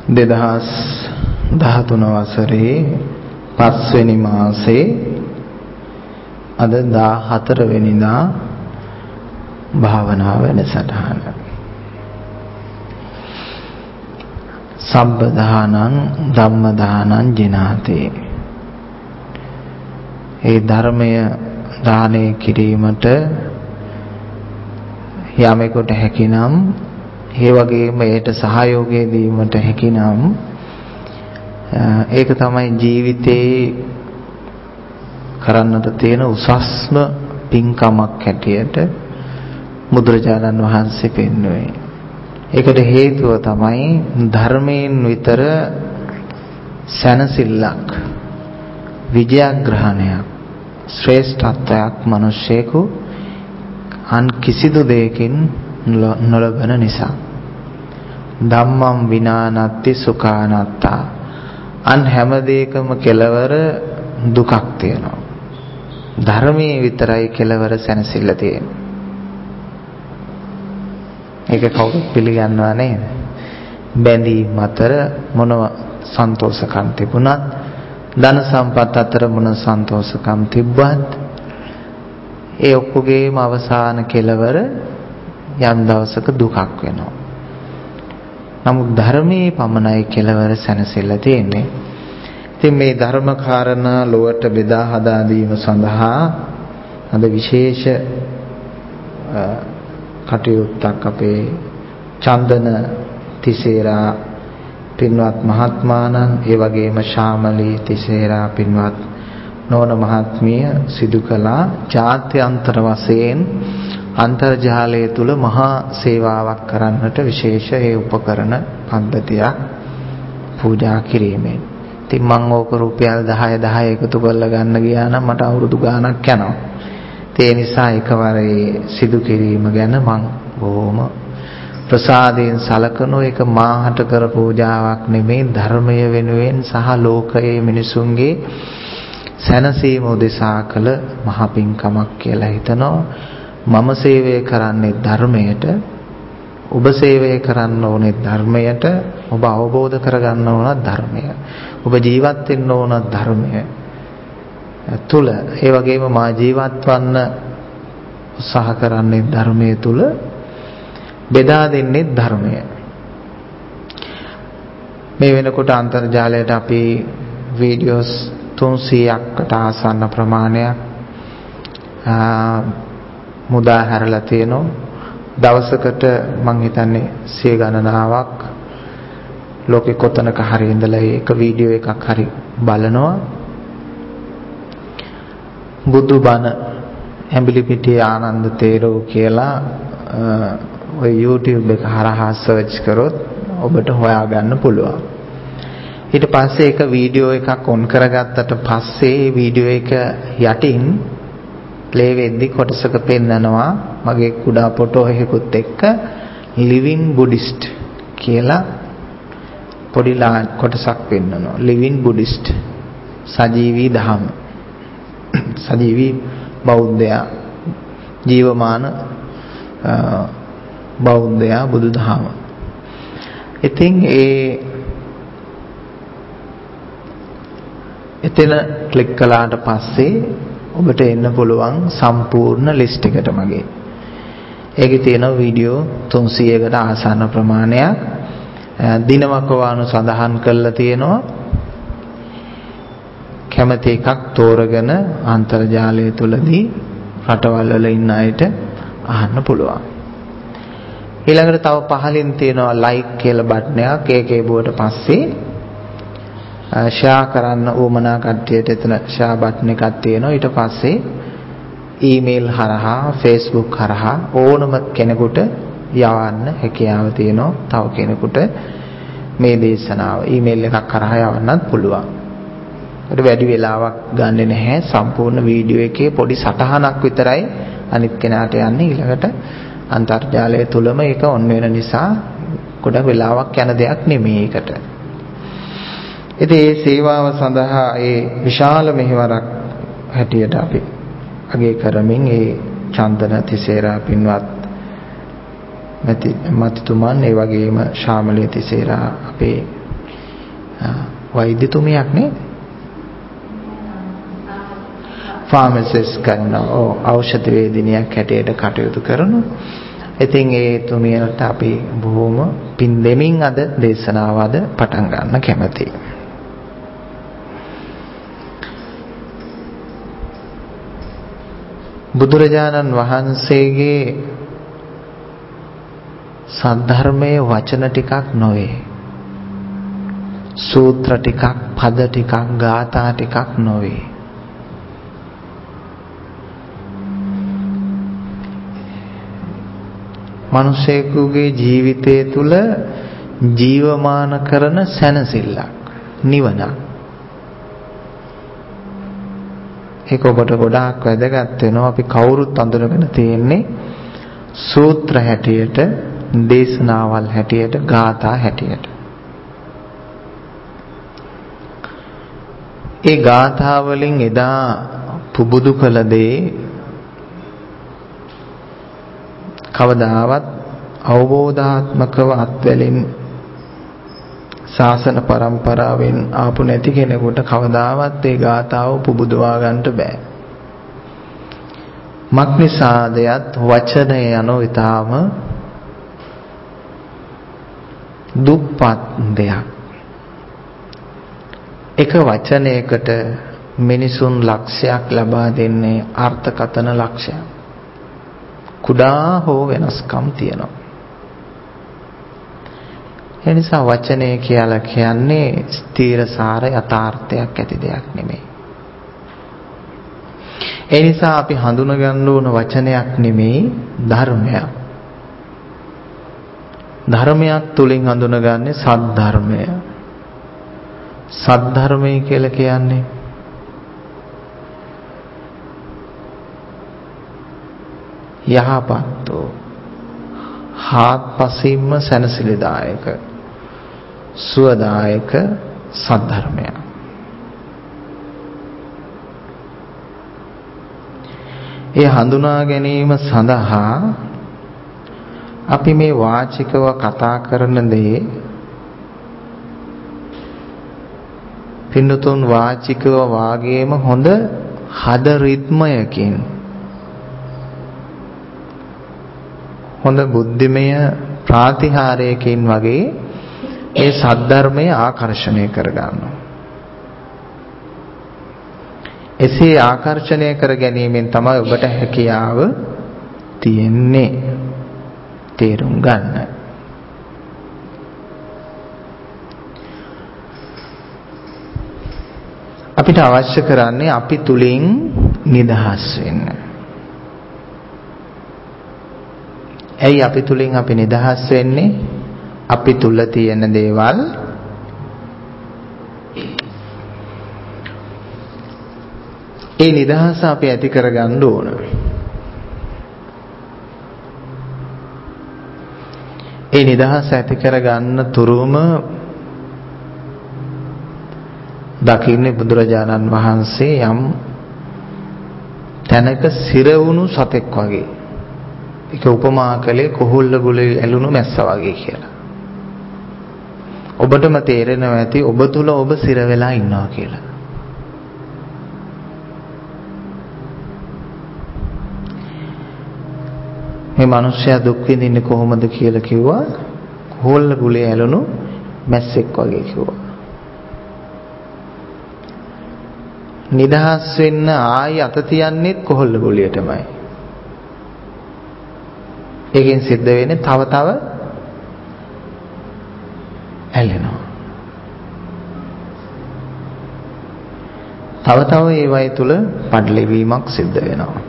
2013 වසරේ 5 වෙනි මාසේ අද 14 වෙනිදා භාවනා වැඩසටහන. සම්බ දානං ධම්ම දානං ජිනාතේ. ඒ ධර්මය දානය කිරීමට යමෙකුට හැකිනම්, ඒ වගේම ඒට සහයෝගය දීමට හැකිනම්, ඒක තමයි ජීවිතේ කරන්නට තියෙන උසස්ම පින්කමක් හැටියට බුදුරජාණන් වහන්සේ පෙන්වුවේ. ඒකට හේතුව තමයි ධර්මයෙන් විතර සැනසෙල්ලක්, විජයග්‍රහණයක්, ශ්‍රේෂ්ඨත්වයක් මිනිසෙකු අන් කිසිදු දෙයකින් නොලබන නිසා. ධම්මං විනානත්ති සුඛානත්තා. අන් හැම දෙයකම කෙලවර දුකක් තියෙනවා. ධර්මයේ විතරයි කෙලවර සැනසෙල්ල තියෙන්නේ. ඒක කවුරුත් පිළිගන්නවා නේද? බැඳීම් අතර මොනව සන්තෝෂකම් තිබුණත්, ධන සම්පත් අතර මොන සන්තෝෂකම් තිබ්බත්, ඒ ඔක්කොගේම අවසාන කෙලවර යම් දවසක දුකක් වෙනවා. නමුත් ධර්මයේ පමණයි කෙලවර සැනසෙල්ල තියෙන්නේ. ඉතින් මේ ධර්ම කාරණා ලොවට බෙදා හදා දීම සඳහා අද විශේෂ කටයුත්තක් අපේ චන්දන තිසේරා පින්වත් මහත්මාණන්, ඒ වගේම ශාමලී තිසේරා පින්වත් නෝන මහත්මිය සිදු කළා. ජාත්‍යන්තර වශයෙන් අන්තර්ජාලය තුල මහා සේවාවක් කරන්නට විශේෂ ඒ උපකරණ පද්ධතියක් පූජා කිරීමෙන්. ඉතින් මම ඕක රුපියල් 10 එකතු කරලා ගන්න ගියා නම් මට අවුරුදු ගාණක් යනවා. ඒ නිසා එකවර සිදු කිරීම ගැන මම බොහොම ප්‍රසාදයෙන් සලකනෝ. ඒක මාහට කර පූජාවක් නෙමේ, ධර්මය වෙනුවෙන් සහ ලෝකයේ මිනිසුන්ගේ සැනසීම උදෙසා කළ මහ පිංකමක් කියලා හිතනවා. මම සේවය කරන්නේ ධර්මයට, ඔබ සේවය කරන්න ඕනේ ධර්මයට, ඔබ අවබෝධ කරගන්න ඕන ධර්මය, ඔබ ජීවත් වෙන්න ඕන ධර්මය තුල, ඒ වගේම මා ජීවත් වන්න උත්සාහ කරන්නේ ධර්මයේ තුල, බෙදා දෙන්නේ ධර්මය. මේ වෙනකොට අන්තර්ජාලයට අපි වීඩියෝස් 300කට ආසන්න ප්‍රමාණයක් මුදා හැරලා තියෙනවා. දවසකට මං හිතන්නේ 100 ගණනාවක් ලෝකෙ කොතනක හරි ඉඳලා ඒක වීඩියෝ එකක් හරි බලනවා. බුදුබණ ඇඹිලිපිටියේ ආනන්ද තේරෝ කියලා ඔය YouTube එක හරහා සර්ච් කරොත් ඔබට හොයාගන්න පුළුවන්. ඊට පස්සේ ඒක වීඩියෝ එකක් ඔන් කරගත්තට පස්සේ වීඩියෝ එක යටින් ප්ලේ වෙද්දි කොටසක පෙන්නනවා මගේ කුඩා ෆොටෝ එකකුත් එක්ක living buddhist කියලා පොඩි කොටසක් පෙන්නනවා. living buddhist, සජීවී දහම, සජීවී බෞද්ධයා, ජීවමාන බෞද්ධයා, බුදුදහම. ඉතින් එතන ක්ලික් කළාට පස්සේ ඔබට එන්න පුළුවන් සම්පූර්ණ ලිස්ට් එකට මගේ. ඒකේ තියෙන වීඩියෝ 300කට ආසන්න ප්‍රමාණයක් දිනමක වානු සඳහන් කරලා තියෙනවා. කැමති එකක් තෝරගෙන අන්තර්ජාලය තුලදී රටවල් වල ඉන්න අයට අහන්න පුළුවන්. ඊළඟට තව පහලින් තියෙනවා ලයික් කියලා බටන් එකක්. ඒකේ බුවට පස්සේ ෂෙයා කරන්න උවමනා කට්ටියට එතන ෂෙයා බටන් එකක් තියෙනවා. ඊට පස්සේ ඊමේල් හරහා, Facebook හරහා ඕනම කෙනෙකුට යවන්න හැකියාව තියෙනවා. තව කෙනෙකුට මේ දේශනාව ඊමේල් එකක් හරහා යවන්නත් පුළුවන්. ඒකට වැඩි වෙලාවක් ගන්නෙ නැහැ. සම්පූර්ණ වීඩියෝ එකේ පොඩි සටහනක් විතරයි අනිත් කෙනාට යන්නේ. ඊළඟට අන්තර්ජාලය තුලම ඒක ඔන් වෙන නිසා ගොඩක් වෙලාවක් යන දෙයක් නෙමෙයි ඒකට. ඉතින් මේ සේවාව සඳහා ඒ විශාල මෙහෙවරක් හැටියට අපි අගය කරමින් ඒ චන්දන තිසේරා පින්වත් මැතිතුමන්, ඒ වගේම ශාමලී තිසේරා අපේ වෛද්‍යතුමියක් නේද? ෆාමසිස්ට් කරනවා. ඖෂධ වේදිනියක් හැටියට කටයුතු කරනවා. ඉතින් ඒ තුමියට අපි බොහොම පින් දෙමින් අද දේශනාව පටන් ගන්න කැමතියි. බුදුරජාණන් වහන්සේගේ සද්ධර්මයේ වචන ටිකක් නොවේ. සූත්‍ර ටිකක්, පද ටිකක්, ගාථා ටිකක් නොවේ. මිනිසෙකුගේ ජීවිතය තුළ ජීවමාන කරන සැනසෙල්ලක්, නිවනක්. ඒක ඔබට ගොඩාක් වැදගත් වෙනවා. අපි කවුරුත් අඳුරගෙන තියෙන්නේ සූත්‍ර හැටියට, දේශනාවල් හැටියට, ගාථා හැටියට. ඒ ගාථා වලින් එදා පුබුදු කළ දේ කවදාවත් අවබෝධාත්මකව අත්වැලින් ශාසන පරම්පරාවෙන් ආපු නැති කෙනෙකුට කවදාවත් ඒ ගාථාව පුබුදවා ගන්නට බෑ. මක්නිසාදයත් වචනය යනෝ ඊටාම දුප්පත් දෙයක්. එක වචනයකට මිනිසුන් ලක්ෂයක් ලබා දෙන්නේ අර්ථකථන ලක්ෂයක්. කුඩා හෝ වෙනස්කම් තියෙනවා. ඒ නිසා වචනය කියලා කියන්නේ ස්ථීරසාර යථාර්ථයක් ඇති දෙයක් නෙමෙයි. ඒ නිසා අපි හඳුනා ගන්න ඕන වචනයක් නෙමෙයි, ධර්මයක්. ධර්මයක් තුලින් හඳුනගන්නේ සද්ධර්මය. සද්ධර්මය කියලා කියන්නේ යහපත් වූ, හාත්පසින්ම සැනසෙලිදායක, සුවදායක සද්ධර්මය. ඒ හඳුනා ගැනීම සඳහා අපි මේ වාචිකව කතා කරන දේ පින්නතුන් වාචිකව වාගේම හොඳ හද රිද්මයකින්, හොඳ බුද්ධිමය ප්‍රාතිහාරයකින් වගේ ඒ සද්ධර්මය ආකර්ෂණය කරගන්නවා. එසේ ආකර්ෂණය කර ගැනීමෙන් තමයි ඔබට හැකියාව තියෙන්නේ තේරුම් ගන්න. අපිට අවශ්‍ය කරන්නේ අපි තුලින් නිදහස් වෙන්න. ඇයි අපි තුලින් අපි නිදහස් වෙන්නේ? අපි තුල තියෙන දේවල් ඒ නිදහස අපි ඇති කරගන්න ඕන. ඒ නිදහස ඇති කරගන්න තුරුම දකින්නේ බුදුරජාණන් වහන්සේ යම් තැනක සිරවුණු සතෙක් වගේ. ඒක උපමා කළේ කොහොල්ල ගුලේ ඇලුණු මැස්ස වගේ කියලා. ඔබටම තේරෙනවා ඇති ඔබ තුල ඔබ සිර වෙලා ඉන්නවා කියලා. මේ මිනිස්සයා දුක් විඳින්නේ කොහොමද කියලා කිව්වා. කොහොල්ල ගුලේ ඇලුණු මැස්සෙක් වගේ කිව්වා. නිදහස් වෙන්න ආයි අත තියන්නේත් කොහොල්ල ගුලියටමයි. ඒකෙන් සිද්ධ වෙන්නේ තව ඇලෙනවා. තව ඒ වයි තුල පඩලෙවීමක් සිද්ධ වෙනවා.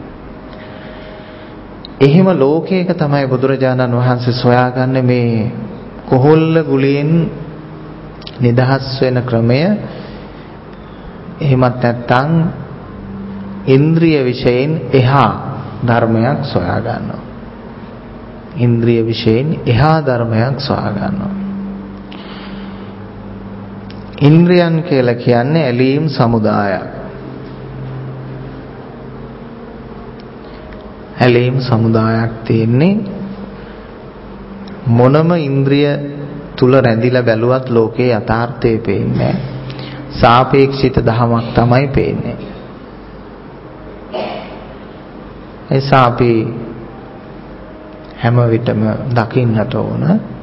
එහෙම ලෝකයක තමයි බුදුරජාණන් වහන්සේ සොයාගන්නේ මේ කොහොල්ල ගුලියෙන් නිදහස් වෙන ක්‍රමය. එහෙමත් නැත්නම් ඉන්ද්‍රිය විශේෂයෙන් එහා ධර්මයක් සොයා ගන්නවා. ඉන්ද්‍රිය විශේෂයෙන් එහා ධර්මයක් සොයා ගන්නවා. ඉන්ද්‍රියන් කියලා කියන්නේ ඇලීම් සමුදායක්. ඇලීම් සමුදායක් තියෙන්නේ මොනම ඉන්ද්‍රිය තුල රැඳිලා බැලුවත් ලෝකේ යථාර්ථය පේන්නේ සාපේක්ෂිත ධමයක් තමයි පේන්නේ. එසා අපි හැම විටම දකින්නට ඕන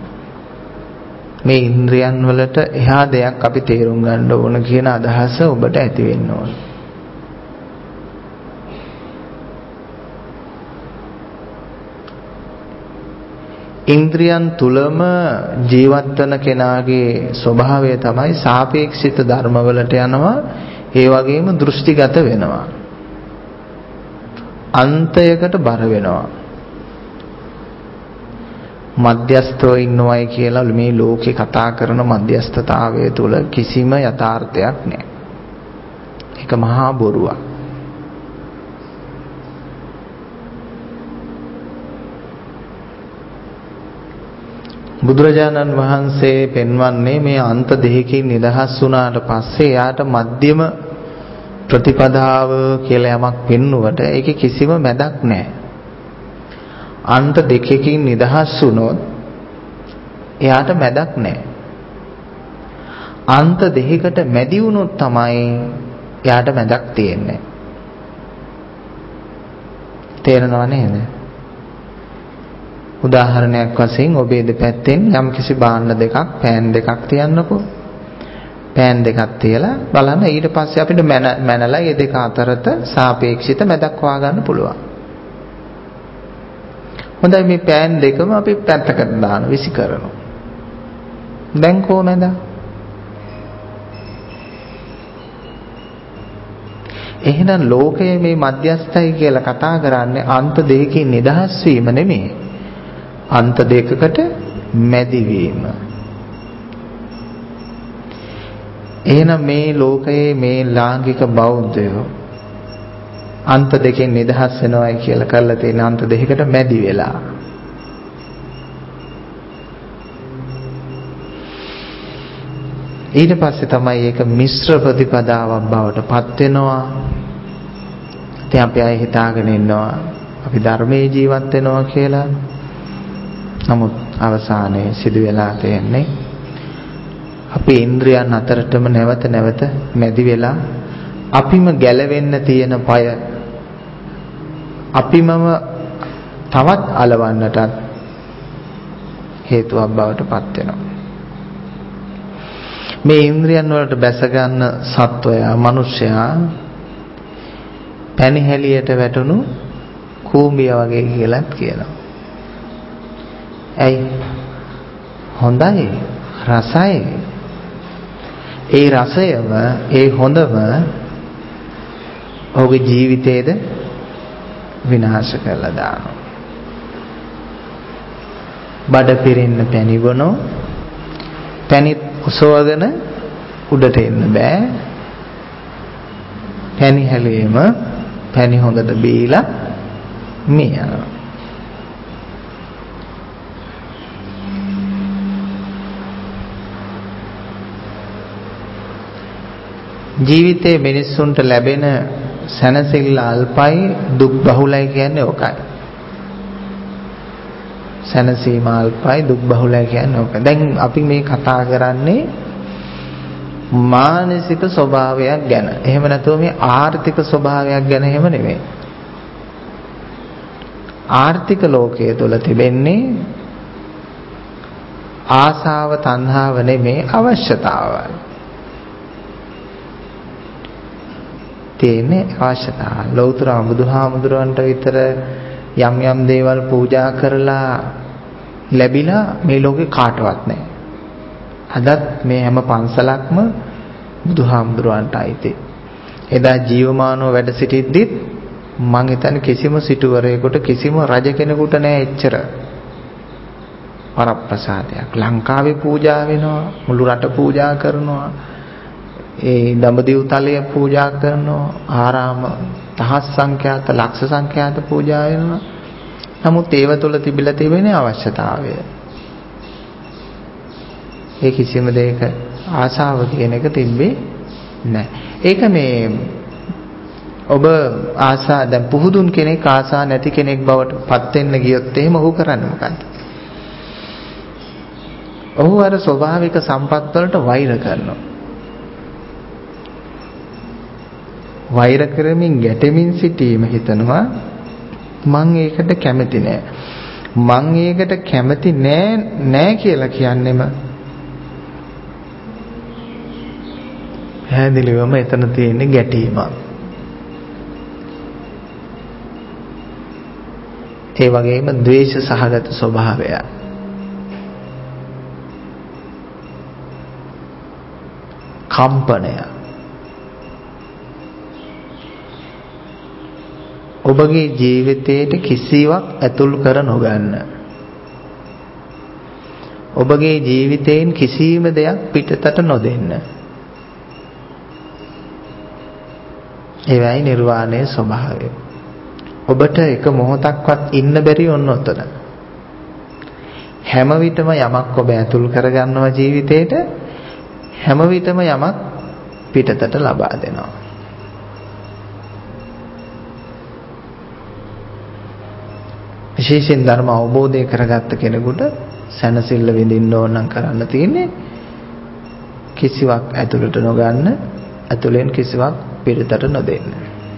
මේ ඉන්ද්‍රියන් වලට එහා දෙයක් අපි තේරුම් ගන්න ඕන කියන අදහස ඔබට ඇති වෙන්න ඕන. ඉන්ද්‍රියන් තුලම ජීවත් වෙන කෙනාගේ ස්වභාවය තමයි සාපේක්ෂිත ධර්ම වලට යනවා, ඒ වගේම දෘෂ්ටිගත වෙනවා, අන්තයකට බර වෙනවා. මධ්‍යස්තව ඉන්නවයි කියලා මේ ලෝකේ කතා කරන මධ්‍යස්ථතාවය තුල කිසිම යථාර්ථයක් නැහැ. ඒක මහා බොරුවක්. බුදුරජාණන් වහන්සේ පෙන්වන්නේ මේ අන්ත දෙකකින් නිදහස් වුණාට පස්සේ යාට මධ්‍යම ප්‍රතිපදාව කියලා යමක් පෙන්නුවට ඒකේ කිසිම මැදක් නැහැ. අන්ත දෙකකින් නිදහස් වුණොත් එයාට මැදක් නැහැ. අන්ත දෙකකට මැදි වුණොත් තමයි එයාට මැදක් තියෙන්නේ. තේරෙනව නේද? උදාහරණයක් වශයෙන් ඔබේ දෙපැත්තෙන් යම්කිසි භාණ්ඩ දෙකක්, පෑන් දෙකක් තියන්නකෝ. පෑන් දෙකක් තියලා බලන්න ඊට පස්සේ අපිට මැනලා මේ දෙක අතරත සාපේක්ෂිත මැදක් හොයාගන්න පුළුවන්. හොඳයි, මේ පෑන් දෙකම අපි පැත්තකට දාන විසි කරනවා. දැන් කොහමද? එහෙනම් ලෝකයේ මේ මධ්‍යස්ථයි කියලා කතා කරන්නේ අන්ත දෙකකින් නිදහස් වීම නෙමෙයි. අන්ත දෙකකට මැදි වීම. එහෙනම් මේ ලෝකයේ මේ ලාංකික බෞද්ධයෝ අන්ත දෙකෙන් නිදහස් වෙනවයි කියලා කරලා තියෙන අන්ත දෙකකට මැදි වෙලා. ඊට පස්සේ තමයි ඒක මිශ්‍ර ප්‍රතිපදාවක් බවට පත් වෙනවා. ඉතින් අපි අය හිතාගෙන ඉන්නවා අපි ධර්මයේ ජීවත් වෙනවා කියලා. නමුත් අවසානයේ සිදු වෙලා තියෙන්නේ අපි ඉන්ද්‍රියන් අතරටම නැවත නැවත මැදි වෙලා අපිම ගැලවෙන්න තියෙන පය අපිමම තවත් අලවන්නටත් හේතුවක් බවට පත් වෙනවා. මේ ඉන්ද්‍රියන් වලට බැස ගන්න සත්වයා, මිනිසයා පැණිහැලියට වැටුණු කූඹිය වගේ කියලාත් කියනවා. ඇයි? හොඳයි, රසයි. ඒ රසයම, ඒ හොඳම ඔහුගේ ජීවිතේද විනාශ කරලා දානවා. බඩ පිරෙන්න පැණි බොනෝ, පැණි උසවගෙන උඩට එන්න බෑ. පැණි හැලේම පැණි හොඳට බීලා මිය යනවා. ජීවිතේ මිනිස්සුන්ට ලැබෙන සැනසෙල්ල අල්පයි, දුක් බහුලයි කියන්නේ ඕකයි. සැනසීම අල්පයි, දුක් බහුලයි කියන්නේ ඕකයි. දැන් අපි මේ කතා කරන්නේ මානසික ස්වභාවයක් ගැන. එහෙම නැතුව මේ ආර්ථික ස්වභාවයක් ගැන එහෙම නෙමෙයි. ආර්ථික ලෝකයේ තුල තිබෙන්නේ ආසාව, තණ්හාව නෙමෙයි, අවශ්‍යතාවයි. තියෙන්නේ අවශ්‍යතාව. ලෞතර බුදුහාමුදුරන්ට විතර යම් යම් දේවල් පූජා කරලා ලැබිලා මේ ලෝකේ කාටවත් නැහැ. අදත් මේ හැම පන්සලක්ම බුදුහාමුදුරන්ට අයිති. එදා ජීවමානව වැඩ සිටිද්දිත් මං හිතන්නේ කිසිම සිටුවරයෙකුට, කිසිම රජ කෙනෙකුට නෑ එච්චර වරප්‍රසාදයක්. ලංකාවේ පූජා වෙනවා, මුළු රට පූජා කරනවා, ඒ දඹදිව් තලය පූජා කරනවා, ආරාම දහස් සංඛ්‍යාත, ලක්ෂ සංඛ්‍යාත පූජා වෙනවා. නමුත් ඒව තුළ තිබිලා තිබෙන අවශ්‍යතාවය, ඒ කිසිම දෙයක ආශාව කියන එක තිබ්බේ නැහැ. ඒක මේ ඔබ ආශා, දැන් පුහුදුන් කෙනෙක් ආශා නැති කෙනෙක් බවට පත් වෙන්න ගියොත් එහෙම ඔහු කරන්නේ මොකද්ද? ඔහු අර ස්වභාවික සම්පත් වලට වෛර කරනවා. වෛර කරමින් ගැටෙමින් සිටීම හිතනවා මං ඒකට කැමති නෑ. මං ඒකට කැමති නෑ කියලා කියන්නේම පැහැදිලිවම එතන තියෙන්නේ ගැටීමක්. ඒ වගේම ද්වේෂ සහගත ස්වභාවය. කම්පනය. ඔබගේ ජීවිතයට කිසිවක් ඇතුල් කර නොගන්න. ඔබගේ ජීවිතයෙන් කිසිම දෙයක් පිටතට නොදෙන්න. ඒවයි නිර්වාණයේ ස්වභාවය. ඔබට එක මොහොතක්වත් ඉන්න බැරි ඔන්න ඔතන. හැම විටම යමක් ඔබ ඇතුල් කරගන්නවා ජීවිතේට, හැම විටම යමක් පිටතට ලබා දෙනවා. විශේෂයෙන් ධර්ම අවබෝධය කරගත්ත කෙනෙකුට සැනසෙල්ල විඳින්න ඕන නම් කරන්න තියෙන්නේ කිසිවක් ඇතුළට නොගන්න, ඇතුළෙන් කිසිවක් පිටතට නොදෙන්න.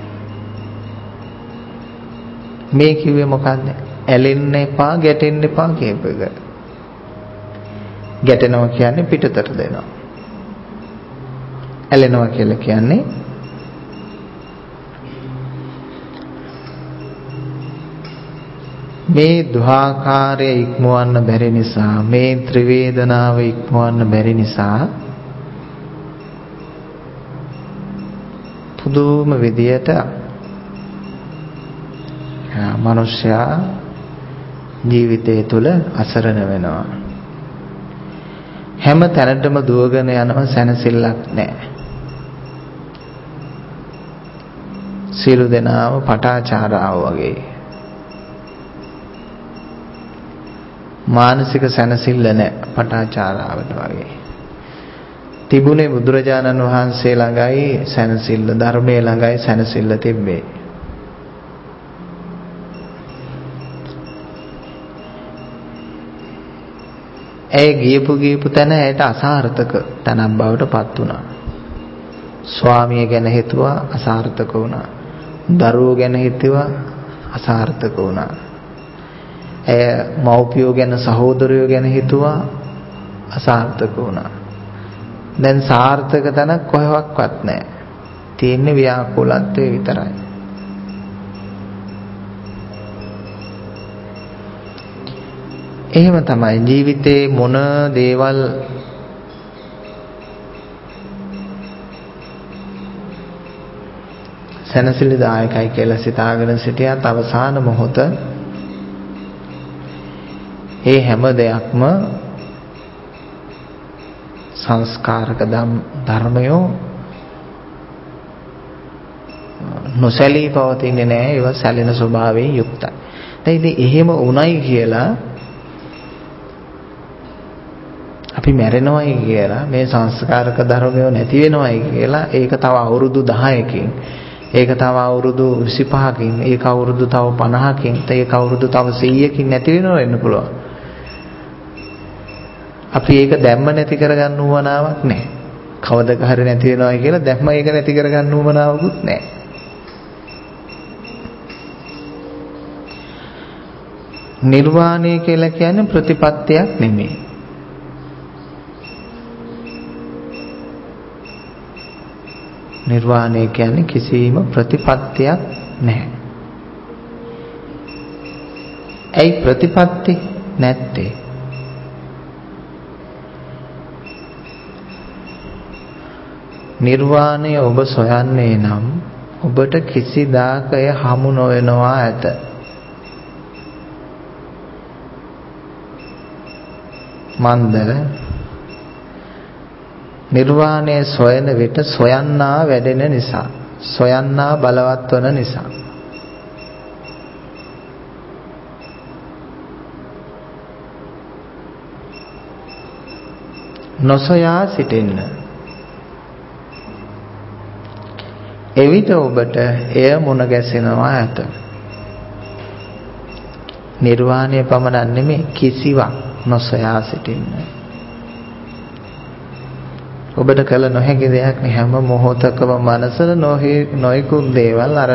මේ කිව්වේ මොකද්ද? ඇලෙන්න එපා, ගැටෙන්න එපා කියප එක. ගැටෙනවා කියන්නේ පිටතට දෙනවා. ඇලෙනවා කියලා කියන්නේ මේ දුහාකාරය ඉක්මවන්න බැරි නිසා, මේ ත්‍රිවේදනාව ඉක්මවන්න බැරි නිසා පුදුම විදියට මනුෂ්‍යයා ජීවිතය තුළ අසරණ වෙනවා. හැම තැනටම දුවගෙන යනව සැනසෙල්ලක් නැහැ. සියලු දෙනාම පටාචාරාව වගේ. මානසික සැනසෙල්ල නැහැ පටාචාරාවට වගේ. තිබුණේ බුදුරජාණන් වහන්සේ ළඟයි සැනසෙල්ල, ධර්මයේ ළඟයි සැනසෙල්ල තිබ්බේ. ඒ ගියපු තැන ඇයට අසාර්ථක තැනක් බවට පත් වුණා. ස්වාමිය ගැන හිතුවා අසාර්ථක වුණා. දරුවෝ ගැන හිතුවා අසාර්ථක වුණා. ඇය මව්පියෝ ගැන, සහෝදරයෝ ගැන හිතුවා අසාර්ථක වුණා. දැන් සාර්ථක තැනක් කොහෙවත් නැහැ. තියෙන්නේ ව්‍යාකූලත්වයේ විතරයි. එහෙම තමයි ජීවිතේ මොන දේවල් සැනසෙලිදායකයි කියලා සිතාගෙන සිටියත් අවසාන මොහොත ඒ හැම දෙයක්ම සංස්කාරක ධර්මයෝ නොසැලී පවතින්නේ නැහැ. ඒවා සැලෙන ස්වභාවයෙන් යුක්තයි. දැන් ඉතින් එහෙම උණයි කියලා අපි මැරෙනවයි කියලා, මේ සංස්කාරක ධර්මයෝ නැති වෙනවයි කියලා, ඒක තව අවුරුදු 10කින්, ඒක තව අවුරුදු 25කින්, ඒක අවුරුදු තව 50කින්, ඒක අවුරුදු තව 100කින් නැති වෙන්න පුළුවන්. අපි ඒක දැම්ම නැති කරගන්න උවමනාවක් නැහැ. කවදක හරි නැති වෙනවයි කියලා දැම්ම ඒක නැති කරගන්න උවමනාවකුත් නැහැ. නිර්වාණය කියලා කියන්නේ ප්‍රතිපත්තියක් නෙමෙයි. නිර්වාණය කියන්නේ කිසිම ප්‍රතිපත්තියක් නැහැ. ඇයි ප්‍රතිපත්ති නැත්තේ? නිර්වාණය ඔබ සොයන්නේ නම් ඔබට කිසිදාක එය හමු නොවෙනවා ඇත. මන්ද නිර්වාණය සොයන විට සොයන්නා වැඩෙන නිසා, සොයන්නා බලවත් වන නිසා. නොසොයා සිටින්න. එවිට ඔබට එය මුණ ගැසෙනවා ඇත. නිර්වාණය පමණක් නෙමෙයි කිසිවක් නොසොයා සිටින්න. ඔබට කළ නොහැකි දෙයක් නේ. හැම මොහොතකම මනසට නොයෙකුත් දේවල් අර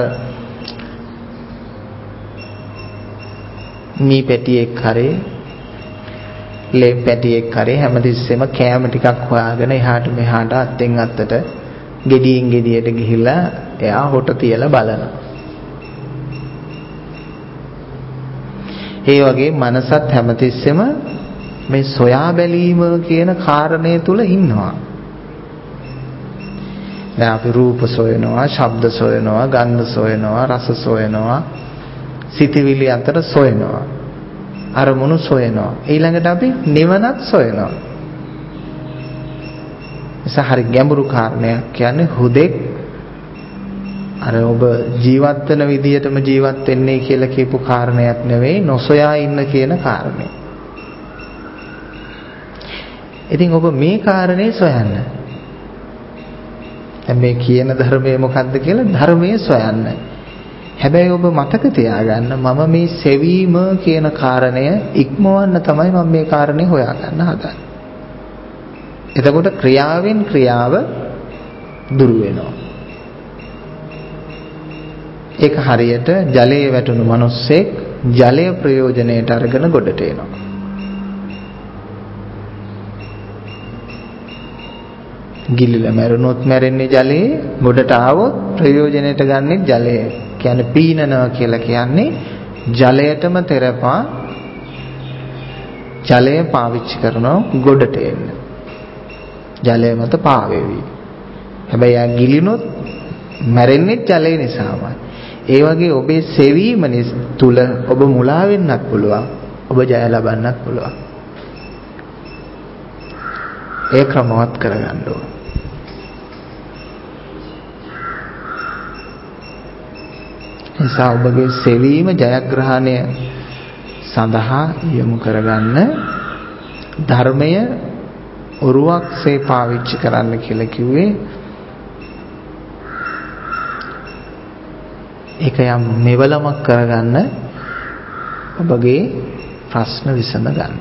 මී පැටියෙක් හරේ ලේ පැටියෙක් හරේ හැමතිස්සෙම කෑම ටිකක් හොයාගෙන එහාට මෙහාට අත්ෙන් අත්තට ගෙඩියෙන් ගෙඩියට ගිහිල්ලා එයා හොට තියලා බලනවා. ඒ වගේ මනසත් හැමතිස්සෙම මේ සොයා බැලීම කියන කාරණය තුල ඉන්නවා. දැන් අපි රූප සොයනවා, ශබ්ද සොයනවා, ගන්ධ සොයනවා, රස සොයනවා, සිතවිලි අතර සොයනවා, අරමුණු සොයනවා. ඊළඟට අපි නිවනත් සොයනවා. ඒක හරි ගැඹුරු කාරණයක්. කියන්නේ හුදෙක් අර ඔබ ජීවත් වෙන විදියටම ජීවත් වෙන්නේ කියලා කියපු කාරණයක් නෙවෙයි, නොසොයා ඉන්න කියන කාරණේ. ඉතින් ඔබ මේ කාරණේ සොයන්න. දැන් මේ කියන ධර්මයේ මොකක්ද කියලා ධර්මයේ සොයන්න. හැබැයි ඔබ මතක තියාගන්න මම මේ සෙවීම කියන කාරණය ඉක්මවන්න තමයි මම මේ කාරණේ හොයාගන්න හදන්නේ. එතකොට ක්‍රියාවෙන් ක්‍රියාව දුරු වෙනවා. ඒක හරියට ජලයේ වැටුණු මිනිස්සෙක් ජලය ප්‍රයෝජනයට අරගෙන ගොඩට එනවා. ගිලිලා මැරුණොත් මැරෙන්නේ ජලයේ, ගොඩට ආවොත් ප්‍රයෝජනයට ගන්නෙ ජලය. කියන්නේ පීනනවා කියලා කියන්නේ ජලයටම තෙරපා ජලය පාවිච්චි කරනවා ගොඩට එන්න. ජලය මත පාවෙවි. හැබැයි ආ ගිලිනොත් මැරෙන්නේ ජලය නිසාමයි. ඒ වගේ ඔබේ සෙවීම තුල ඔබ මුලා වෙන්නත් පුළුවන්, ඔබ ජය ලබන්නත් පුළුවන්. ඒ ක්‍රමවත් කරගන්න ඕන. නිසා ඔබගේ සෙවීම ජයග්‍රහණය සඳහා යොමු කරගන්න ධර්මය ඔරුවක්සේ පාවිච්චි කරන්න කියලා කිව්වේ. ඒක යම් මෙවලමක් කරගන්න ඔබගේ ප්‍රශ්න විසඳ ගන්න.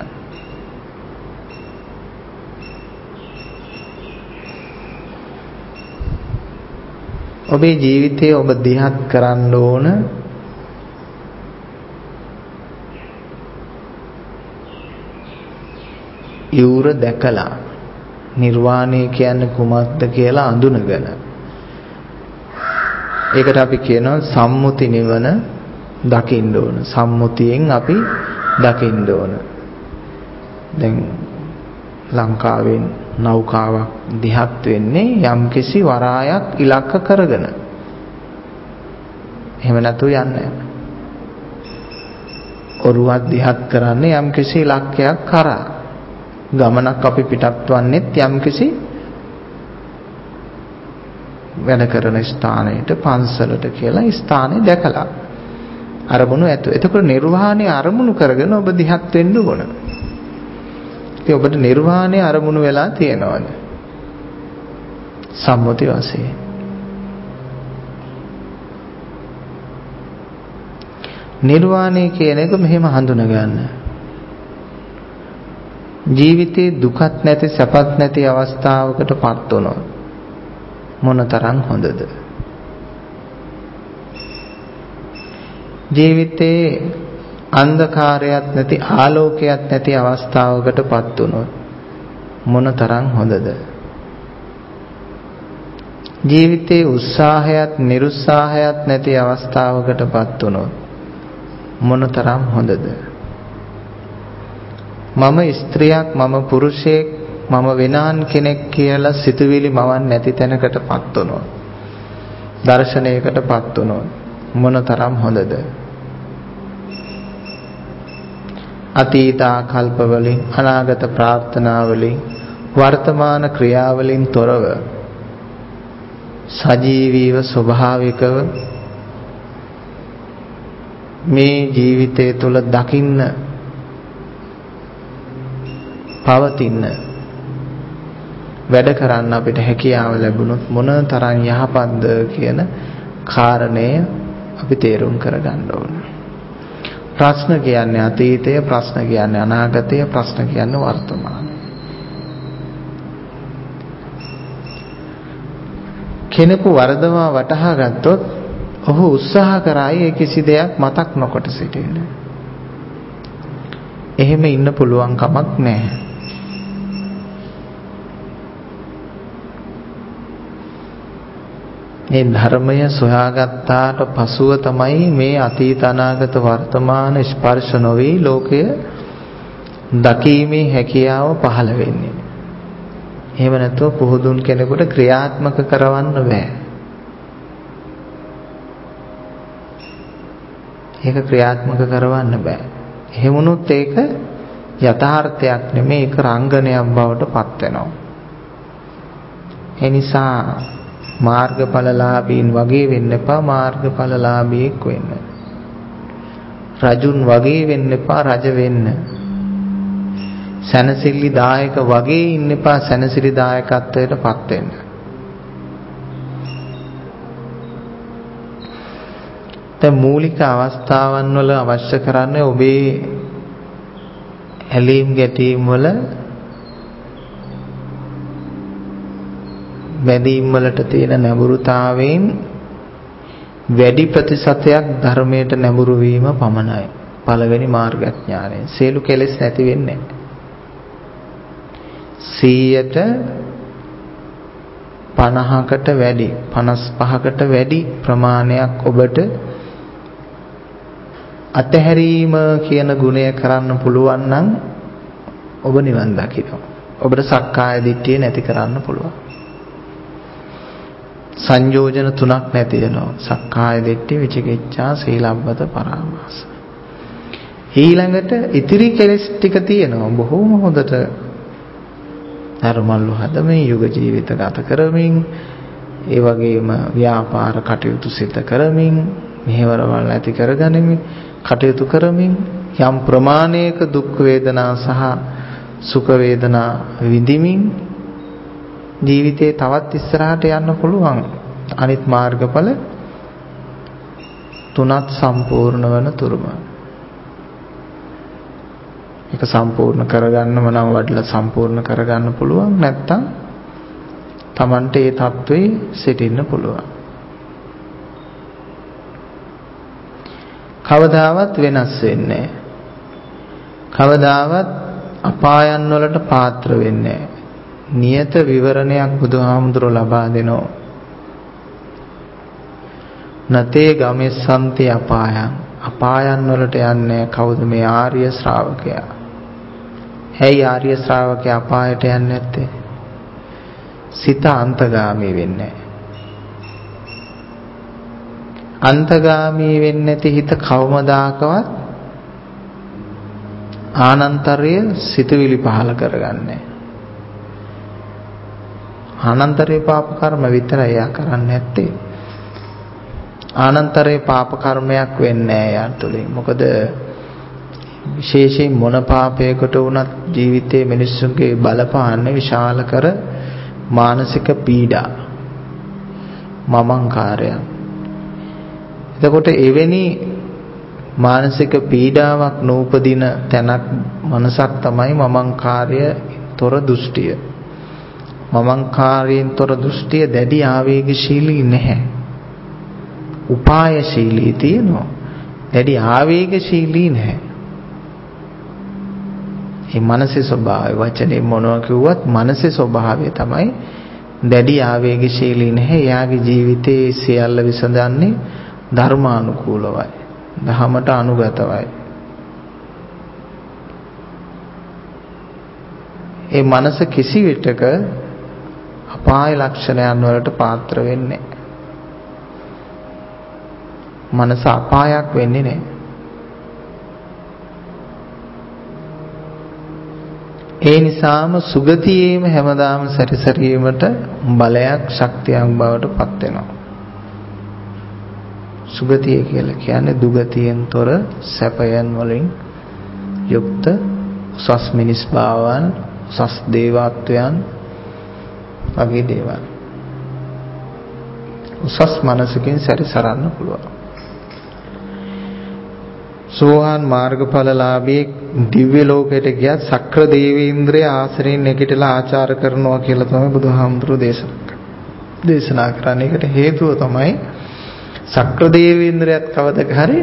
ඔබේ ජීවිතයේ ඔබ දිහත් කරන්න ඕන යූර දැකලා නිර්වාණය කියන්නේ කුමක්ද කියලා අඳුනගෙන. ඒකට අපි කියනවා සම්මුති නිවන දකින්න ඕන. සම්මුතියෙන් අපි දකින්න ඕන. දැන් ලංකාවෙන් නෞකාවක් දිහත් වෙන්නේ යම්කිසි වරායක් ඉලක්ක කරගෙන. එහෙම නැතු යන්නේ. ඔරුවක් දිහත් කරන්නේ යම්කිසි ඉලක්කයක් කරා. ගමනක් අපි පිටත් වන්නේත් යම්කිසි වැඩ කරන ස්ථානයට, පන්සලට කියලා ස්ථානේ දැකලා අරමුණු ඇතු. එතකොට නිර්වාණය අරමුණු කරගෙන ඔබ දිහත් වෙන්න ඕන. ඒ ඔබට නිර්වාණය අරමුණු වෙලා තියෙනවද? සම්මුති වශයෙන්. නිර්වාණය කියන එක මෙහෙම හඳුනා ගන්න. ජීවිතේ දුකත් නැති සැපත් නැති අවස්ථාවකටපත් වුණොත් මොනතරම් හොඳද? ජීවිතේ අන්ධකාරයක් නැති ආලෝකයක් නැති අවස්ථාවකටපත් වුණොත් මොනතරම් හොඳද? ජීවිතේ උත්සාහයත් නිරුත්සාහයත් නැති අවස්ථාවකටපත් වුණොත් මොනතරම් හොඳද? මම ස්ත්‍රියක්, මම පුරුෂයෙක්, මම වෙනාන් කෙනෙක් කියලා සිතුවිලි මවන් නැති තැනකටපත් වුණොත්, දර්ශනයකටපත් වුණොත් මොනතරම් හොඳද? අතීත ආකල්ප වලින්, අනාගත ප්‍රාර්ථනා වලින්, වර්තමාන ක්‍රියාවලින් තොරව සජීවීව ස්වභාවිකව මේ ජීවිතය තුළ දකින්න පවතින වැඩ කරන්න අපිට හැකියාව ලැබුණොත් මොන තරම් යහපත්ද කියන කාරණය අපි තේරුම් කරගන්න ඕන. ප්‍රශ්න කියන්නේ අතීතය, ප්‍රශ්න කියන්නේ අනාගතය, ප්‍රශ්න කියන්නේ වර්තමානය. කෙනෙකු වරදවා වටහා ගත්තොත් ඔහු උත්සාහ කරයි ඒ කිසි දෙයක් මතක් නොකොට සිටින්න. එහෙම ඉන්න පුළුවන් කමක් නැහැ. මේ ධර්මය සොයාගත්තාට පසුව තමයි මේ අතීත අනාගත වර්තමාන ස්පර්ශ නොවේ ලෝකය දකීමේ හැකියාව පහළ වෙන්නේ. එහෙම නැතුව පුහුදුන් කෙනෙකුට ක්‍රියාත්මක කරවන්න බෑ. ඒක ක්‍රියාත්මක කරවන්න බෑ. එහෙම වුණොත් ඒක යථාර්ථයක් නෙමෙයි, ඒක රංගනයක් බවට පත් වෙනවා. ඒ නිසා මාර්ගඵලලාභීන් වගේ වෙන්න එපා, මාර්ගඵලලාභීෙක් වෙන්න. රජුන් වගේ වෙන්න එපා, රජ වෙන්න. සැනසිලි දායක වගේ ඉන්න එපා, සැනසිලි දායකත්වයට පත් වෙන්න. දැන් මූලික අවස්ථාවන් වල අවශ්‍ය කරන්නේ ඔබේ ඇලීම් ගැටීම් වල බැඳීම් වලට තියෙන නැඹුරුතාවයෙන් වැඩි ප්‍රතිශතයක් ධර්මයට නැඹුරු වීම පමණයි. පළවෙනි මාර්ගඥානය. සියලු කෙලෙස් නැති වෙන්නේ නැහැ. 50කට වැඩි 55කට වැඩි ප්‍රමාණයක් ඔබට අතහැරීම කියන ගුණය කරන්න පුළුවන් නම් ඔබ නිවන් දකිනවා. ඔබට සක්කාය දිට්ඨිය නැති කරන්න පුළුවන්. සංයෝජන 3ක් නැති වෙනවා. සක්කාය දිට්ඨි, විචිකිච්ඡා, සීලබ්බත පරාමාස. ඊළඟට ඉතිරි කෙලෙස් ටික තියෙනවා. බොහෝම හොඳට ධර්මල්ලු හදමින් යුග ජීවිත ගත කරමින්, ඒ වගේම ව්‍යාපාර කටයුතු සිත කරමින්, මෙහෙවරවල් ඇති කරගනිමින්, කටයුතු කරමින් යම් ප්‍රමාණයක දුක් වේදනා සහ සුඛ වේදනා විඳිමින් ජීවිතේ තවත් ඉස්සරහට යන්න පුළුවන්. අනිත් මාර්ගඵල තුනත් සම්පූර්ණ වන තුරුම. ඒක සම්පූර්ණ කරගන්නම නම් වඩලා සම්පූර්ණ කරගන්න පුළුවන්. නැත්තම් Tamante ඒ தત્වේ සිටින්න පුළුවන්. කවදාවත් වෙනස් වෙන්නේ නැහැ. කවදාවත් අපායන් වලට පාත්‍ර වෙන්නේ නැහැ. නියත විවරණයක් බුදුහාමුදුරුවෝ ලබා දෙනවා. නතේ ගමෙස්සන්ති අපායන්. අපායන් වලට යන්නේ කවුද? මේ ආර්ය ශ්‍රාවකයා. ඇයි ආර්ය ශ්‍රාවකයා අපායට යන්නේ නැත්තේ? සිත අන්තගාමී වෙන්නේ නැහැ. අන්තගාමී වෙන්නේ නැති හිත කවමදාකවත් ආනන්තරය සිතුවිලි පහල කරගන්නේ. ආනන්තරේ පාප කර්ම විතරයි යා කරන්නේ නැත්තේ. ආනන්තරේ පාප කර්මයක් වෙන්නේ නැහැ යා තුලින්. මොකද විශේෂයෙන් මොන පාපයකට වුණත් ජීවිතයේ මිනිස්සුන්ගේ බලපාන්නේ විශාල කර මානසික පීඩා, මමංකාරය. එතකොට එවැනි මානසික පීඩාවක් නූපදින තැනක් මනසක් තමයි මමංකාරය තොර දෘෂ්ටිය. මමංකාරයෙන් තොර දෘෂ්ටිය දැඩි ආවේගශීලී නැහැ. උපායශීලී තියෙනවා. දැඩි ආවේගශීලී නැහැ. මේ මනසේ ස්වභාවය, වචනේ මොනවා කිව්වත් මනසේ ස්වභාවය තමයි දැඩි ආවේගශීලී නැහැ. එයාගේ ජීවිතයේ සියල්ල විසඳන්නේ ධර්මානුකූලවයි, ධහමට අනුගතවයි. ඒ මනස කිසි විටක අපාය ලක්ෂණයන් වලට පාත්‍ර වෙන්නේ නැහැ. මනස අපායක් වෙන්නේ නැහැ. ඒ නිසාම සුගතියේම හැමදාම සැරිසරීමට බලයක්, ශක්තියක් බවට පත් වෙනවා. සුගතිය කියලා කියන්නේ දුගතියෙන් තොර සැපයන් වලින් යුක්ත උසස් මිනිස් භාවයන්, උසස් දේවත්වයන් වගේ දේවල්. උසස් මනසකින් සැරිසරන්න පුළුවන්. සෝවාන් මාර්ගඵලලාභී දිව්‍ය ලෝකයට ගියත් සක්‍ර දේවේන්ද්‍රය ආශ්‍රයෙන් නැගිටලා ආචාර කරනවා කියලා තමයි බුදුහාමුදුරුවෝ දේශනා කළේ. දේශනා කරන්නේ. ඒකට හේතුව තමයි සක්‍ර දේවේන්ද්‍රයත් කවදක හරි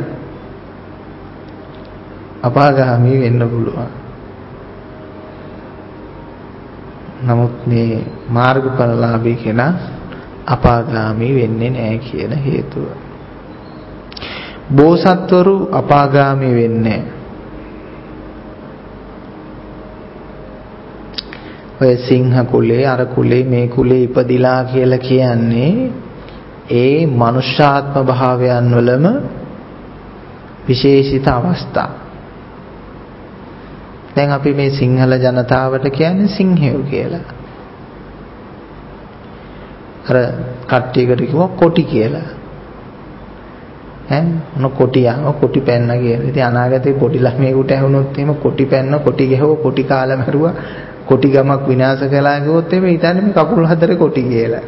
අපාගාමී වෙන්න පුළුවන්. නමුත් මේ මාර්ගඵලලාභී කෙනා අපාගාමී වෙන්නේ නැහැ කියන හේතුව. බෝසත්වරු අපාගාමී වෙන්නේ ඔය සිංහ කුලේ අර කුලේ මේ කුලේ ඉපදිලා කියලා කියන්නේ ඒ මනුෂ්‍යාත්ම භාවයන් වලම විශේෂිත අවස්ථා. දැන් අපි මේ සිංහල ජනතාවට කියන්නේ සිංහයෝ කියලා. අර කට්ටියකට කිව්වා කොටි කියලා. මොන කොටියා කොටි පැන්න කියලා. ඉතින් අනාගතේ පොඩි ළමයෙකුට ඇහුනොත් එහෙම කොටි පැන්න කොටි ගැහුව කොටි කාලා මරුවා කොටි ගමක් විනාශ කළා කිව්වොත් එහෙම හිතන්නේ මේ කකුල් හතරේ කොටි කියලා.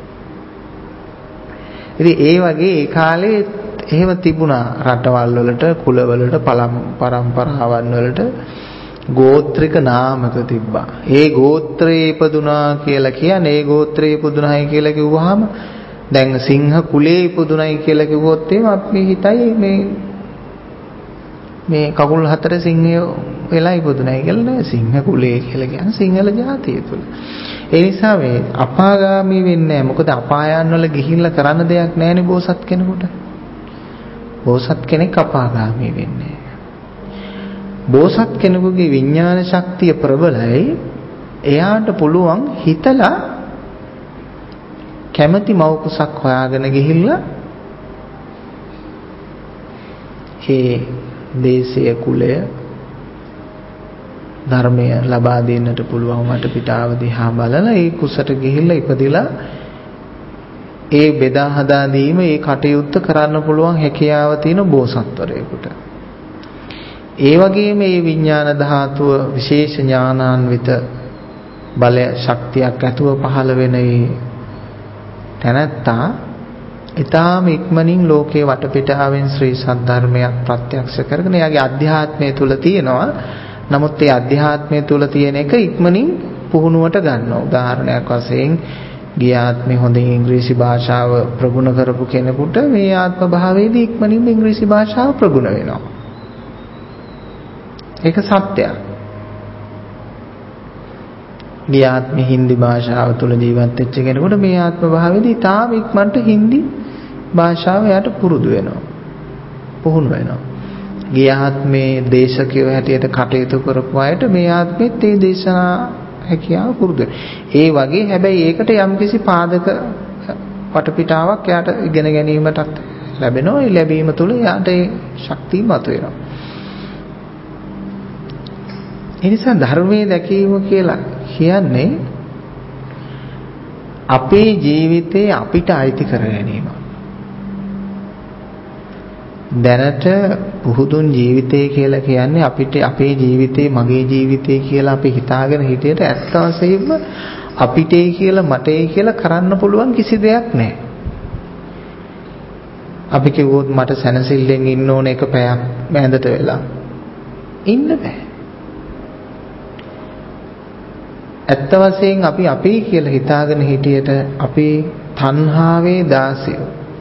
ඉතින් ඒ වගේ ඒ කාලේ එහෙම තිබුණා රටවල් වලට කුල වලට පරම්පරාවන් වලට ගෝත්‍රික නාමක තිබ්බා. ඒ ගෝත්‍රයේ ඉපදුනා කියලා කියන්නේ ඒ ගෝත්‍රයේ ඉපදුනායි කියලා කිව්වහම දැන් සිංහ කුලේ ඉපදුනායි කියලා කිව්වොත් එහෙම අපි හිතයි මේ කකුල් හතර සිංහයෝ වෙලා ඉපදුනායි කියලා නෑ. සිංහ කුලේ කියලා කියන්නේ සිංහල ජාතිය තුල. ඒ නිසා මේ අපාගාමී වෙන්නේ නැහැ. මොකද අපායන් වල ගිහිල්ලා කරන්න දෙයක් නැහැනේ බෝසත් කෙනෙකුට. බෝසත් කෙනෙක් අපාගාමී වෙන්නේ නැහැ. බෝසත් කෙනෙකුගේ විඥාන ශක්තිය ප්‍රබලයි. එයාට පුළුවන් හිතලා කැමැති මව් කුසක් හොයාගෙන ගිහිල්ලා ඒ දේශීය කුලය ධර්මය ලබා දෙන්නට පුළුවන් වටපිටාව දිහා බලලා ඒ කුසට ගිහිල්ලා ඉපදිලා ඒ බෙදා හදා දීම ඒ කටයුත්ත කරන්න පුළුවන් හැකියාව තියෙන බෝසත්වරයෙකුට. ඒ වගේම මේ විඥාන ධාතුව විශේෂ ඥානාන්විත බලය ශක්තියක් ඇතුව පහළ වෙන තැනැත්තා ඊටාම ඉක්මනින් ලෝකේ වටපිටාවෙන් ශ්‍රී සද්ධර්මයක් ප්‍රත්‍යක්ෂ කරගෙන එයාගේ අධ්‍යාත්මය තුල තියෙනවා. නමුත් ඒ අධ්‍යාත්මය තුල තියෙන එක ඉක්මනින් පුහුණුවට ගන්නවා. උදාහරණයක් වශයෙන් ගිය ආත්මේ හොඳින් ඉංග්‍රීසි භාෂාව ප්‍රගුණ කරපු කෙනෙකුට මේ ආත්ම භාවයේදී ඉක්මනින් ඉංග්‍රීසි භාෂාව ප්‍රගුණ වෙනවා. ඒක සත්‍යයක්. ගිය ආත්මේ හින්දි භාෂාව තුල ජීවත් වෙච්ච කෙනෙකුට මේ ආත්ම භාවයේදී තාම ඉක්මනට හින්දි භාෂාව යාට පුරුදු වෙනවා. පුහුණු වෙනවා. ගිය ආත්මේ දේශකයෝ හැටියට කටයුතු කරපු අයට මේ ආත්මෙත් මේ දේශනා හැකියාව පුරුදු ඒ වගේ හැබැයි ඒකට යම්කිසි පාදක වටපිටාවක් යාට ඉගෙන ගැනීමටත් ලැබෙනවා. ඒ ලැබීම තුළ යාට ඒ ශක්තිය මතුවෙනවා. ඒ නිසා ධර්මයේ දැකීම කියලා කියන්නේ අපේ ජීවිතේ අපිට අයිති කර ගැනීම. දැනට පුහුදුන් ජීවිතය කියලා කියන්නේ අපිට අපේ ජීවිතේ මගේ ජීවිතේ කියලා අපි හිතාගෙන හිටියට ඇත්ත වශයෙන්ම අපිටයි කියලා මටයි කියලා කරන්න පුළුවන් කිසි දෙයක් නැහැ. අපි කිව්වොත් මට සැනසෙල්ලෙන් ඉන්න ඕන එක පැයක් මෑඳට වෙලා ඉන්න බෑ. ඇත්ත වශයෙන් අපි අපේ කියලා හිතාගෙන හිටියට අපේ තණ්හාවේ දාසය.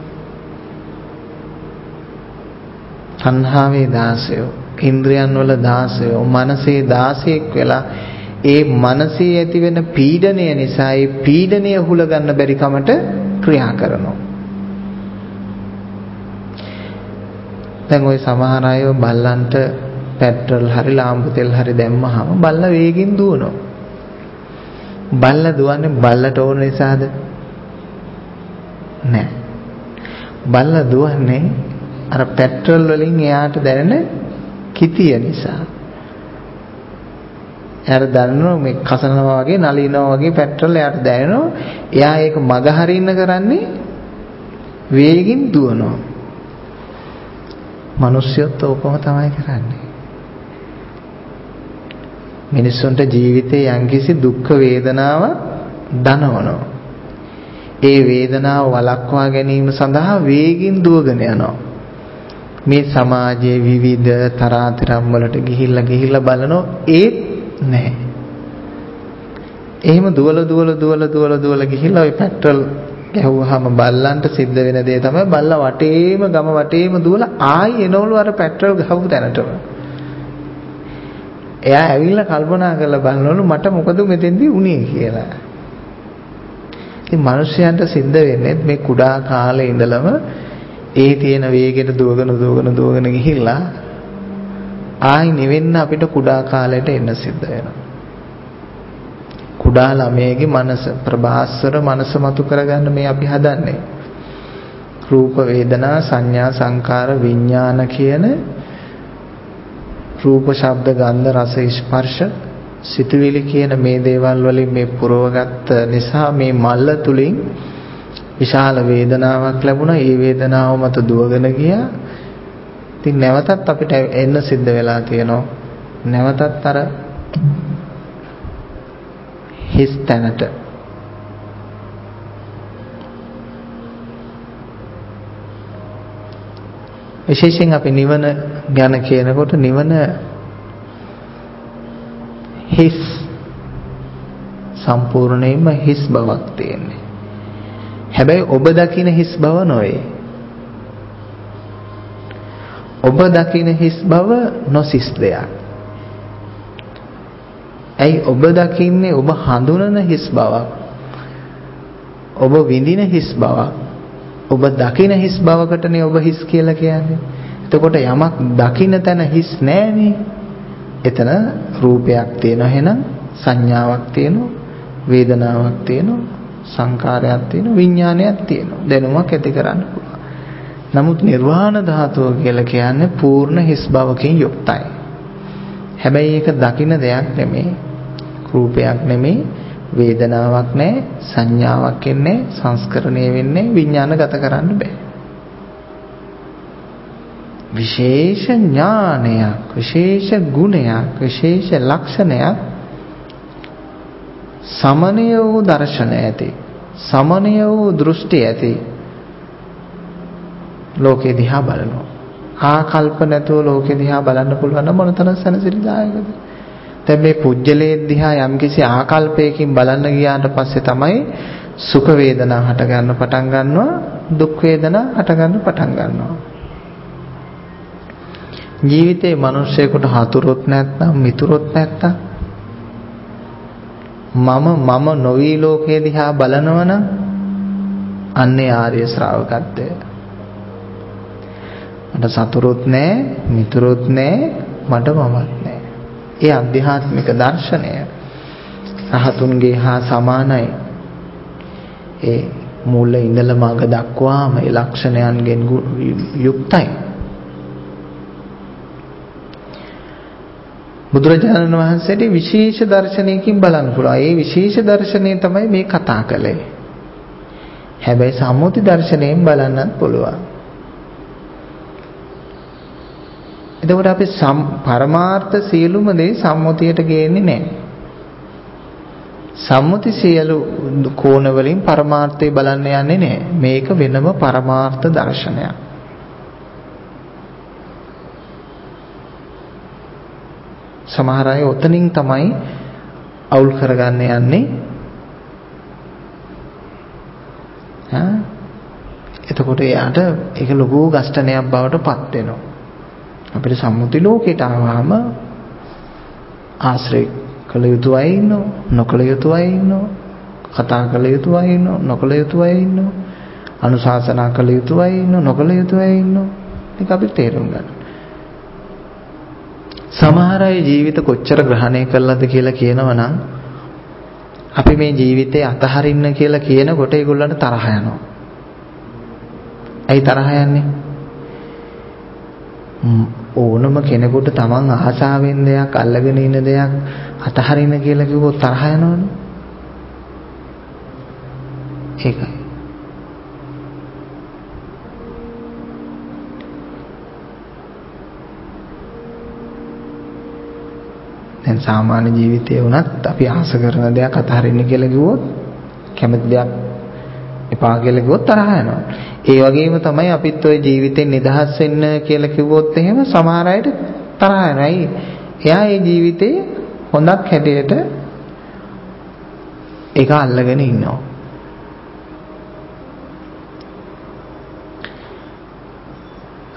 තණ්හාවේ දාසය, ඉන්ද්‍රයන් වල දාසය, මනසේ දාසයෙක් වෙලා ඒ මනසේ ඇති වෙන පීඩනය නිසා ඒ පීඩනය හුල ගන්න බැරි කමට ක්‍රියා කරනවා. දැන් ওই සමහර අය බල්ලන්ට පෙට්‍රල් හරි ලාම්පු තෙල් හරි දැම්මහම බල්ලා වේගෙන් දුවනවා. බල්ලා දුවන්නේ බල්ලට ඕන නිසාද? නෑ. බල්ලා දුවන්නේ අර පෙට්‍රල් වලින් එයාට දැනෙන කිතිය නිසා. එයාට දැනෙනවා මේ කසනවා වගේ නලිනවා වගේ පෙට්‍රල් එයාට දැනෙනවා. එයා ඒක මග හරින්න කරන්නේ වේගින් දුවනවා. මිනිස්සුත් ඕකම තමයි කරන්නේ. මිනිස්සුන්ට ජීවිතේ යම්කිසි දුක් වේදනාවක් දනවනවා. ඒ වේදනාව වළක්වා ගැනීම සඳහා වේගින් දුවගෙන යනවා. මේ සමාජයේ විවිධ තරාතිරම් වලට ගිහිල්ලා බලනෝ ඒත් නැහැ. එහෙම දුවලා ගිහිල්ලා ওই පෙට්‍රල් ගැහුවාම බල්ලන්ට සිද්ධ වෙන දේ තමයි බල්ලා වටේම ගම වටේම දුවලා ආයි එනවලු අර පෙට්‍රල් ගහපු තැනටම. එයා ඇවිල්ලා කල්පනා කරලා බලනවලු මට මොකද මෙතෙන්දී උනේ කියලා. ඉතින් මිනිස්යන්ට සිද්ධ වෙන්නේ මේ කුඩා කාලේ ඉඳලම ඒ තියෙන වේගෙට දුවගෙන ගිහිල්ලා ආයි නිවෙන්න අපිට කුඩා කාලයට එන්න සිද්ධ වෙනවා. කුඩා ළමයේගේ මනස ප්‍රභාස්වර මනස මතු කරගන්න මේ අපි හදන්නේ. රූප වේදනා සංඥා සංකාර විඥාන කියන රූප ශබ්ද ගන්ධ රස ස්පර්ශ සිතුවිලි කියන මේ දේවල් වලින් මේ පුරවගත්ත නිසා මේ මල්ල තුලින් විශාල වේදනාවක් ලැබුණා. ඒ වේදනාව මත දුවගෙන ගියා. ඉතින් නැවතත් අපිට එන්න සිද්ධ වෙලා තියෙනවා. නැවතත් අර හිස් තැනට. විශේෂයෙන් අපි නිවන ගැන කියනකොට නිවන හිස් සම්පූර්ණයෙන්ම හිස් බවක් තියෙන්නේ. හැබැයි ඔබ දකින හිස් බව නොවේ. ඔබ දකින හිස් බව නොසිස් දෙයක්. ඇයි ඔබ දකින්නේ ඔබ හඳුනන හිස් බවක්. ඔබ විඳින හිස් බවක්. ඔබ දකින හිස් බවකටනේ ඔබ හිස් කියලා කියන්නේ. එතකොට යමක් දකින තැන හිස් නෑනේ. එතන රූපයක් තියෙනවා, එහෙනම් සංඥාවක් තියෙනවා, වේදනාවක් තියෙනවා, සංකාරයක් තියෙනවා, විඥානයක් තියෙනවා. දැනුමක් ඇති කරන්න පුළුවන්. නමුත් නිර්වාණ ධාතුව කියලා කියන්නේ පූර්ණ හිස් බවකින් යුක්තයි. හැබැයි ඒක දකින දෙයක් නෙමෙයි. රූපයක් නෙමෙයි, වේදනාවක් නැහැ, සංඥාවක් එන්නේ, සංස්කරණය වෙන්නේ, විඥානගත කරන්න බෑ. විශේෂ ඥානයක්, විශේෂ ගුණයක්, විශේෂ ලක්ෂණයක් සමනය වූ දර්ශනය ඇති, සමනය වූ දෘෂ්ටි ඇති ලෝකේ දිහා බලනවා. ආකල්ප නැතුව ලෝකේ දිහා බලන්න පුළුවන් නම් මොනතරම් සැනසෙලිදායකද? දැන් මේ පුජ්‍යලේ දිහා යම්කිසි ආකල්පයකින් බලන්න ගියාට පස්සේ තමයි සුඛ වේදනා හට ගන්න පටන් ගන්නවා, දුක් වේදනා හට ගන්න පටන් ගන්නවා. ජීවිතේ මිනිස්සෙකුට හතුරුත් නැත්නම් මිතුරුත් නැත්නම් මම නොවි ලෝකේ දිහා බලනවනම් අන්නේ ආර්ය ශ්‍රාවකත්වය. මට සතුරුත් නැහැ, මිතුරුත් නැහැ, මට මමත් නැහැ. ඒ අධ්‍යාත්මික දර්ශනය රහතුන්ගේ හා සමානයි. ඒ මූල ඉඳලම අග දක්වාම ඒ ලක්ෂණයන්ගෙන් යුක්තයි. බුදුරජාණන් වහන්සේට විශේෂ දර්ශනයකින් බලන්න පුළුවන්. ඒ විශේෂ දර්ශනය තමයි මේ කතා කළේ. හැබැයි සම්මුති දර්ශනයෙන් බලන්නත් පුළුවන්. එතකොට අපි පරමාර්ථ සියලුම දේ සම්මුතියට ගේන්නේ නැහැ. සම්මුති සියලු කෝණ වලින් පරමාර්ථය බලන්න යන්නේ නැහැ. මේක වෙනම පරමාර්ථ දර්ශනයක්. සමහර අය ඔතනින් තමයි අවුල් කරගන්න යන්නේ. එතකොට එයාට ඒක ලොකු ගස්ඨනයක් බවට පත් වෙනවා. අපිට සම්මුති ලෝකයට ආවම ආශ්‍රය කළ යුතු අය ඉන්නවා, නොකළ යුතු අය ඉන්නවා, කතා කළ යුතු අය ඉන්නවා, නොකළ යුතු අය ඉන්නවා, අනුශාසනා කළ යුතු අය ඉන්නවා, නොකළ යුතු අය ඉන්නවා. ඒක අපි තේරුම් ගන්න. සමහර අය ජීවිත කොච්චර ග්‍රහණය කළාද කියලා කියනවනම් අපි මේ ජීවිතේ අතහරින්න කියලා කියනකොට ඒගොල්ලන්ට තරහ යනවා. ඇයි තරහ යන්නේ? ඕනම කෙනෙකුට තමන් ආසාවෙන් දෙයක් අල්ලගෙන ඉන්න දෙයක් අතහරින්න කියලා කිව්වොත් තරහ යනවනේ. ඒකයි. දැන් සාමාන්‍ය ජීවිතේ වුණත් අපි ආස කරන දෙයක් අතහරින්න කියලා කිව්වොත්, කැමති දෙයක් එපා කියලා කිව්වොත් තරහ යනවා. ඒ වගේම තමයි අපිත් ඔය ජීවිතෙන් නිදහස් වෙන්න කියලා කිව්වොත් එහෙම සමහර අයට තරහ යනයි. එයා ඒ ජීවිතේ හොඳක් හැටියට ඒක අල්ලගෙන ඉන්නවා.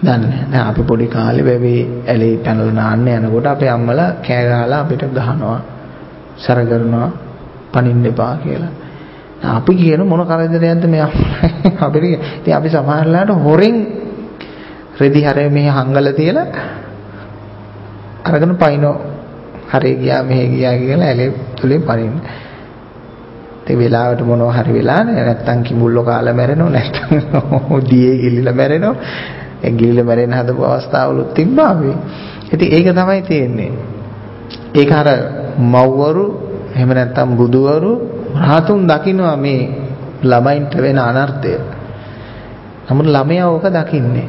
දන්නේ නැහැ. අපි පොඩි කාලේ වැවේ ඇලේ පැනලා නාන්න යනකොට අපේ අම්මලා කෑ ගහලා අපිට ගහනවා, සැර කරනවා, පනින්න එපා කියලා. අපි කියන මොන කරදරයක්ද මේ අපිට. ඉතින් අපි සමහරලාට හොරෙන් රෙදි හැරේ මෙහි හංගල තියලා අරගෙන පයින්නෝ. හරේ ගියා මෙහෙ ගියා කියලා ඇලේ තුලින් පනින්න. ඒ වෙලාවට මොනවා හරි වෙලා නැත්තම් කිඹුල්ලෝ කාලා මැරෙනව, නැත්තම් දියේ ගිලිලා මැරෙනව. ඒ ගිලිලා මැරෙන හදපු අවස්ථාවලුත් තිබ්බා අපි. ඉතින් ඒක තමයි තියෙන්නේ. ඒක අර මව්වරු එහෙම නැත්තම් බුදුවරු රහතුන් දකින්නවා මේ ළමයින්ට වෙන අනර්ථය. නමුත් ළමයා ඕක දකින්නේ.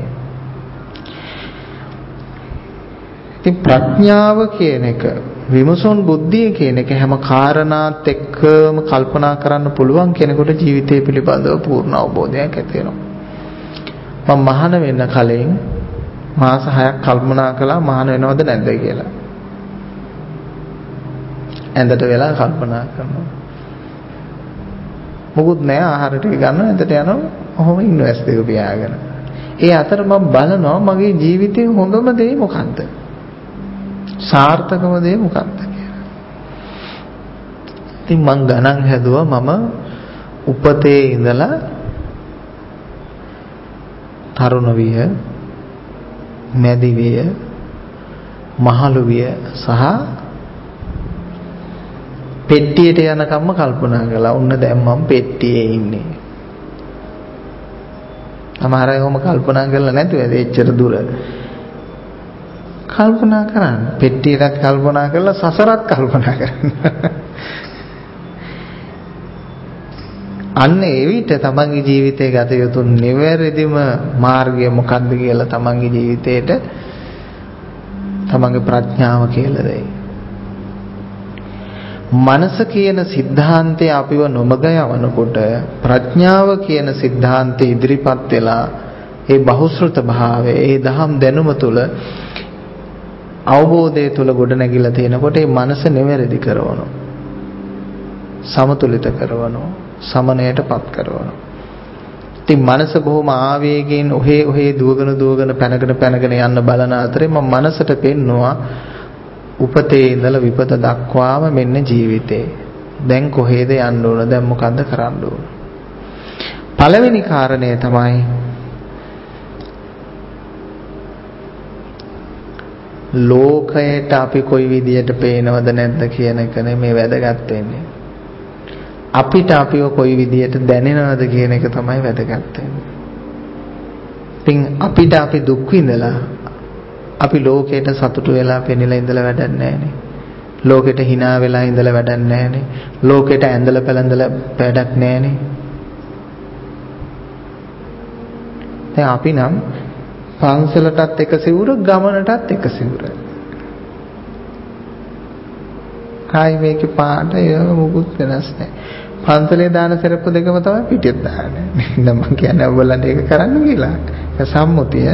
ඉතින් ප්‍රඥාව කියන එක, විමසුන් බුද්ධිය කියන එක හැම කාරණාත් එක්කම කල්පනා කරන්න පුළුවන් කෙනෙකුට ජීවිතය පිළිබඳව පූර්ණ අවබෝධයක් ඇති වෙනවා. මම මහාන වෙන්න කලින් මාස 6ක් කල්පනා කළා මහාන වෙනවද නැද්ද කියලා. ඇඳට වෙලා කල්පනා කරනවා. මොකුත් නැහැ, ආහාර ටික ගන්නවා, ඇඳට යනවා, ඔහොම ඉන්වෙස්ට් එක පියාගෙන. ඒ අතර මම බලනවා මගේ ජීවිතේ හොඳම දේ මොකක්ද? සාර්ථකම දේ මොකක්ද කියලා. ඉතින් මං ගණන් හැදුවා මම උපතේ ඉඳලා තරුණ විය, මැදි විය, මහලු විය සහ පෙට්ටියට යනකම්ම කල්පනා කළා. ඔන්න දැන් මම පෙට්ටියේ ඉන්නේ. සමහර අය ඔහොම කල්පනා කරලා නැතුව එච්චර දුර කල්පනා කරන්න. පෙට්ටියටත් කල්පනා කරලා සසරත් කල්පනා කරන්න. අන්න ඒ විට තමන්ගේ ජීවිතේ ගත යුතු නිවැරදිම මාර්ගය මොකක්ද කියලා තමන්ගේ ජීවිතේට තමන්ගේ ප්‍රඥාව කියලා දෙයි. මනස කියන સિદ્ધාන්තය අපිව නොමග යවනකොට ප්‍රඥාව කියන સિદ્ધාන්තය ඉදිරිපත් වෙලා ඒ බහුශ්‍රත භාවය, ඒ දහම් දැනුම තුළ අවබෝධය තුළ ගොඩ නැගිලා තියෙනකොට ඒ මනස නිවැරදි කරවනවා, සමතුලිත කරවනවා, සමනයටපත් කරනවා. ඉතින් මනස බොහොම ආවේගයෙන් ඔහේ දුවගෙන පැනගෙන යන්න බලන අතරේ මම මනසට පෙන්නවා උපතේ ඉඳලා විපත දක්වාම මෙන්න ජීවිතේ. දැන් කොහෙද යන්න ඕන? දැන් මොකද්ද කරන්න ඕන? පළවෙනි කාරණය තමයි ලෝකයට අපි කොයි විදියට පේනවද නැද්ද කියන එක නෙමෙයි වැදගත් වෙන්නේ. අපිට අපිව කොයි විදියට දැනෙනවද කියන එක තමයි වැදගත් වෙන්නේ. ඉතින් අපිට අපි දුක් විඳලා අපි ලෝකයට සතුටු වෙලා පෙනිලා ඉඳලා වැඩක් නැහැනේ. ලෝකෙට hina වෙලා ඉඳලා වැඩක් නැහැනේ. ලෝකෙට ඇඳලා පැලඳලා වැඩක් නැහැනේ. දැන් අපි නම් පන්සලටත් එක සිවුර, ගමනටත් එක සිවුර. කායි මේකේ පාට ඒක මොකුත් වෙනස් නැහැ. පන්සලේ දාන සරප්පු දෙකම තමයි පිටියට දාන්නේ. නම කියන්නේ ඔයගොල්ලන්ට ඒක කරන්න කියලා. ඒක සම්මුතිය.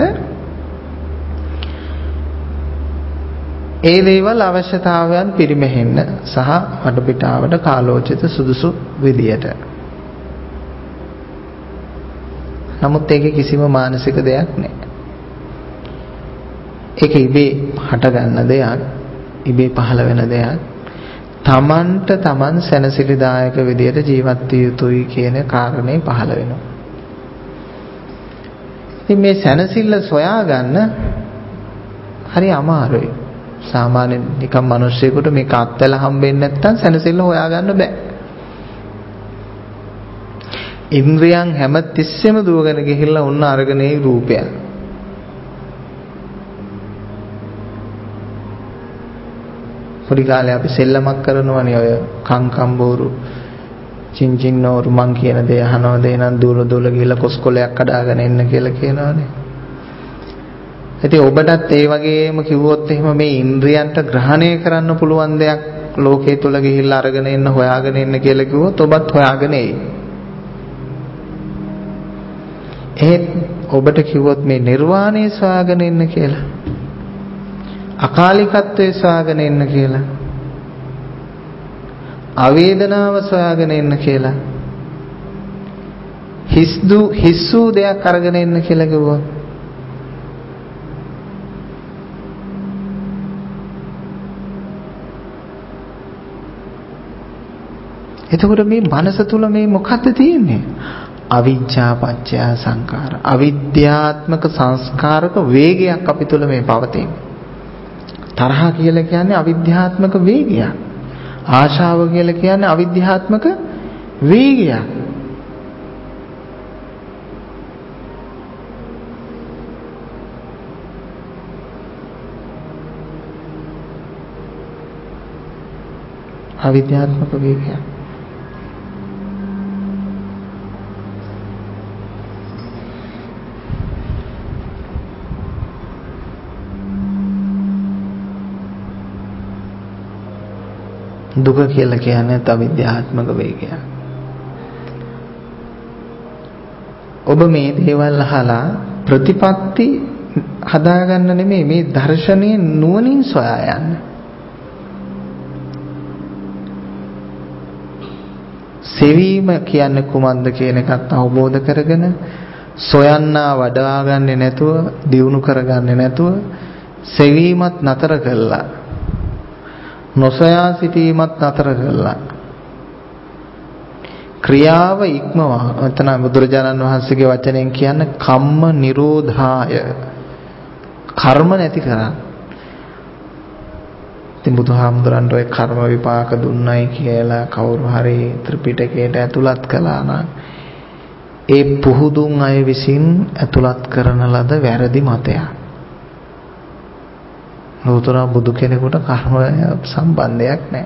ඒ දේවල් අවශ්‍යතාවයන් පිරිමෙහෙන්න සහ වටපිටාවට කාලෝචිත සුදුසු විදියට. නමුත් ඒකේ කිසිම මානසික දෙයක් නැහැ. ඒක ඉබේ හට ගන්න දෙයක්, ඉබේ පහළ වෙන දෙයක්. තමන්ට තමන් සැනසෙලිදායක විදියට ජීවත් විය යුතුයි කියන කාරණේ පහළ වෙනවා. ඉතින් මේ සැනසෙල්ල සොයාගන්න හරි අමාරුයි. සාමාන්‍ය නිකම් මිනිස්සෙකුට මේක අත්දැලා හම්බෙන්නේ නැත්නම් සැනසෙල්ල හොයාගන්න බෑ. ඉන්ද්‍රියන් හැම තිස්සෙම දුවගෙන ගිහිල්ලා ඔන්න අරගෙන ඒ රූපය. පොඩි කාලේ අපි සෙල්ලමක් කරනවනේ ඔය කංකම්බෝරු චින්චින්නෝරු මං කියන දේ අහනවද එනන් දුර ගිහිල්ලා කොස්කොලයක් කඩාගෙන එන්න කියලා කියනවනේ. ඉතින් ඔබටත් ඒ වගේම කිව්වොත් එහෙම මේ ඉන්ද්‍රියන්ට ග්‍රහණය කරන්න පුළුවන් දෙයක් ලෝකයේ තුල ගිහිල්ලා අරගෙන එන්න හොයාගෙන එන්න කියලා කිව්වොත් ඔබත් හොයාගෙන එයි. එහෙත් ඔබට කිව්වොත් මේ නිර්වාණය සොයාගෙන එන්න කියලා, අකාලිකත්වයේ සොයාගෙන එන්න කියලා, අවේදනාව සොයාගෙන එන්න කියලා, හිස්සු දෙයක් අරගෙන එන්න කියලා කිව්වොත් එතකොට මේ මනස තුල මේ මොකද්ද තියෙන්නේ? අවිජ්ජා පත්‍ය සංඛාර. අවිද්‍යාත්මක සංස්කාරක වේගයක් අපි තුල මේ පවතින. තරහ කියලා කියන්නේ අවිද්‍යාත්මක වේගයක්. ආශාව කියලා කියන්නේ අවිද්‍යාත්මක වේගයක්. අවිද්‍යාත්මක වේගයක්. දුක කියලා කියන්නේ අවිද්‍යාත්මක වේගයක්. ඔබ මේ දේවල් අහලා ප්‍රතිපත්ති හදාගන්න නෙමෙයි මේ දර්ශනයේ නුවණින් සොයා යන්න. සෙවීම කියන්නේ කුමක්ද කියන එකත් අවබෝධ කරගෙන සොයන්නා වඩාගන්නේ නැතුව දියුණු කරගන්නේ නැතුව සෙවීමත් නතර කළා. නොසොයා සිටීමත් නතර කළා. ක්‍රියාව ඉක්මවා. එතන බුදුරජාණන් වහන්සේගේ වචනයෙන් කියන්නේ කම්ම නිරෝධාය. කර්ම නැති කරා. ඉතින් බුදුහාමුදුරන්ට ඔය කර්ම විපාක දුන්නයි කියලා කවුරු හරි ත්‍රිපිටකයට ඇතුළත් කළා නම් ඒ පුහුදුන් අය විසින් ඇතුළත් කරන ලද වැරදි මතයක්. ලෝතර බුදු කෙනෙකුට කර්ම සම්බන්ධයක් නැහැ.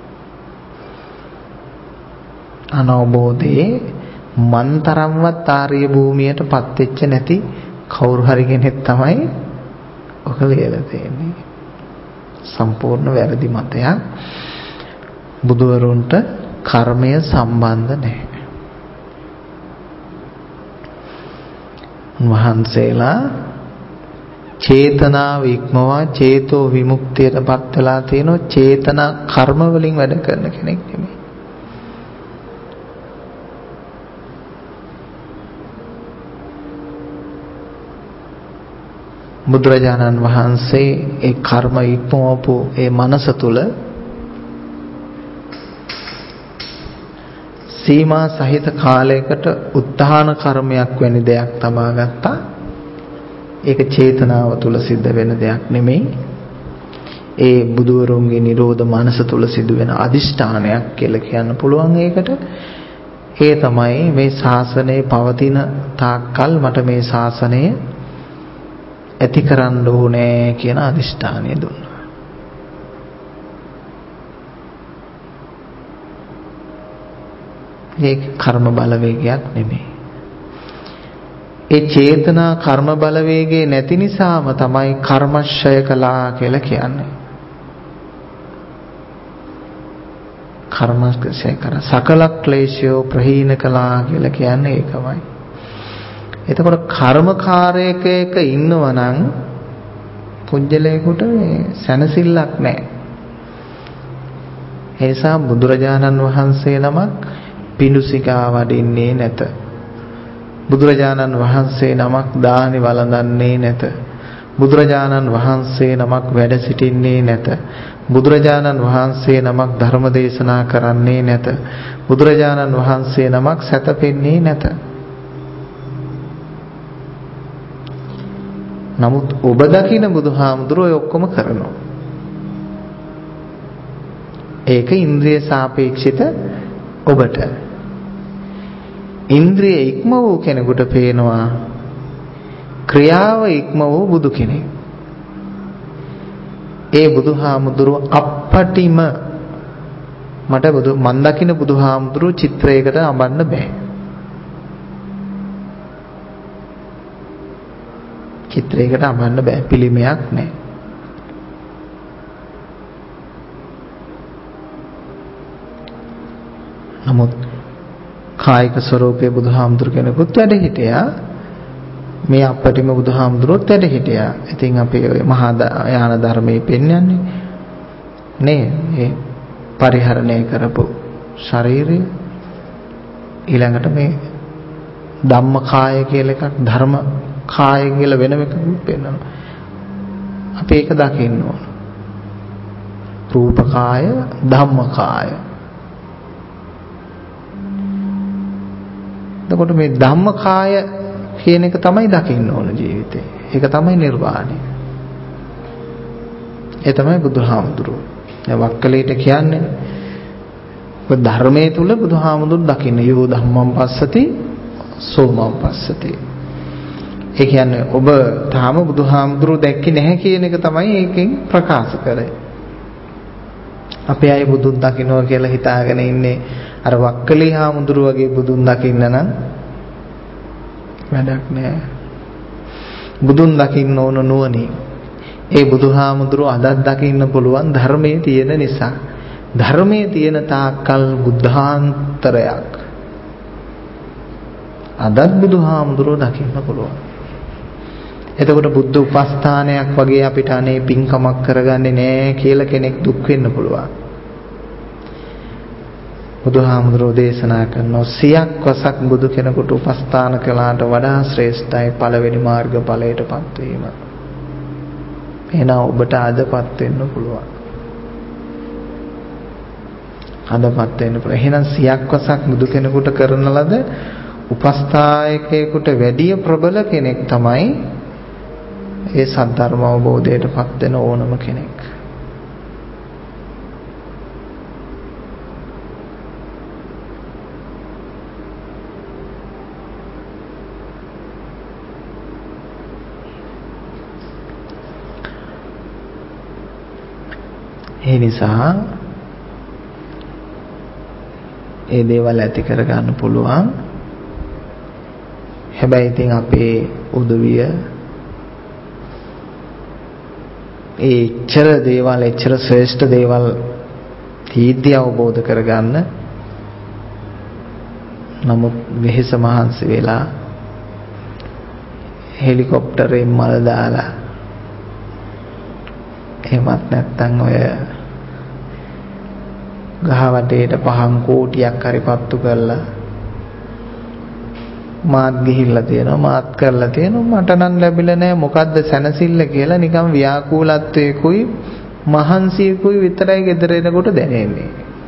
අනවබෝධයේ මන්තරම්වත් ආර්ය භූමියටපත් වෙච්ච නැති කවුරු හරි කෙනෙක් තමයි ඔක ලියලා තියෙන්නේ. සම්පූර්ණ වැරදි මතයක්. බුදුවරුන්ට කර්මය සම්බන්ධ නැහැ. උන්වහන්සේලා චේතනාව ඉක්මවා චේතෝ විමුක්තියටපත් වෙලා තියෙනවා. චේතනා කර්ම වලින් වැඩ කරන කෙනෙක් නෙමෙයි. බුදුරජාණන් වහන්සේ ඒ කර්ම ඉක්මවපු ඒ මනස තුල සීමා සහිත කාලයකට උත්හාන කර්මයක් වැනි දෙයක් තමා ගත්තා. ඒක චේතනාව තුල සිද්ධ වෙන දෙයක් නෙමෙයි. ඒ බුදුවරුන්ගේ නිරෝධ මනස තුල සිදුවෙන අදිෂ්ඨානයක් කියලා කියන්න පුළුවන් ඒකට. ඒ තමයි මේ ශාසනය පවතින තාක්කල් මට මේ ශාසනය ඇති කරන්න ඕනේ කියන අදිෂ්ඨානය දුන්නා. ඒක කර්ම බලවේගයක් නෙමෙයි. ඒ චේතනා කර්ම බලවේගයේ නැති නිසාම තමයි කර්මශ්‍රය කළා කියලා කියන්නේ. කර්මශ්‍රය කර සකල ක්ලේශයෝ ප්‍රහීන කළා කියලා කියන්නේ ඒකමයි. එතකොට කර්මකාරයක ඉන්නවනම් පුජ්‍යලයකට සැනසෙල්ලක් නැහැ. ඒ නිසා බුදුරජාණන් වහන්සේ නමක් පිඬුසිඟා වඩින්නේ නැත. බුදුරජාණන් වහන්සේ නමක් දානි වළඳන්නේ නැත. බුදුරජාණන් වහන්සේ නමක් වැඩ සිටින්නේ නැත. බුදුරජාණන් වහන්සේ නමක් ධර්ම දේශනා කරන්නේ නැත. බුදුරජාණන් වහන්සේ නමක් සැතපෙන්නේ නැත. නමුත් ඔබ දකින බුදුහාමුදුරුවෝ ඔය ඔක්කොම කරනවා. ඒක ඉන්ද්‍රිය සාපේක්ෂිත ඔබට. ඉන්ද්‍රිය ඉක්ම වූ කෙනෙකුට පේනවා ක්‍රියාව ඉක්ම වූ බුදු කෙනෙක්. ඒ බුදුහාමුදුරුවෝ අප්පටිම මට මන් දකින බුදුහාමුදුරුවෝ චිත්‍රයකට අඹන්න බෑ. චිත්‍රයකට අඹන්න බෑ. පිළිමයක් නැහැ. නමුත් කායික ස්වરૂපයේ බුදුහාමුදුරු කෙනෙකුත් වැඩ හිටියා. මේ අපටිම බුදුහාමුදුරුවොත් වැඩ හිටියා. ඉතින් අපි ඔය මහා යාන ධර්මයේ පෙන්වන්නේ නේ මේ පරිහරණය කරපු ශරීරය. ඊළඟට මේ ධම්ම කාය කියලා එකක් ධර්ම කාය කියලා වෙනම එකක් පෙන්වනවා. අපි ඒක දකින්න ඕන. රූප කාය, ධම්ම කාය. එතකොට මේ ධම්මකාය කියන එක තමයි දකින්න ඕන ජීවිතේ. ඒක තමයි නිර්වාණය. ඒ තමයි බුදුහාමුදුරුවෝ. දැන් වක්කලීට කියන්නේ ඔය ධර්මයේ තුල බුදුහාමුදුරුවෝ දකින්න යෝ ධම්මං පස්සති සෝමං පස්සති. ඒ කියන්නේ ඔබ තාම බුදුහාමුදුරුවෝ දැක්කේ නැහැ කියන එක තමයි ඒකෙන් ප්‍රකාශ කරේ. අපි අය බුදුන් දකින්නවා කියලා හිතාගෙන ඉන්නේ අර වක්කලී හාමුදුරුවෝ වගේ බුදුන් දකින්න නම් වැඩක් නෑ. බුදුන් දකින්න ඕන නුවණින්. ඒ බුදුහාමුදුරුවෝ අදත් දකින්න පුළුවන් ධර්මයේ තියෙන නිසා. ධර්මයේ තියෙන තාක්කල් බුද්ධාන්තරයක්. අදත් බුදුහාමුදුරුවෝ දකින්න පුළුවන්. එතකොට බුද්ධ උපස්ථානයක් වගේ අපිට අනේ පින්කමක් කරගන්නේ නෑ කියලා කෙනෙක් දුක් වෙන්න පුළුවන්. බුදුහාමුදුරුවෝ දේශනා කරනවා සියක් වසක් බුදු කෙනෙකුට උපස්ථාන කළාට වඩා ශ්‍රේෂ්ඨයි පළවෙනි මාර්ග ඵලයටපත් වීම. එහෙනම් ඔබට අදපත් වෙන්න පුළුවන්. අදපත් වෙන්න පුළුවන්. එහෙනම් සියක් වසක් බුදු කෙනෙකුට කරන ලද උපස්ථායකයෙකුට වැඩි ප්‍රබල කෙනෙක් තමයි ඒ සද්ධර්ම අවබෝධයටපත් වෙන ඕනම කෙනෙක්. ඒ නිසා ඒ දේවල් ඇති කරගන්න පුළුවන්. හැබැයි ඉතින් අපේ උදවිය එච්චර දේවල් එච්චර ශ්‍රේෂ්ඨ දේවල් තීද්‍ය අවබෝධ කරගන්න නමුත් වෙහෙස මහන්සි වෙලා හෙලිකොප්ටරේ මල දාලා එහෙමත් නැත්නම් ඔය ගහවටේට 5 කෝටියක් හරි පත්තු කරලා මාත් ගිහිල්ලා තියෙනවා මාත් කරලා තියෙනවා මට නම් ලැබිලා නැහැ මොකද්ද සැනසෙල්ල කියලා නිකන් ව්‍යාකූලත්වයකුයි මහන්සියකුයි විතරයි ගෙදර එනකොට දැනෙන්නේ.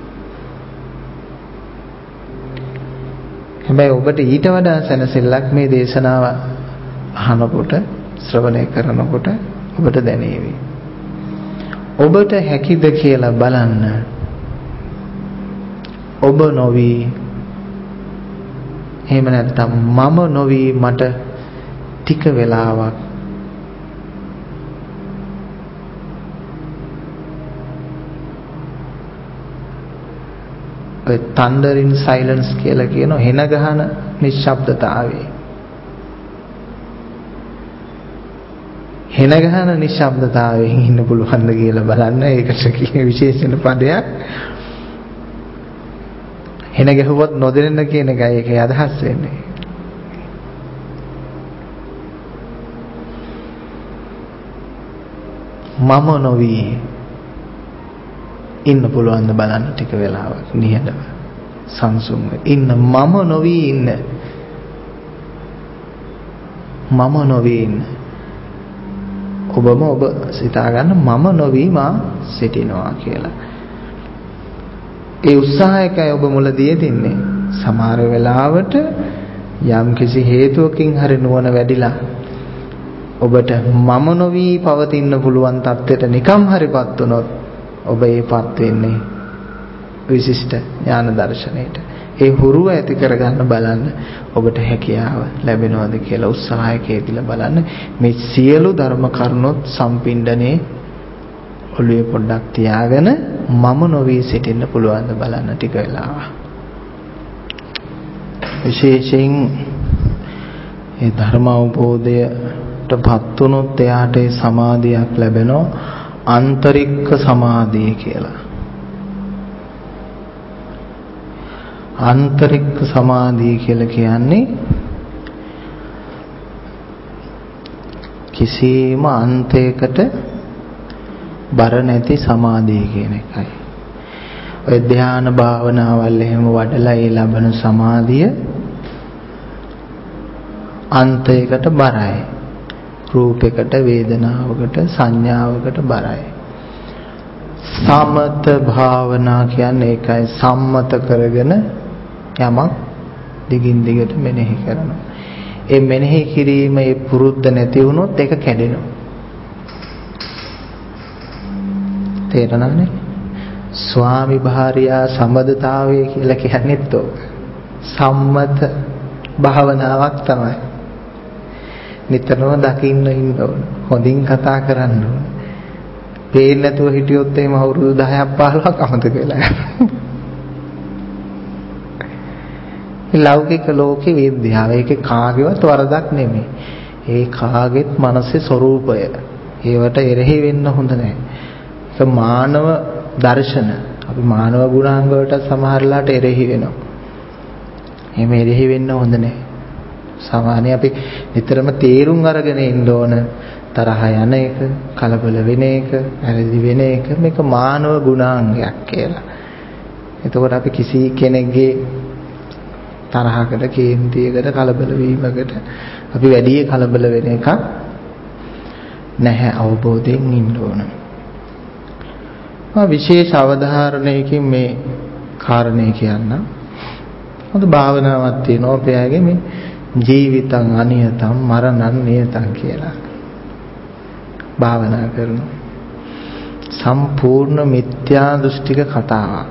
හැබැයි ඔබට ඊට වඩා සැනසෙල්ලක් මේ දේශනාව අහනකොට ශ්‍රවණය කරනකොට ඔබට දැනේවි. ඔබට හැකිද කියලා බලන්න. ඔබ නොවි එහෙම නැත්නම් මම නොවි මට ටික වෙලාවක් ඔය thunder in silence කියලා කියන හෙන ගහන නිශ්ශබ්දතාවය. හෙන ගහන නිශ්ශබ්දතාවයෙන් ඉන්න පුළුවන්ද කියලා බලන්න. ඒකට කියන විශේෂණ පදයක් හෙන ගැහුවොත් නොදෙන්න කියන එකයි ඒකේ අදහස් වෙන්නේ. මම නොවි ඉන්න පුළුවන් ද බලන්න ටික වෙලාවක් නිහඬව සංසුන්ව ඉන්න. මම නොවි ඉන්න. මම නොවි ඉන්න. ඔබම ඔබ සිතා ගන්න මම නොවි මා සිටිනවා කියලා. ඒ උත්සාහයකයි ඔබ මුලදී දෙන්නේ. සමහර වෙලාවට යම් කිසි හේතුවකින් හරි නුවණ වැඩිලා ඔබට මම නොවි පවතින්න පුළුවන් තත්ත්වයට නිකම් හරිපත් වුණොත් ඔබ ඒපත් වෙන්නේ විශිෂ්ට ඥාන දර්ශනයට. ඒ හුරුව ඇති කරගන්න බලන්න ඔබට හැකියාව ලැබෙනවද කියලා උත්සාහයකදීලා බලන්න. මේ සියලු ධර්ම කරුණොත් සම්පින්ඩනේ ඔළුවේ පොඩ්ඩක් තියාගෙන මම නොවි සිටින්න පුළුවන්ද බලන්න ටික වෙලාවක්. විශේෂයෙන් ඒ ධර්ම අවබෝධයටපත් වුණොත් එයාට ඒ සමාධියක් ලැබෙනවා ආන්තරික සමාධිය කියලා. ආන්තරික සමාධිය කියලා කියන්නේ කිසිම අන්තයකට බර නැති සමාධිය කියන එකයි. ඔය ධ්‍යාන භාවනාවල් එහෙම වඩලා ඒ ලබන සමාධිය අන්තයකට බරයි. රූපයකට, වේදනාවකට, සංඥාවකට බරයි. සමත භාවනා කියන්නේ ඒකයි. සම්මත කරගෙන යමක් දිගින් දිගට මෙනෙහි කරනවා. ඒ මෙනෙහි කිරීම ඒ පුරුද්ද නැති වුණොත් ඒක කැඩෙනවා. තේරෙනවනේ? ස්වාමි භාර්යා සම්බන්ධතාවය කියලා කියන්නේත් ඕක. සම්මත භාවනාවක් තමයි. නිතරම දකින්න ඉන්න ඕන. හොඳින් කතා කරන්න ඕන. පේන්නේ නැතුව හිටියොත් එහෙම අවුරුදු 10ක් 15ක් අමතක වෙලා යනවා. ලෞකික ලෝකේ විද්‍යාව ඒකේ කාගේවත් වරදක් නෙමෙයි. ඒ කාගෙත් මනසේ ස්වરૂපය. ඒවට එරෙහි වෙන්න හොඳ නැහැ. ඒක මානව දර්ශන. අපි මානව ගුණාංග වලට සමහරලාට එරෙහි වෙනවා. එහෙම එරෙහි වෙන්න හොඳ නැහැ. සාමාන්‍ය අපි නිතරම තේරුම් අරගෙන ඉන්න ඕන තරහ යන එක, කලබල වෙන එක, ඇරදි වෙන එක මේක මානව ගුණාංගයක් කියලා. එතකොට අපි කිසි කෙනෙක්ගේ තරහකට, කේන්තියකට, කලබල වීමකට අපි වැඩි කලබල වෙන එක නැහැ. අවබෝධයෙන් ඉන්න ඕන. විශේෂ අවධාරණයකින් මේ කාරණේ කියන්න. මොකද භාවනාවක් තියෙනවා අපේ මේ ජීවිතං අනියතං මරණං නියතං කියලා. භාවනා කරනවා. සම්පූර්ණ මිත්‍යා දෘෂ්ටික කතාවක්.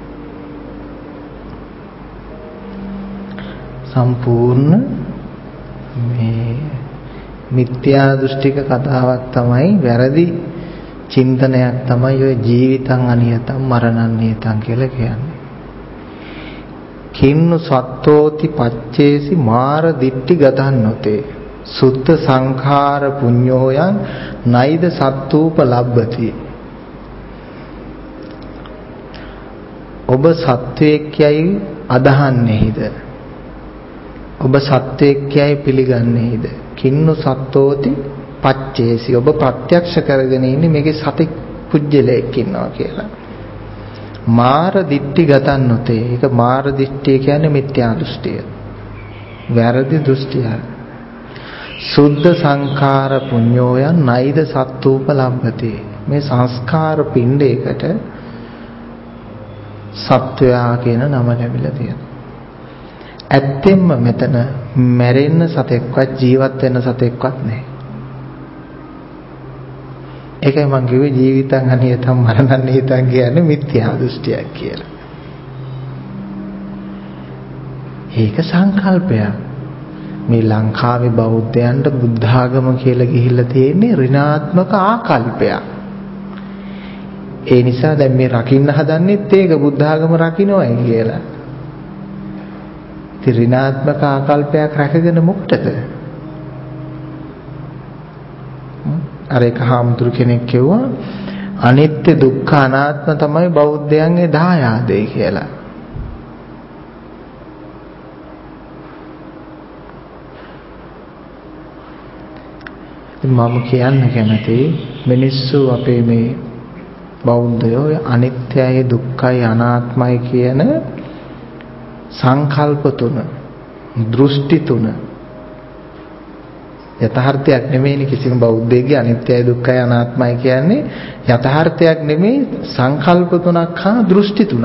සම්පූර්ණ මේ මිත්‍යා දෘෂ්ටික කතාවක් තමයි, වැරදි චින්තනයක් තමයි ඔය ජීවිතං අනියතං මරණං නියතං කියලා කියන්නේ. කින්නු සත්තෝති පච්චේසි මාර දිට්ටි ගතන්නොතේ සුද්ධ සංඛාර පුඤ්ඤෝයන් නයිද සත්තූප ලබ්බති. ඔබ සත්වයේක්යයි අදහන්නෙහිද? ඔබ සත්වයේක්යයි පිළිගන්නේහිද? කින්නු සත්තෝති පච්චේසි, ඔබ ප්‍රත්‍යක්ෂ කරගෙන ඉන්නේ මේකේ සතෙක් පුජ්‍යලයක් ඉන්නවා කියලා. මාර දිට්ටි ගතන්නොතේ, ඒක මාර දිට්ඨිය කියන්නේ මිත්‍යා දෘෂ්ටිය, වැරදි දෘෂ්ටිය. සුද්ධ සංඛාර පුඤ්ඤෝයන් නයිද සත්තූප ලබ්බති. මේ සංස්කාර පිණ්ඩයකට සත්වයා කියන නම ලැබිලා තියෙනවා. ඇත්තෙන්ම මෙතන මැරෙන්න සතෙක්වත් ජීවත් වෙන්න සතෙක්වත් නැහැ. ඒකයි මම කිව්වේ ජීවිතං අනියතං මරණං නියතං කියන්නේ මිත්‍යා දෘෂ්ටියක් කියලා. ඒක සංකල්පයක්. මේ ලංකාවේ බෞද්ධයන්ට බුද්ධ ආගම කියලා ගිහිල්ලා තියෙන්නේ ඍණාත්මක ආකල්පයක්. ඒ නිසා දැන් මේ රකින්න හදන්නෙත් ඒක බුද්ධ ආගම රකින්නයි කියලා. ඉතින් ඍණාත්මක ආකල්පයක් රැකගෙන මොකටද? අර එක හාමුදුරු කෙනෙක් කිව්වා අනිත්‍ය දුක්ඛ අනාත්ම තමයි බෞද්ධයන්ගේ දායාදේ කියලා. මම කියන්න කැමතියි මිනිස්සු අපේ මේ බෞද්ධයෝ අනිත්‍යයි දුක්ඛයි අනාත්මයි කියන සංකල්ප තුන, දෘෂ්ටි තුන යථාර්ථයක් නෙමෙයිනේ. කිසිම බෞද්ධයෙක්ගේ අනිත්‍යයි දුක්ඛයි අනාත්මයි කියන්නේ යථාර්ථයක් නෙමෙයි, සංකල්ප තුනක් හා දෘෂ්ටි තුනක්.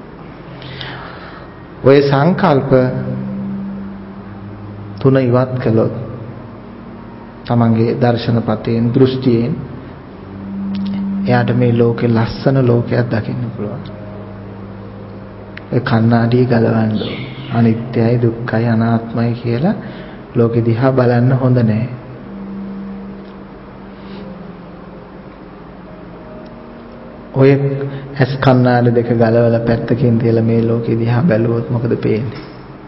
ඔය සංකල්ප තුන ඉවත් කළොත් තමන්ගේ දර්ශනපතෙන් දෘෂ්ටියෙන් එයාට මේ ලෝකේ ලස්සන ලෝකයක් දකින්න පුළුවන්. ඒ කණ්ණාඩිය ගලවන්න ඕන. අනිත්‍යයි දුක්ඛයි අනාත්මයි කියලා ලෝකෙ දිහා බලන්න හොඳ නැහැ. ඔය ඇස් කණ්ණාඩි දෙක ගලවලා පැත්තකින් තියලා මේ ලෝකෙ දිහා බැලුවොත් මොකද පේන්නේ?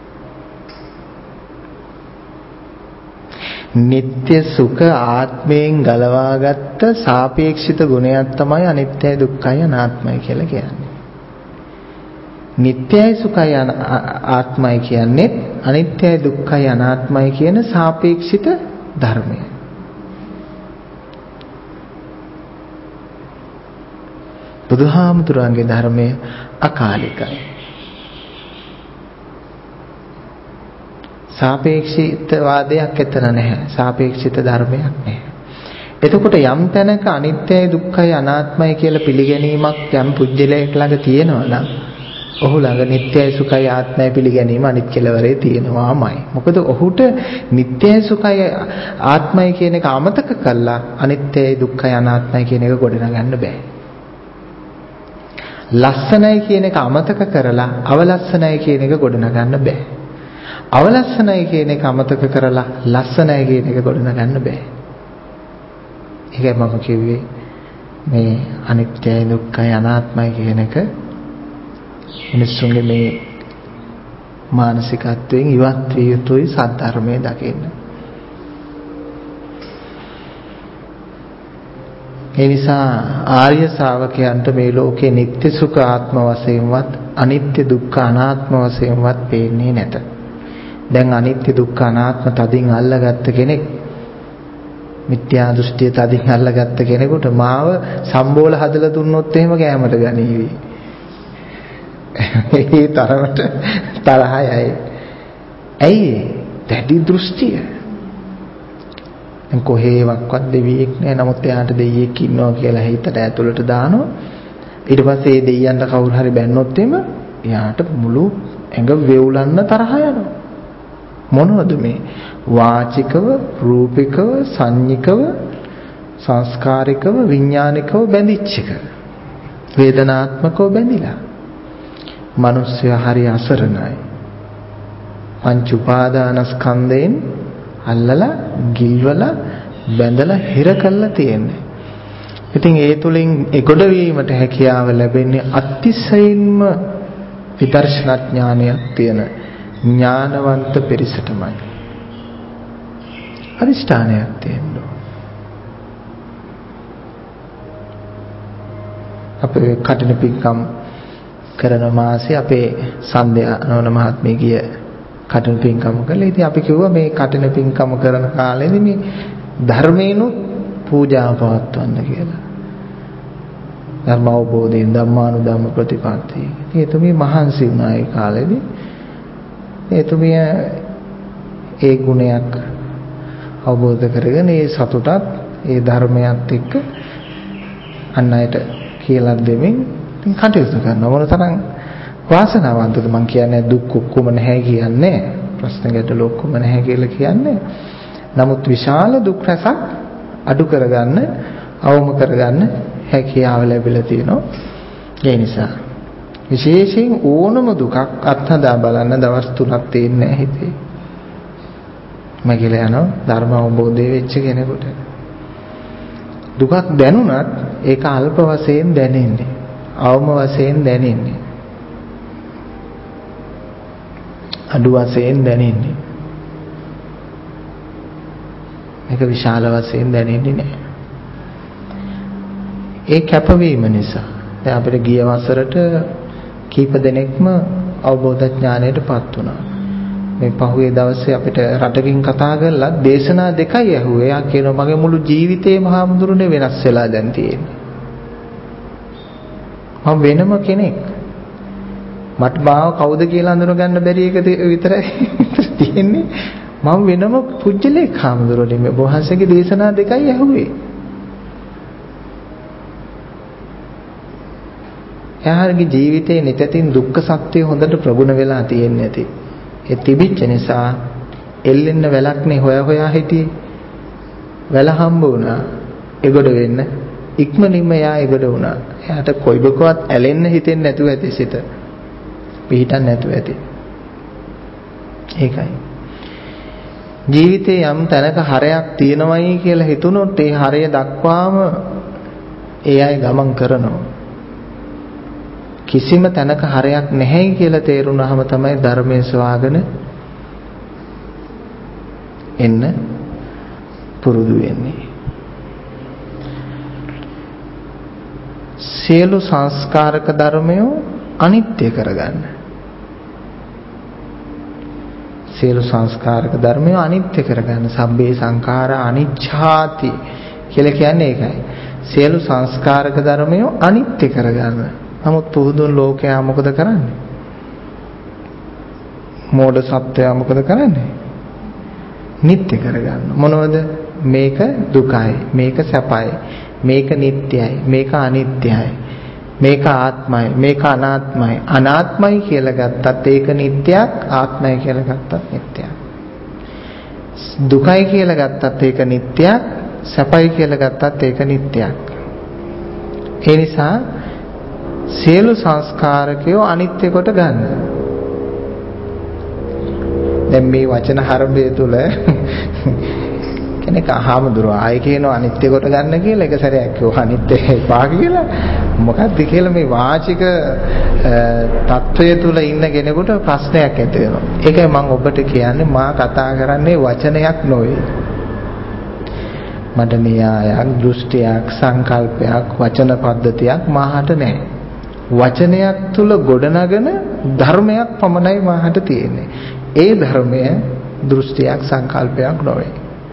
නিত্য සුඛ ආත්මයෙන් ගලවාගත්ත සාපේක්ෂිත ගුණයක් තමයි අනිත්‍යයි දුක්ඛයි අනාත්මයි කියලා කියන්නේ. නිට්ටයයි සුඛයි ආත්මයි කියන්නේ අනිත්‍යයි දුක්ඛයි අනාත්මයි කියන සාපේක්ෂිත ධර්මය. බුදුහාමුදුරන්ගේ ධර්මය අකාලිකයි. සාපේක්ෂිත වාදයක් එතන නැහැ. සාපේක්ෂිත ධර්මයක් නැහැ. එතකොට යම් තැනක අනිත්‍යයි දුක්ඛයි අනාත්මයි කියලා පිළිගැනීමක් යම් පුජ්‍යලයක් ළඟ තියෙනවා නම් ඔහු ළඟ නිට්ටයයි සුඛයි ආත්මය පිළිගැනීම අනිත් කෙලවරේ තියෙනවාමයි. මොකද ඔහුට නිට්ටයයි සුඛයි ආත්මය කියන එක අමතක කළා අනිත්‍යයි දුක්ඛයි අනාත්මයි කියන එක ගොඩනගන්න බෑ. ලස්සනයි කියන එක අමතක කරලා අවලස්සනයි කියන එක ගොඩනගන්න බෑ. අවලස්සනයි කියන එක අමතක කරලා ලස්සනයි කියන එක ගොඩනගන්න බෑ. ඒකයි මම කිව්වේ මේ අනිත්‍යයි දුක්ඛයි අනාත්මයි කියන එක මිනිස්සුන්ගේ මේ මානසිකත්වයෙන් ඉවත් විය යුතුයි සත්‍ය දකින්න. ඒ නිසා ආර්ය ශ්‍රාවකයන්ට මේ ලෝකේ නিত্য සුඛ ආත්ම වශයෙන්වත් අනිත්‍ය දුක්ඛ අනාත්ම වශයෙන්වත් පේන්නේ නැත. දැන් අනිත්‍ය දුක්ඛ අනාත්ම තදින් අල්ලගත්ත කෙනෙක් මිත්‍යා දෘෂ්ටිය තදින් අල්ලගත්ත කෙනෙකුට මාව සම්බෝල හදලා දුන්නොත් එහෙම කැමරට ගනීවි. ඒ තරමට තරහයි. ඇයි? දැඩි දෘෂ්ටිය. දැන් කොහේවත් දෙවියෙක් නෑ. නමුත් එයාට දෙවියෙක් ඉන්නවා කියලා හිතට ඇතුළට දානවා. ඊට පස්සේ ඒ දෙවියන්ට කවුරු හරි බැන්නොත් එimhe එයාට මුළු ඇඟ වේවුලන්න තරහ යනවා. මොනවද මේ? වාචිකව, රූපිකව, සංඤිකව, සංස්කාරිකව, විඥානිකව බැඳිච්ච එක. වේදනාත්මකව බැඳිලා. මනුස්සය හරි අසරණයි. පංච උපාදානස්කන්ධයෙන් අල්ලලා, ගිල්වලා, බැඳලා හිර කරලා තියෙන්නේ. ඉතින් ඒ තුලින් එගොඩ වීමට හැකියාව ලැබෙන්නේ අතිශයින්ම විදර්ශනා ඥානයක් තියෙන ඥානවන්ත පිරිසටමයි. අදිෂ්ඨානයක් තියෙනවා. අපේ කටින පින්කම් කරන මාසේ අපේ සන්ධ්‍යා නෝන මහත්මිය ගිය කටින පින්කම කළා. ඉතින් අපි කිව්වා මේ කටින පින්කම කරන කාලෙදී මේ ධර්මේනොත් පූජා පවත්වන්න කියලා. ධර්ම අවබෝධයෙන් ධම්මානුධම්ම ප්‍රතිපත්තිය. ඉතින් එතුමිය මහන්සි වුණා ඒ කාලෙදී. එතුමිය ඒ ගුණයක් අවබෝධ කරගෙන ඒ සතුටත් ඒ ධර්මයත් එක්ක අන් අයට කියලා දෙමින් කටයුතු කරනවා. මොනතරම් වාසනාවන්තද මං කියන්නේ. දුක් ඔක්කොම නැහැ කියන්නේ, ප්‍රශ්න ගැටලු ඔක්කොම නැහැ කියලා කියන්නේ. නමුත් විශාල දුක් රසක් අඩු කරගන්න, අවම කරගන්න හැකියාව ලැබිලා තියෙනවා. ඒ නිසා විශේෂයෙන් ඕනම දුකක් අත්හදා බලන්න දවස් 3ක් තියෙන්නේ නැහැ හිතේ. මගිල යනවා ධර්ම අවබෝධය වෙච්ච කෙනෙකුට. දුකක් දැනුණත් ඒක අල්ප වශයෙන් දැනෙන්නේ. අවම වශයෙන් දැනෙන්නේ. අඩු වශයෙන් දැනෙන්නේ. මේක විශාල වශයෙන් දැනෙන්නේ නැහැ. ඒ කැපවීම නිසා දැන් අපිට ගිය වසරට කීප දෙනෙක්ම අවබෝධ ඥානයටපත් වුණා. මේ පහුවේ දවසේ අපිට රටකින් කතා කරලා දේශනා දෙකයි ඇහුවේ. එයා කියනවා මගේ මුළු ජීවිතේම හාමුදුරනේ වෙනස් වෙලා දැන් තියෙන්නේ. මම වෙනම කෙනෙක්. මට මාව කවුද කියලා අඳුරගන්න බැරි එක විතරයි තියෙන්නේ. මම වෙනම පුජ්‍යලෙක් හාමුදුරනේ. මේ වහන්සේගේ දේශනා දෙකයි ඇහුවේ. එයාගේ ජීවිතේ නිතින් දුක්ඛ සත්‍ය හොඳට ප්‍රගුණ වෙලා තියෙන්නේ නැති. ඒ තිබිච්ච නිසා එල්ලෙන්න වැලක්නේ හොයා හිටියේ. වැල හම්බ වුණා. එගොඩ වෙන්න ඉක්මනින්ම එයා එගොඩ වුණා. එයාට කොයිබකවත් ඇලෙන්න හිතෙන්නේ නැතුව ඇති සිත. පිහිටන් නැතුව ඇති. ඒකයි. ජීවිතේ යම් තැනක හරයක් තියෙනවයි කියලා හිතුනොත් ඒ හරය දක්වාම ඒ අය ගමන් කරනවා. කිසිම තැනක හරයක් නැහැයි කියලා තේරුණාම තමයි ධර්මයේ සවාගෙන එන්න පුරුදු වෙන්නේ. සියලු සංස්කාරක ධර්මය අනිත්‍ය කරගන්න. සියලු සංස්කාරක ධර්මය අනිත්‍ය කරගන්න. සබ්බේ සංඛාරා අනිච්ඡාති කියලා කියන්නේ ඒකයි. සියලු සංස්කාරක ධර්මය අනිත්‍ය කරගන්න. නමුත් පුදුන් ලෝකයා මොකද කරන්නේ? මෝඩ සත්‍යය මොකද කරන්නේ? නිට්ටය කරගන්න. මොනවද? මේක දුකයි, මේක සැපයි, මේක නිට්ටයයි, මේක අනිත්‍යයි. මේක ආත්මයි, මේක අනාත්මයි. අනාත්මයි කියලා ගත්තත් ඒක නිට්ටයක්, ආත්මයි කියලා ගත්තත් නිට්ටයක්. දුකයි කියලා ගත්තත් ඒක නිට්ටයක්, සැපයි කියලා ගත්තත් ඒක නිට්ටයක්. ඒ නිසා සියලු සංස්කාරකයෝ අනිත්‍ය කොට ගන්න. දැන් මේ වචන හරබය තුල කෙනෙක් අහමුදුර ආයේ කියනවා අනිත්‍ය කොට ගන්න කියලා. එක සැරයක් කිව්වා අනිත්‍ය එපා කියලා. මොකක්ද කියලා මේ වාචික තත්වය තුල ඉන්න කෙනෙකුට ප්‍රශ්නයක් ඇති වෙනවා. ඒකයි මම ඔබට කියන්නේ මා කතා කරන්නේ වචනයක් නොවේ. මට න්‍යායක්, දෘෂ්ටියක්, සංකල්පයක්, වචන පද්ධතියක් මාහට නැහැ. වචනයක් තුල ගොඩනගෙන ධර්මයක් පමණයි මාහට තියෙන්නේ. ඒ ධර්මය දෘෂ්ටියක්, සංකල්පයක් නොවේ.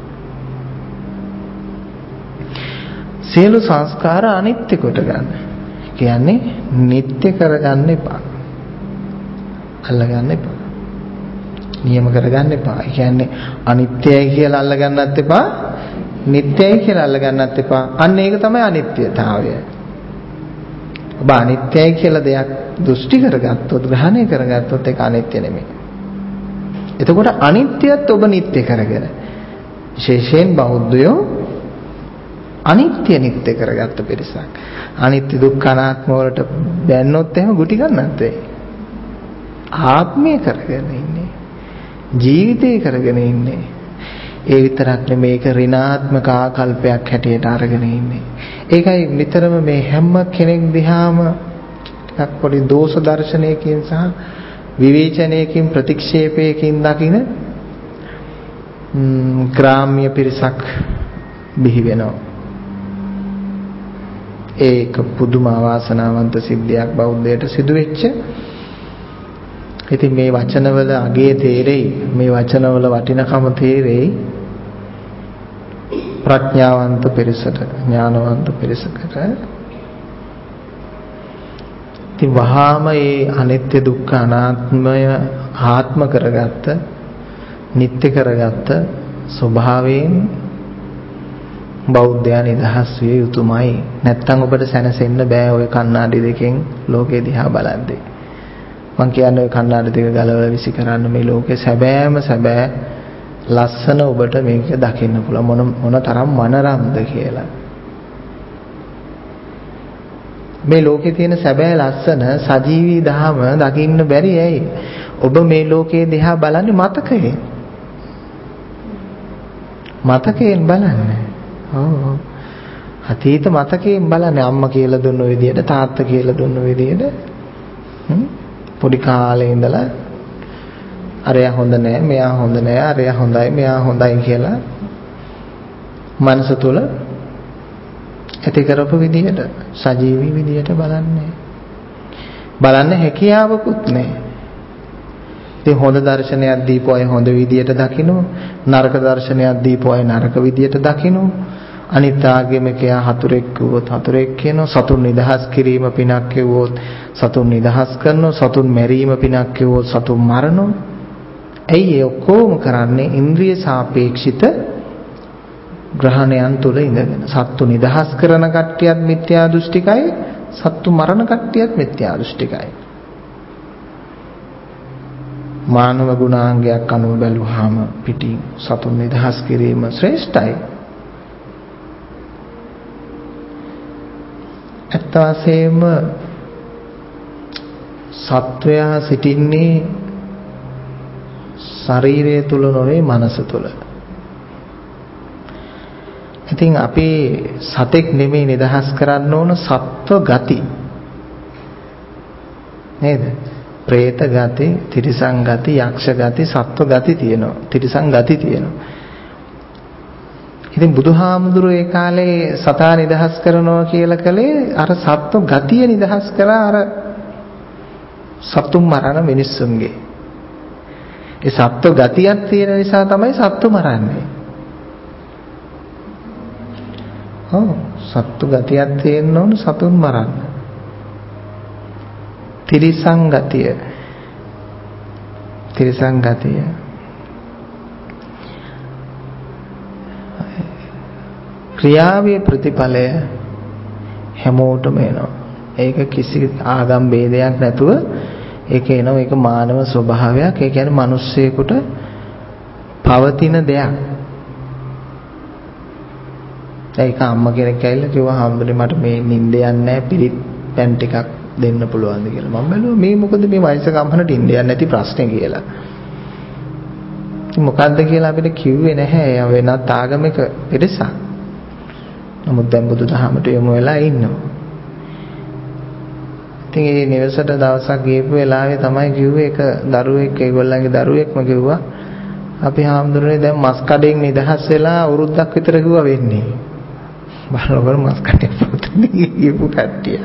සියලු සංස්කාර අනිත්‍ය කොට ගන්න. කියන්නේ නිට්ටය කරගන්න එපා. අල්ලගන්න එපා. නියම කරගන්න එපා. ඒ කියන්නේ අනිත්‍යයි කියලා අල්ලගන්නත් එපා, නිට්ටයයි කියලා අල්ලගන්නත් එපා. අන්න ඒක තමයි අනිත්‍යතාවය. ඔබ අනිත්‍යයි කියලා දෙයක් දෘෂ්ටි කරගත්තොත්, ග්‍රහණය කරගත්තොත් ඒක අනිත්‍ය නෙමෙයි. එතකොට අනිත්‍යයත් ඔබ නිට්ටය කරගෙන, විශේෂයෙන් බෞද්ධයෝ අනිත්‍ය නිට්ටය කරගත්ත පිරිසක්. අනිත්‍ය දුක්ඛ අනාත්ම වලට බැන්නොත් එහෙම ගුටි ගන්නත් වෙයි. ආත්මය කරගෙන ඉන්නේ. ජීවිතය කරගෙන ඉන්නේ. ඒ විතරක් නෙමෙයි, ඒක ඍණාත්මක ආකල්පයක් හැටියට අරගෙන ඉන්නේ. ඒකයි නිතරම මේ හැම කෙනෙක් දිහාම ටිකක් පොඩි දෝෂ දර්ශනයකින් සහ විවේචනයකින් ප්‍රතික්ෂේපයකින් දකින ග්‍රාම්‍ය පිරිසක් බිහි වෙනවා. ඒක පුදුම අවාසනාවන්ත සිද්ධියක් බෞද්ධයට සිදු වෙච්ච. ඉතින් මේ වචනවල අගේ තේරෙයි, මේ වචනවල වටිනකම තේරෙයි ප්‍රඥාවන්ත පිරිසට, ඥානවන්ත පිරිසකට. ඉතින් වහාම මේ අනිත්‍ය දුක්ඛ අනාත්මය ආත්ම කරගත්ත, නිට්ටය කරගත්ත ස්වභාවයෙන් බෞද්ධයා නිදහස් විය යුතුමයි. නැත්තම් ඔබට සැනසෙන්න බෑ ඔය කණ්ණාඩි දෙකෙන් ලෝකෙ දිහා බලද්දී. මං කියන්නේ ඔය කණ්ණාඩි දෙක ගලවලා විසි කරන්න මේ ලෝකේ සැබෑම සැබෑ ලස්සන ඔබට මේක දකින්න පුළුවන් මොන තරම් මනරම්ද කියලා. මේ ලෝකේ තියෙන සැබෑ ලස්සන සජීවී දහම දකින්න බැරි ඇයි? ඔබ මේ ලෝකයේ දිහා බලන්නේ මතකයෙන්. මතකයෙන් බලන්නේ. ඔව්. අතීත මතකයෙන් බලන්නේ අම්මා කියලා දුන්න විදියට, තාත්තා කියලා දුන්න විදියට. පොඩි කාලේ ඉඳලා අරයා හොඳ නෑ, මෙයා හොඳ නෑ, අරයා හොඳයි, මෙයා හොඳයි කියලා මනස තුල ඇති කරපු විදියට, සජීවී විදියට බලන්නේ. බලන්න හැකියාවකුත් නෑ. ඉතින් හොඳ දර්ශනයක් දීපු අය හොඳ විදියට දකින්න, නරක දර්ශනයක් දීපු අය නරක විදියට දකින්න. අනිත් ආගමිකයා හතුරෙක් කිව්වොත් හතුරෙක් කියනවා, සතුන් නිදහස් කිරීම පිනක් කිව්වොත් සතුන් නිදහස් කරනවා, සතුන් මැරීම පිනක් කිව්වොත් සතුන් මරනවා. ඇයි ඒ ඔක්කොම කරන්නේ? ඉන්ද්‍රිය සාපේක්ෂිත ග්‍රහණයන් තුල ඉඳගෙන. සත්තු නිදහස් කරන කට්ටියත් මිත්‍යා දෘෂ්ටිකයි, සත්තු මරණ කට්ටියත් මිත්‍යා දෘෂ්ටිකයි. මානව ගුණාංගයක් අනුව බැලුවාම පිටින් සතුන් නිදහස් කිරීම ශ්‍රේෂ්ඨයි. ඇත්ත වශයෙන්ම සත්වයා සිටින්නේ ශරීරය තුල නොවේ, මනස තුල. ඉතින් අපි සතෙක් නෙමෙයි නිදහස් කරන්න ඕන, සත්ව ගති නේද? പ്രേත ගති, තිරිසන් ගති, යක්ෂ ගති, සත්ව ගති තියෙනවා, තිරිසන් ගති තියෙනවා. ඉතින් බුදුහාමුදුරුවෝ ඒ කාලේ සතා නිදහස් කරනවා කියලා කලේ අර සත්ව ගතිය නිදහස් කරා, අර සතුන් මරණ මිනිස්සුන්ගේ. ඒ සත්ව ගතියක් තියෙන නිසා තමයි සත්තු මරන්නේ. ඔව්, සත්තු ගතියක් තියෙන්න ඕන සතුන් මරන්න. තිරිසන් ගතිය, තිරිසන් ගතිය. ක්‍රියාවේ ප්‍රතිඵලය හැමෝටම එනවා. ඒක කිසි ආගම් ભેදයක් නැතුව ඒක එනවා. ඒක මානව ස්වභාවයක්. ඒ කියන්නේ මිනිස්සෙකුට පවතින දෙයක්. ඒක අම්මා කෙනෙක් ඇවිල්ලා කිව්වා හාමුදුරනේ මට මේ නිින්ද යන්නේ නැහැ පිරිත් පැන් ටිකක් දෙන්න පුළුවන්ද කියලා. මම බැලුවා මේ මොකද මේ වයසක අම්මට නිින්ද යන්නේ නැති ප්‍රශ්නේ කියලා. මොකද්ද කියලා අපිට කිව්වේ නැහැ. එයා වෙනත් ආගමික පිරිසක්. නමුත් දැන් බුදුදහමට යොමු වෙලා ඉන්නවා. ඉතින් මේ නිවසට දවසක් ගියපු වෙලාවේ තමයි කිව්වේ එක දරුවෙක් ඒගොල්ලන්ගේ දරුවෙක්ම කිව්වා අපි හාමුදුරනේ දැන් මස් කඩෙන් නිදහස් වෙලා අවුරුද්දක් විතර කිව්වා වෙන්නේ. බලවල මස් කඩේ පුතේ ගියපු කට්ටිය.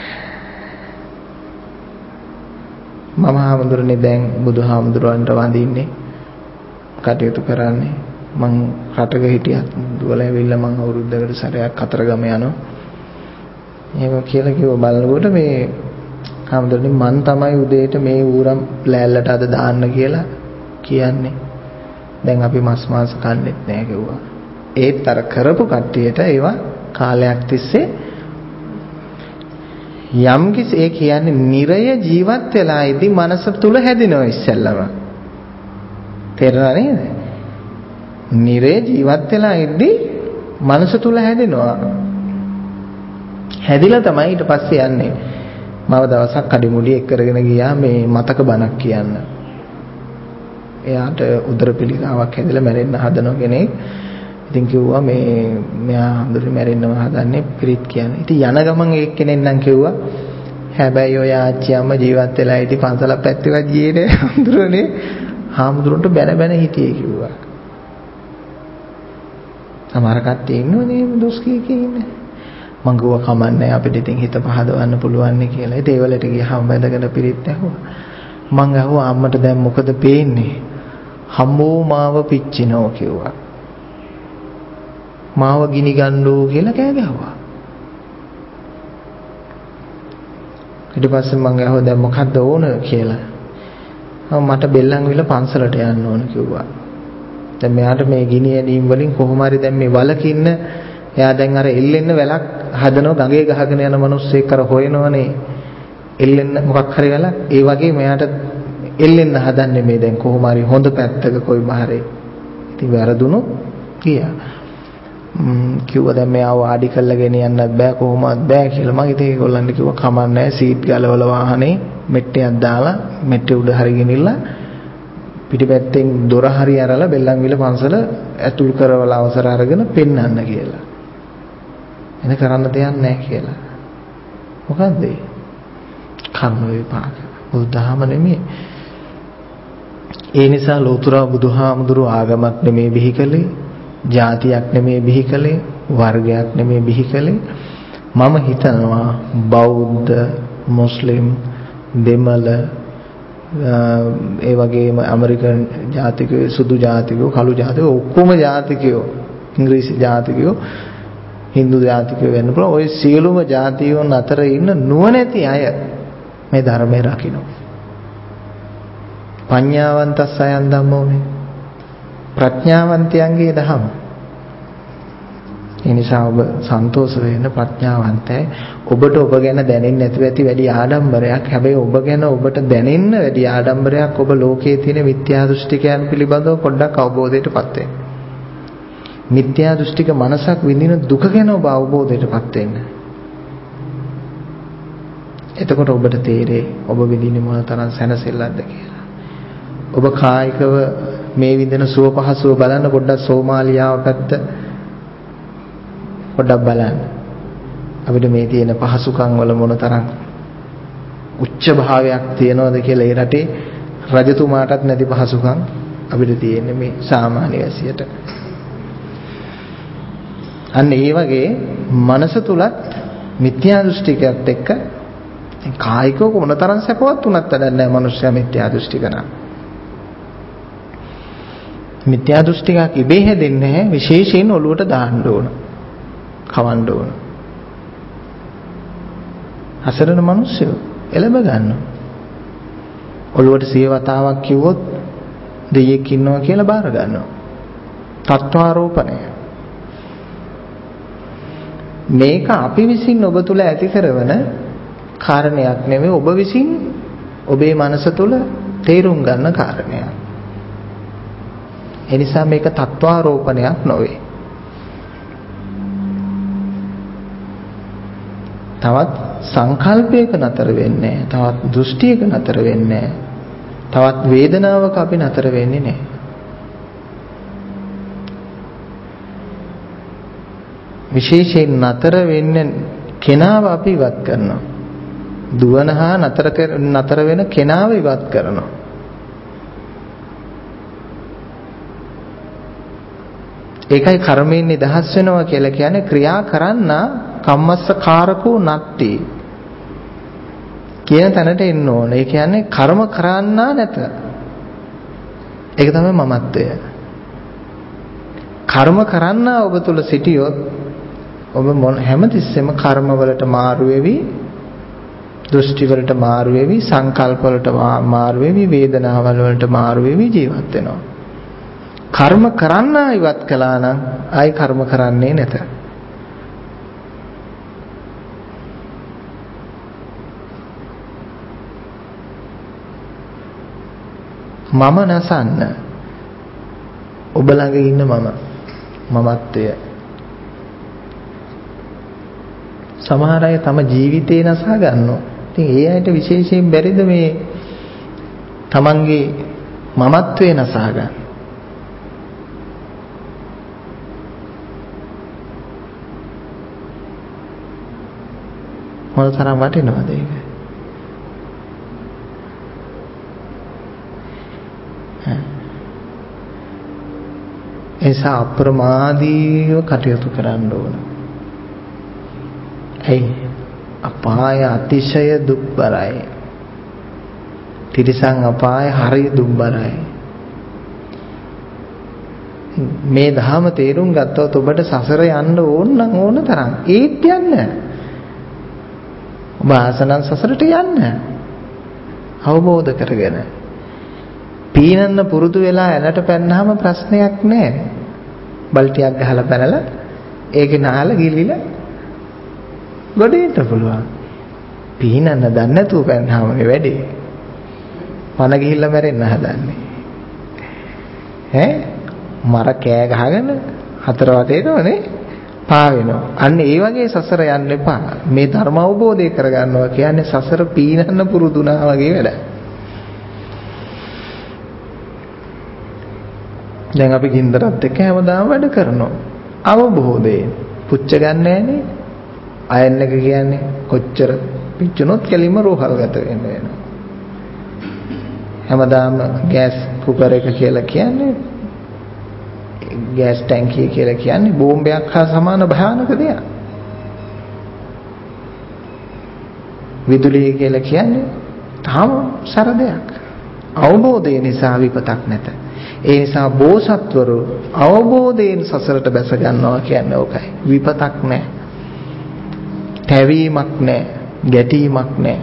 මම හාමුදුරනේ දැන් බුදුහාමුදුරන්ට වඳින්නේ කටයුතු කරන්නේ. මං රටක හිටියත් දුවලා ඇවිල්ලා මං අවුරුද්දකට සැරයක් කතරගම යනවා. ඒක කියලා කිව්ව බලනකොට මේ හාමුදුරනේ මං තමයි උදේට මේ ඌරම් ලෑල්ලට අද දාන්න කියලා කියන්නේ. දැන් අපි මස් මාංශ කන්නේත් නැහැ කිව්වා. ඒත් අර කරපු කට්ටියට ඒවා කාලයක් තිස්සේ යම් කිසි ඒ කියන්නේ නිරය ජීවත් වෙලා ඉදී මනස තුල හැදෙනවා ඉස්සෙල්ලම. තේරුණා නේද? නිරේ ජීවත් වෙලා ඉද්දි මනස තුල හැදෙනවා. හැදිලා තමයි ඊට පස්සේ යන්නේ. මම දවසක් කඩිමුඩි එක් කරගෙන ගියා මේ මතක බණක් කියන්න. එයාට උදර පිළිකාවක් හැදලා මැරෙන්න හදන කෙනෙක්. ඉතින් කිව්වා මෙයා හඳුරි මැරෙන්නව හදන්නේ පිරිත් කියන්නේ. ඉතින් යන ගමන් එක්කෙනෙක් නම් කිව්වා හැබැයි ඔය ආච්චි අම්මා ජීවත් වෙලා ඉති පන්සලක් පැත්තක ගියේ නේ හඳුරන්නේ. හාමුදුරන්ට බැන හිටියේ කිව්වා. සමහර කට්ටිය ඉන්නවනේ දොස් කී ඉන්නේ. මං ගුවා කමන්නේ අපිට ඉතින් හිත පහදවන්න පුළුවන් නේ කියලා. ඒ වලට ගියාම බඳගෙන පිරිත් ඇහුවා. මං අහුවා අම්මට දැන් මොකද පේන්නේ? හම්බෝ මාව පිච්චිනෝ කිව්වා. මාව ගිනි ගන්නෝ කියලා කෑ ගැහුවා. ඊට පස්සේ මං අහුවා දැන් මොකද්ද ඕන කියලා. මට බෙල්ලන් විල පන්සලට යන්න ඕන කිව්වා. දැන් මෙයාට මේ ගිනි ඇනීම් වලින් කොහොම හරි දැන් මේ වලකින්න එයා දැන් අර එල්ලෙන්න වැලක් හදනවා ගඟේ ගහගෙන යන මිනිස්සෙක් අර හොයනවනේ එල්ලෙන්න මොකක් හරි වැලක් ඒ වගේ මෙයාට එල්ලෙන්න හදන්නේ මේ දැන් කොහොම හරි හොඳ පැත්තක කොයි මාරේ ඉතින් වැරදුනොත් ගියා කිව්වා දැන් මෙයාව ආඩි කරලා ගෙන යන්නත් බෑ කොහොමවත් බෑ කියලා මම ඉතින් ඒගොල්ලන්ට කිව්වා කමන්නේ සීට් ගලවල වාහනේ මෙට්ටයක් දාලා මෙට්ටේ උඩ හරි ගෙනිලා පිටිපැත්තෙන් දොර හරි අරලා බෙල්ලන්විල පන්සල ඇතුල් කරවලා අවසර අරගෙන පෙන්නන්න කියලා. එන කරන්න දෙයක් නැහැ කියලා. මොකද්ද ඒ? කර්ම විපාක. බුදුදහම නෙමෙයි. ඒ නිසා ලෝතර බුදුහාමුදුරු ආගමක් නෙමෙයි බිහි කළේ, ජාතියක් නෙමෙයි බිහි කළේ, වර්ගයක් නෙමෙයි බිහි කළේ. මම හිතනවා බෞද්ධ, මුස්ලිම්, දෙමළ ඒ වගේම ඇමරිකන් ජාතිකයෝ සුදු ජාතිකයෝ කළු ජාතිකයෝ ඔක්කොම ජාතිකයෝ ඉංග්‍රීසි ජාතිකයෝ හින්දු ජාතිකයෝ වෙන්න පුළුවන් ওই සියලුම ජාතියෝන් අතර ඉන්න නුවණැති අය මේ ධර්මය රකින්න පඤ්ඤාවන්තස් අයන් ධම්මෝ මේ ප්‍රඥාවන්තයන්ගේ දහම. ඒ නිසා ඔබ සන්තෝෂ වෙන්න ප්‍රඥාවන්තයි. ඔබට ඔබ ගැන දැනෙන්නේ නැතුව ඇති වැඩි ආඩම්බරයක්. හැබැයි ඔබ ගැන ඔබට දැනෙන්න වැඩි ආඩම්බරයක් ඔබ ලෝකයේ තියෙන මිත්‍යා දෘෂ්ටිකයන් පිළිබඳව පොඩ්ඩක් අවබෝධයටපත් වෙන්න. මිත්‍යා දෘෂ්ටික මනසක් විඳින දුක ගැන ඔබ අවබෝධයටපත් වෙන්න. එතකොට ඔබට තේරෙයි ඔබ විඳින්නේ මොන තරම් සැනසෙල්ලක්ද කියලා. ඔබ කායිකව මේ විඳින සුව පහසුව බලන්න පොඩ්ඩක් සෝමාලියාව පැත්ත පොඩ්ඩක් බලන්න. අපිට මේ තියෙන පහසුකම් වල මොන තරම් උච්ච භාවයක් තියෙනවද කියලා ඒ රටේ රජතුමාටත් නැති පහසුකම් අපිට තියෙන්නේ මේ සාමාන්‍ය වැසියට. අන්න ඒ වගේ මනස තුලත් මිත්‍යා දෘෂ්ටිකයත් එක්ක කායිකව මොන තරම් සැපවත් උනත් වැඩක් නැහැ මනුස්සයා මිත්‍යා දෘෂ්ටික නම්. මිත්‍යා දෘෂ්ටිකක් ඉබේ හැදෙන්නේ නැහැ විශේෂයෙන් ඔළුවට දාන්න ඕන. කවන්න ඕන. අසරණ මිනිස්සු එළඹ ගන්නවා. ඔළුවට 100 වතාවක් කිව්වොත් දෙයියෙක් ඉන්නවා කියලා බාර ගන්නවා. තත්ත්වාරෝපණය. මේක අපි විසින් ඔබ තුල ඇති කරන කාරණයක් නෙමෙයි ඔබ විසින් ඔබේ මනස තුළ තේරුම් ගන්න කාරණයක්. ඒ නිසා මේක තත්වාරෝපණයක් නොවේ. තවත් සංකල්පයක නතර වෙන්නේ නැහැ. තවත් දෘෂ්ටියක නතර වෙන්නේ නැහැ. තවත් වේදනාවක අපි නතර වෙන්නේ නැහැ. විශේෂයෙන් නතර වෙන්නේ කෙනාව අපි ඉවත් කරනවා. දුවන හා නතර වෙන කෙනාව ඉවත් කරනවා. ඒකයි කර්මයෙන් නිදහස් වෙනවා කියලා කියන්නේ ක්‍රියා කරන්න කම්මස්සකාරකෝ නත්ති කියන තැනට එන්න ඕන. ඒ කියන්නේ කර්ම කරන්න නැත. ඒක තමයි මමත්වය. කර්ම කරන්න ඔබ තුල සිටියොත් ඔබ හැමතිස්සෙම කර්ම වලට මාරු වෙවි, දෘෂ්ටි වලට මාරු වෙවි, සංකල්ප වලට මාරු වෙවි, වේදනාවල් වලට මාරු වෙවි ජීවත් වෙනවා. කර්ම කරන්න ඉවත් කළා නම් ආයි කර්ම කරන්නේ නැත. මම නසන්න ඔබ ළඟ ඉන්න මමත්වය. සමහර අය තම ජීවිතේ නසා ගන්නවා. ඉතින් ඒ අයට විශේෂයෙන් බැරිද මේ තමන්ගේ මමත්වේ නසා ගන්න? මොන තරම් වටිනවද ඒක? එසා අප්‍රමාදීව කටයුතු කරන්න ඕන. ඇයි? අපාය අතිශය දුක්බරයි. තිරිසන් අපාය හරිය දුක්බරයි. මේ ධහම තේරුම් ගත්තොත් ඔබට සසර යන්න ඕන නම් ඕන තරම් ඒත් යන්න. ඔබ ආසනන් සසරට යන්න. අවබෝධ කරගෙන පීනන්න පුරුදු වෙලා ඇලට පැන්නාම ප්‍රශ්නයක් නැහැ. බල්ටියක් ගහලා පැනලා ඒකේ නාල ගිලිලා ගොඩේට පුළුවන්. පීනන්න දන්නේ නැතුව පැන්නාම මේ වැඩේ. පන ගිහිල්ලා මැරෙන්න හදන්නේ. මර කෑ ගහගෙන හතර වටේටමනේ පාවෙනවා. අන්න ඒ වගේ සසර යන්න එපා. මේ ධර්ම අවබෝධය කරගන්නවා කියන්නේ සසර පීනන්න පුරුදුනා වගේ වැඩක්. දැන් අපි ගින්දරත් එක්ක හැමදාම වැඩ කරනවා. අවබෝධයෙන් පුච්ච ගන්න නෑනේ. අයන් එක කියන්නේ කොච්චර පිච්චුනොත් කෙලින්ම රෝහල්ගත වෙන්න වෙනවා. හැමදාම ගෑස් කුකර් එක කියලා කියන්නේ ගෑස් ටැංකිය කියලා කියන්නේ බෝම්බයක් හා සමාන භයානක දෙයක්. විදුලිය කියලා කියන්නේ තාම සර දෙයක්. අවබෝධය නිසා විපතක් නැත. ඒ නිසා බෝසත්වරු අවබෝධයෙන් සසරට බැස ගන්නවා කියන්නේ ඕකයි. විපතක් නැහැ. තැවීමක් නැහැ. ගැටීමක් නැහැ.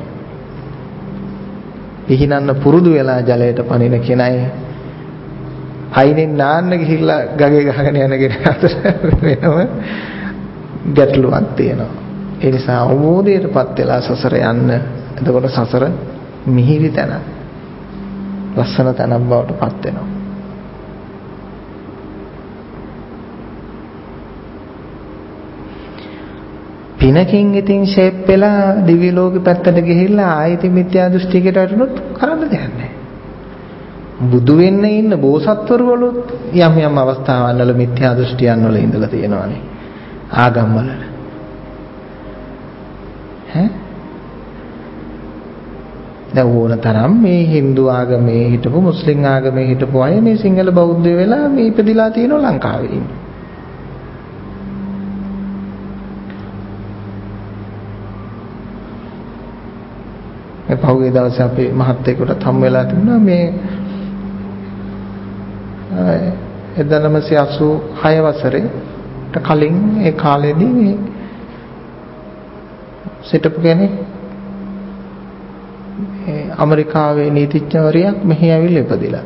පිහිනන්න පුරුදු වෙලා ජලයට පනින කෙනයි අයිනෙන් නාන්න ගිහිල්ලා ගගේ ගහගෙන යන කෙනා අතර වෙනම ගැටලුවක් තියෙනවා. ඒ නිසා අවබෝධයටපත් වෙලා සසර යන්න. එතකොට සසර මිහිරි තැන, ලස්සන තැනක් බවට පත් වෙනවා. පිනකින් ඉතින් ෂේප් වෙලා දිව්‍ය ලෝකෙ පැත්තට ගිහිල්ලා ආයති මිත්‍යා දෘෂ්ටියකට වැටුනොත් කරන්න දෙයක් නැහැ. බුදු වෙන්න ඉන්න බෝසත්වරු වලුත් යම් යම් අවස්ථාවන් වල මිත්‍යා දෘෂ්ටියන් වල ඉඳලා තියෙනවානේ. ආගම් වල. දැන් ඕන තරම් මේ Hindu ආගමේ හිටපු මුස්ලිම් ආගමේ හිටපු අය මේ සිංහල බෞද්ධ වෙලා මේ ඉපදිලා තියෙනවා ලංකාවේ ඉන්නේ. මේ පහුගිය දවසේ අපේ මහත්තයෙකුට හම් වෙලා තිබුණා මේ 1986 වසරේ කලින් ඒ කාලෙදී මේ සිටපු කෙනෙක් ඇමරිකාවේ නීතිඥවරියක් මෙහි ඇවිල්ලා ඉපදිලා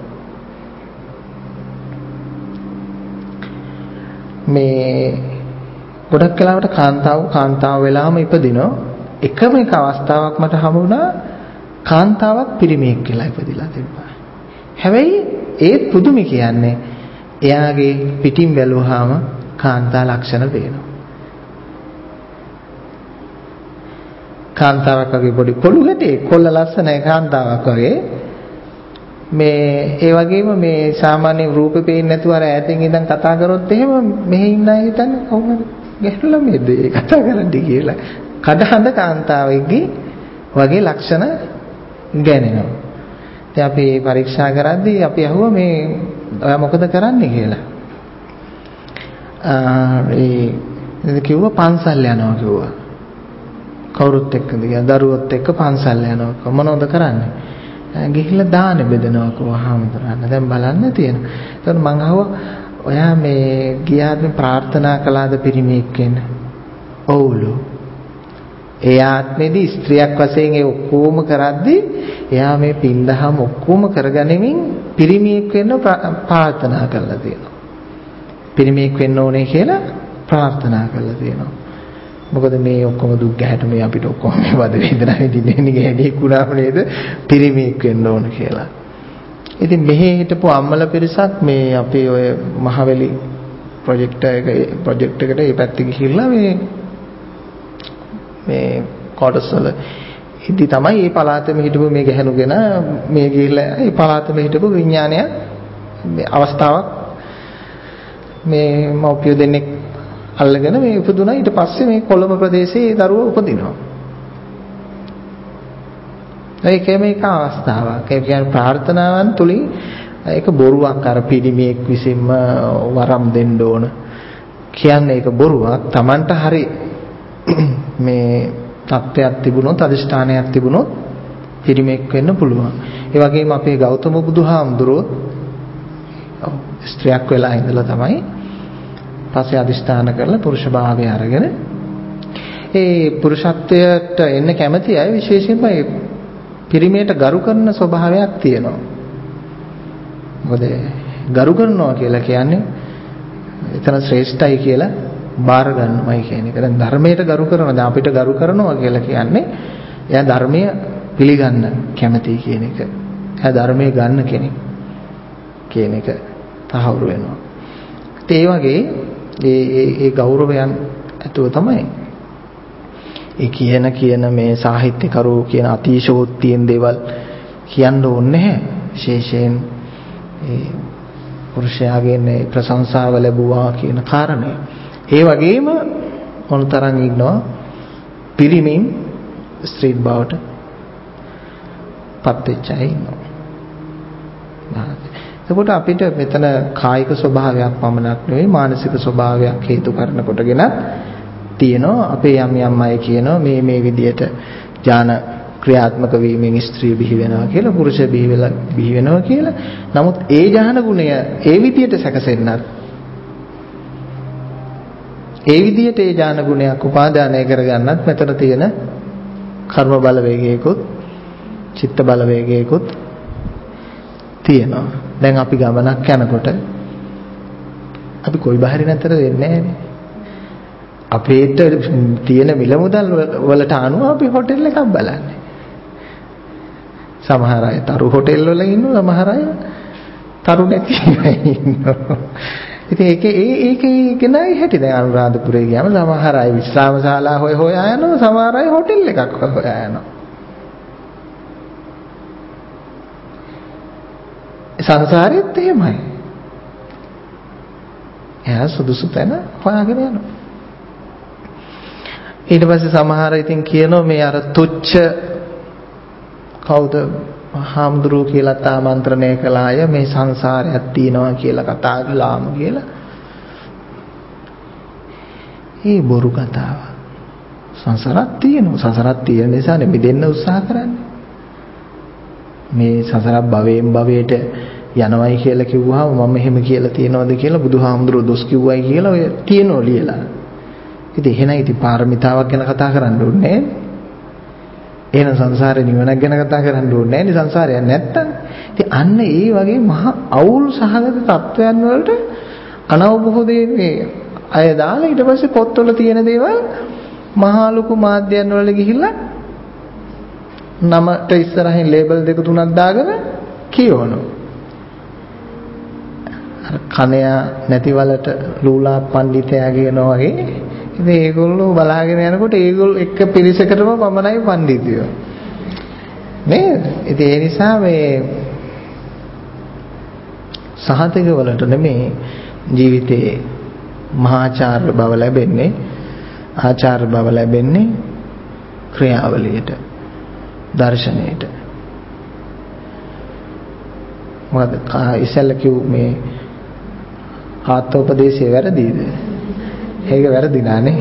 මේ ගොඩක් කලාවට කාන්තාව වෙලාම ඉපදිනවා. එකම එක අවස්ථාවක් මට හමු වුණා කාන්තාවක් පිරිමියෙක් කියලා ඉපදිලා තිබ්බා. හැබැයි ඒත් පුදුමයි කියන්නේ එයාගේ පිටින් බැලුවාම කාන්තා ලක්ෂණ පේනවා. කාන්තාවක් වගේ පොඩි කොළු ගැටේ කොල්ල ලස්සනයි කාන්තාවක් වගේ. මේ ඒ වගේම මේ සාමාන්‍ය රූපේ පේන්නේ නැතුව අර ඈතින් ඉඳන් කතා කරොත් එහෙම මෙහි ඉන්න අය හිතන්නේ කොහොමද ගැහුණා මේද ඒ කතා කරන්නේ කියලා. කඩහඬ කාන්තාවෙක්ගේ වගේ ලක්ෂණ ගැනෙනවා. ඉතින් අපි පරීක්ෂා කරද්දී අපි අහුවා මේ ඔයා මොකද කරන්නේ කියලා. ඒ කිව්වා පන්සල් යනවා කිව්වා. කවුරුත් එක්කද ගියා දරුවොත් එක්ක පන්සල් යනවා. මොනවද කරන්නේ? ගිහිල්ලා දාන බෙදනවා කිව්වා හාමුදුරනේ. දැන් බලන්න තියෙනවා. ඒතකොට මං අහුවා ඔයා මේ ගියාත්ම ප්‍රාර්ථනා කළාද පිරිමියෙක් වෙන්න? ඔව්ලු. ඒ ආත්මෙදී ස්ත්‍රියක් වශයෙන් ඒ ඔක්කොම කරද්දී එයා මේ පින්දහම ඔක්කොම කරගැනීමෙන් පිරිමියෙක් වෙන්න ප්‍රාර්ථනා කළා තියෙනවා. පිරිමියෙක් වෙන්න ඕනේ කියලා ප්‍රාර්ථනා කළා තියෙනවා. මොකද මේ ඔක්කොම දුක් ගැහැට මේ අපිට ඔක්කොම මේ වද වේදනා විඳින්නේ නිකන් කුණාම නේද පිරිමියෙක් වෙන්න ඕන කියලා. ඉතින් මෙහි හිටපු අම්මල පිරිසක් මේ අපේ ඔය මහවැලි ප්‍රොජෙක්ට් එකට මේ පැත්තේ ගිහිල්ලා මේ කොටස් වල ඉදි තමයි මේ පළාතෙම හිටපු මේ ගැහණුගෙන මේ ගිහිල්ලා මේ පළාතෙම හිටපු විඥානය මේ අවස්ථාවක් මේ මව්පිය දෙන්නෙක් අල්ලගෙන මේ උපදුනා. ඊට පස්සේ මේ කොළඹ ප්‍රදේශයේ දරුවෝ උපදිනවා. ඒකේ මේක අවස්ථාවක්. ඒ කියන්නේ ප්‍රාර්ථනාවන් තුලින් ඒක බොරුවක් අර පිළිමියෙක් විසින්ම වරම් දෙන්න ඕන කියන්නේ ඒක බොරුවක්. Tamanට හරි මේ තත්ත්වයක් තිබුණොත් අදිෂ්ඨානයක් තිබුණොත් පිළිමියෙක් වෙන්න පුළුවන්. ඒ වගේම අපේ ගෞතම බුදුහාමුදුරුවෝ ස්ත්‍රියක් වෙලා ඉඳලා තමයි පස්සේ අදිස්ථාන කරලා පුරුෂ භාවය අරගෙන ඒ පුරුෂත්වයට එන්න කැමති අය විශේෂයෙන්ම ඒ පිරිමියට ගරු කරන ස්වභාවයක් තියෙනවා. මොකද ගරු කරනවා කියලා කියන්නේ එතන ශ්‍රේෂ්ඨයි කියලා බාර ගන්නමයි කියන එක. දැන් ධර්මයට ගරු කරනවා. දැන් අපිට ගරු කරනවා කියලා කියන්නේ එයා ධර්මය පිළිගන්න කැමති කියන එක. එයා ධර්මයේ ගන්න කෙනෙක් කියන එක තහවුරු වෙනවා. ඒ වගේ ඒ ගෞරවයන් ඇතුව තමයි ඒ කියන මේ සාහිත්‍යකරු කියන අතිශෝක්තියෙන් දේවල් කියන්න ඕනේ නැහැ. විශේෂයෙන් ඒ පුරුෂයාගෙන් ප්‍රශංසාව ලැබුවා කියන කාරණය. ඒ වගේම මොනතරම් ඉන්නවා පිරිමින් ස්ත්‍රීත් බවට පත් වෙච්ච අය ඉන්නවා. එතකොට අපිට මෙතන කායික ස්වභාවයක් පමණක් නෙවෙයි මානසික ස්වභාවයක් හේතු කරන කොටගෙන තියෙනවා. අපේ යම් අය කියනවා මේ විදියට ඥාන ක්‍රියාත්මක වීමෙන් ස්ත්‍රී බිහි වෙනවා කියලා පුරුෂය බිහි වෙනවා කියලා. නමුත් ඒ ඥාන ගුණය ඒ විදියට සැකසෙන්නත් ඒ විදියට ඒ ඥාන ගුණයක් උපාදානය කරගන්නත් මෙතන තියෙන කර්ම බලවේගයකුත් චිත්ත බලවේගයකුත් තියෙනවා. දැන් අපි ගමනක් යනකොට අපි කොයි බහරි නැතර වෙන්නේ නැහැනේ. අපේට තියෙන මිල මුදල් වලට අනුව අපි හොටෙල් එකක් බලන්නේ. සමහර අය තරු හොටෙල් වල ඉන්නවා, සමහර අය තරු නැති ඉන්නවා. ඉතින් ඒකේ කෙනයි හැටි. දැන් අනුරාධපුරේ ගියාම සමහර අය විශ්‍රාම ශාලා හොයා යනවා, සමහර අය හොටෙල් එකක් හොයා යනවා. සංසාරෙත් එහෙමයි. එයා සුදුසු තැන හොයාගෙන යනවා. ඊට පස්සේ සමහර ඉතින් කියනවා මේ අර තුච්ච කවුද හාමුදුරුවෝ කියලා ආමන්ත්‍රණය කළා අය මේ සංසාරයක් තියෙනවා කියලා කතා කළාම කියලා. ඒ බොරු කතාව. සංසාරයක් තියෙනවා. සංසාරයක් තියෙන නිසානේ මිදෙන්න උත්සාහ කරන්නේ. මේ සසර භවයෙන් භවයට යනවයි කියලා කිව්වහම මම එහෙම කියලා තියනවද කියලා බුදුහාමුදුරුවෝ දොස් කිව්වයි කියලා ඔය තියනෝ ලියලා. ඉතින් එහෙනම් ඉතින් පාරමිතාවක් ගැන කතා කරන්න ඕනේ නෑ. එහෙනම් සංසාරේ නිවනක් ගැන කතා කරන්න ඕනේ නෑනේ සංසාරයක් නැත්තම්. ඉතින් අන්න ඒ වගේ මහා අවුල් සහගත තත්වයන් වලට අනවබෝධයේ මේ අය දාලා ඊට පස්සේ පොත්වල තියෙන දේවල් මහා ලොකු මාධ්‍යයන් වල ගිහිල්ලා නමට ඉස්සරහින් ලේබල් දෙක තුනක් දාගෙන කියවනවා. අර කණයා නැති වලට ලූලා පඬිතයා කියනවා වගේ. ඉතින් ඒගොල්ලෝ බලාගෙන යනකොට ඒගොල්ලෝ එක පිරිසකටම පමණයි පඬිතියෝ. නේද? ඉතින් ඒ නිසා මේ සහතික වලට නෙමේ ජීවිතේ මහාචාර්ය බව ලැබෙන්නේ, ආචාර්ය බව ලැබෙන්නේ ක්‍රියාවලියට, දර්ශනයට. මොකද ඉස්සෙල්ල කිව් මේ ආත්මෝපදේශය වැරදිද? ඒක වැරදි නානේ.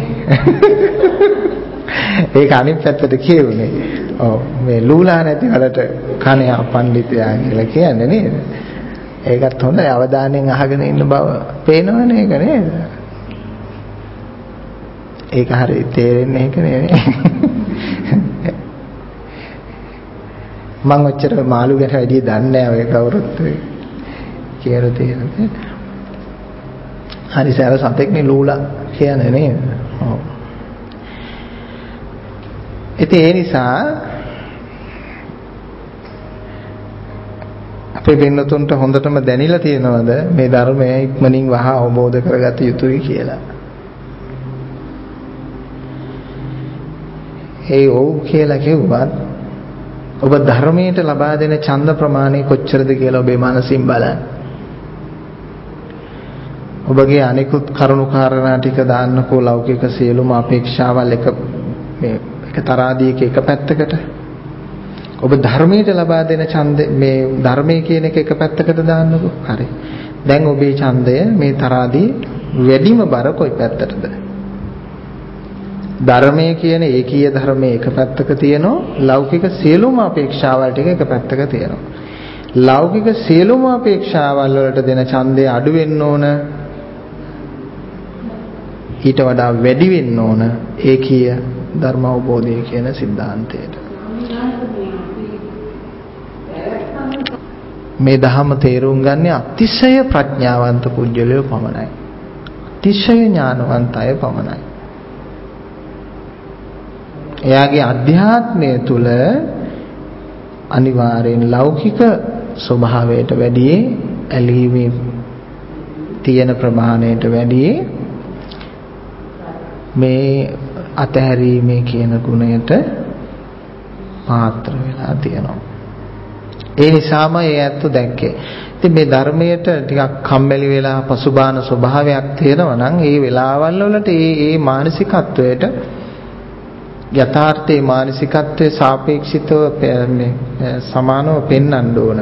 ඒක අනිත් පැත්තට කියුනේ. ඔව් මේ ලූලා නැති වලට කණයා පඬිතයා කියලා කියන්නේ නේද? ඒකත් හොඳයි අවධානයෙන් අහගෙන ඉන්න බව පේනවනේ ඒක නේද? ඒක හරිය තේරෙන්නේ ඒක නෙවෙයි. මම ඔච්චර මාළු ගැන වැඩි දන්නේ නැහැ ඔය කවුරුත් කියලා තියෙනවා. හරි සෑර සතෙක්නේ ලූලා කියන්නේ නේද? ඔව්. ඒ නිසා අපේ වෙනතුන්ට හොඳටම දැනিলা තියෙනවද මේ ධර්මය ඉක්මනින් වහ අවබෝධ කරගත යුතුයි කියලා? ඒ ඔව් කියලා කිව්වත් ඔබ ධර්මයට ලබා දෙන ඡන්ද ප්‍රමාණය කොච්චරද කියලා ඔබේ මනසින් බලන්න. ඔබගේ අනිකුත් කරුණු කාරණා ටික දාන්නකෝ ලෞකික සියලුම අපේක්ෂාවල් එක තරාදීක එක පැත්තකට. ඔබ ධර්මයට ලබා දෙන ඡන්ද මේ ධර්මයේ කියන එක පැත්තකට දාන්නකෝ. හරි. දැන් ඔබේ ඡන්දය මේ තරාදී වැඩිම බර කොයි පැත්තටද? ධර්මයේ කියන ඒකීය ධර්මයේ එක පැත්තක තියෙනවා, ලෞකික සියලුම අපේක්ෂාවල් ටික එක පැත්තක තියෙනවා. ලෞකික සියලුම අපේක්ෂාවල් වලට දෙන ඡන්දය අඩු වෙන්න ඕන, ඊට වඩා වැඩි වෙන්න ඕන ඒකීය ධර්ම අවබෝධය කියන સિદ્ધාන්තයට. මේ ධහම තේරුම් ගන්න අතිශය ප්‍රඥාවන්ත පුජ්‍යලයෝ පමණයි. අතිශය ඥානවන්ත අය පමණයි. එයාගේ අධ්‍යාත්මය තුල අනිවාර්යෙන් ලෞකික ස්වභාවයට වැඩි ඇලීමේ තියෙන ප්‍රමාණයට වැඩි මේ අතහැරීමේ කියන ගුණයට පාත්‍ර වෙලා තියෙනවා. ඒ නිසාම ඒ ඇත්ත දැක්කේ. ඉතින් මේ ධර්මයට ටිකක් කම්මැලි වෙලා පසුබාන ස්වභාවයක් තියෙනවා නම් ඒ වෙලාවල් වලට ඒ මානසිකත්වයට යථාර්ථයේ මානසිකත්වයේ සාපේක්ෂිතව සමානව පෙන්වන්න ඕන.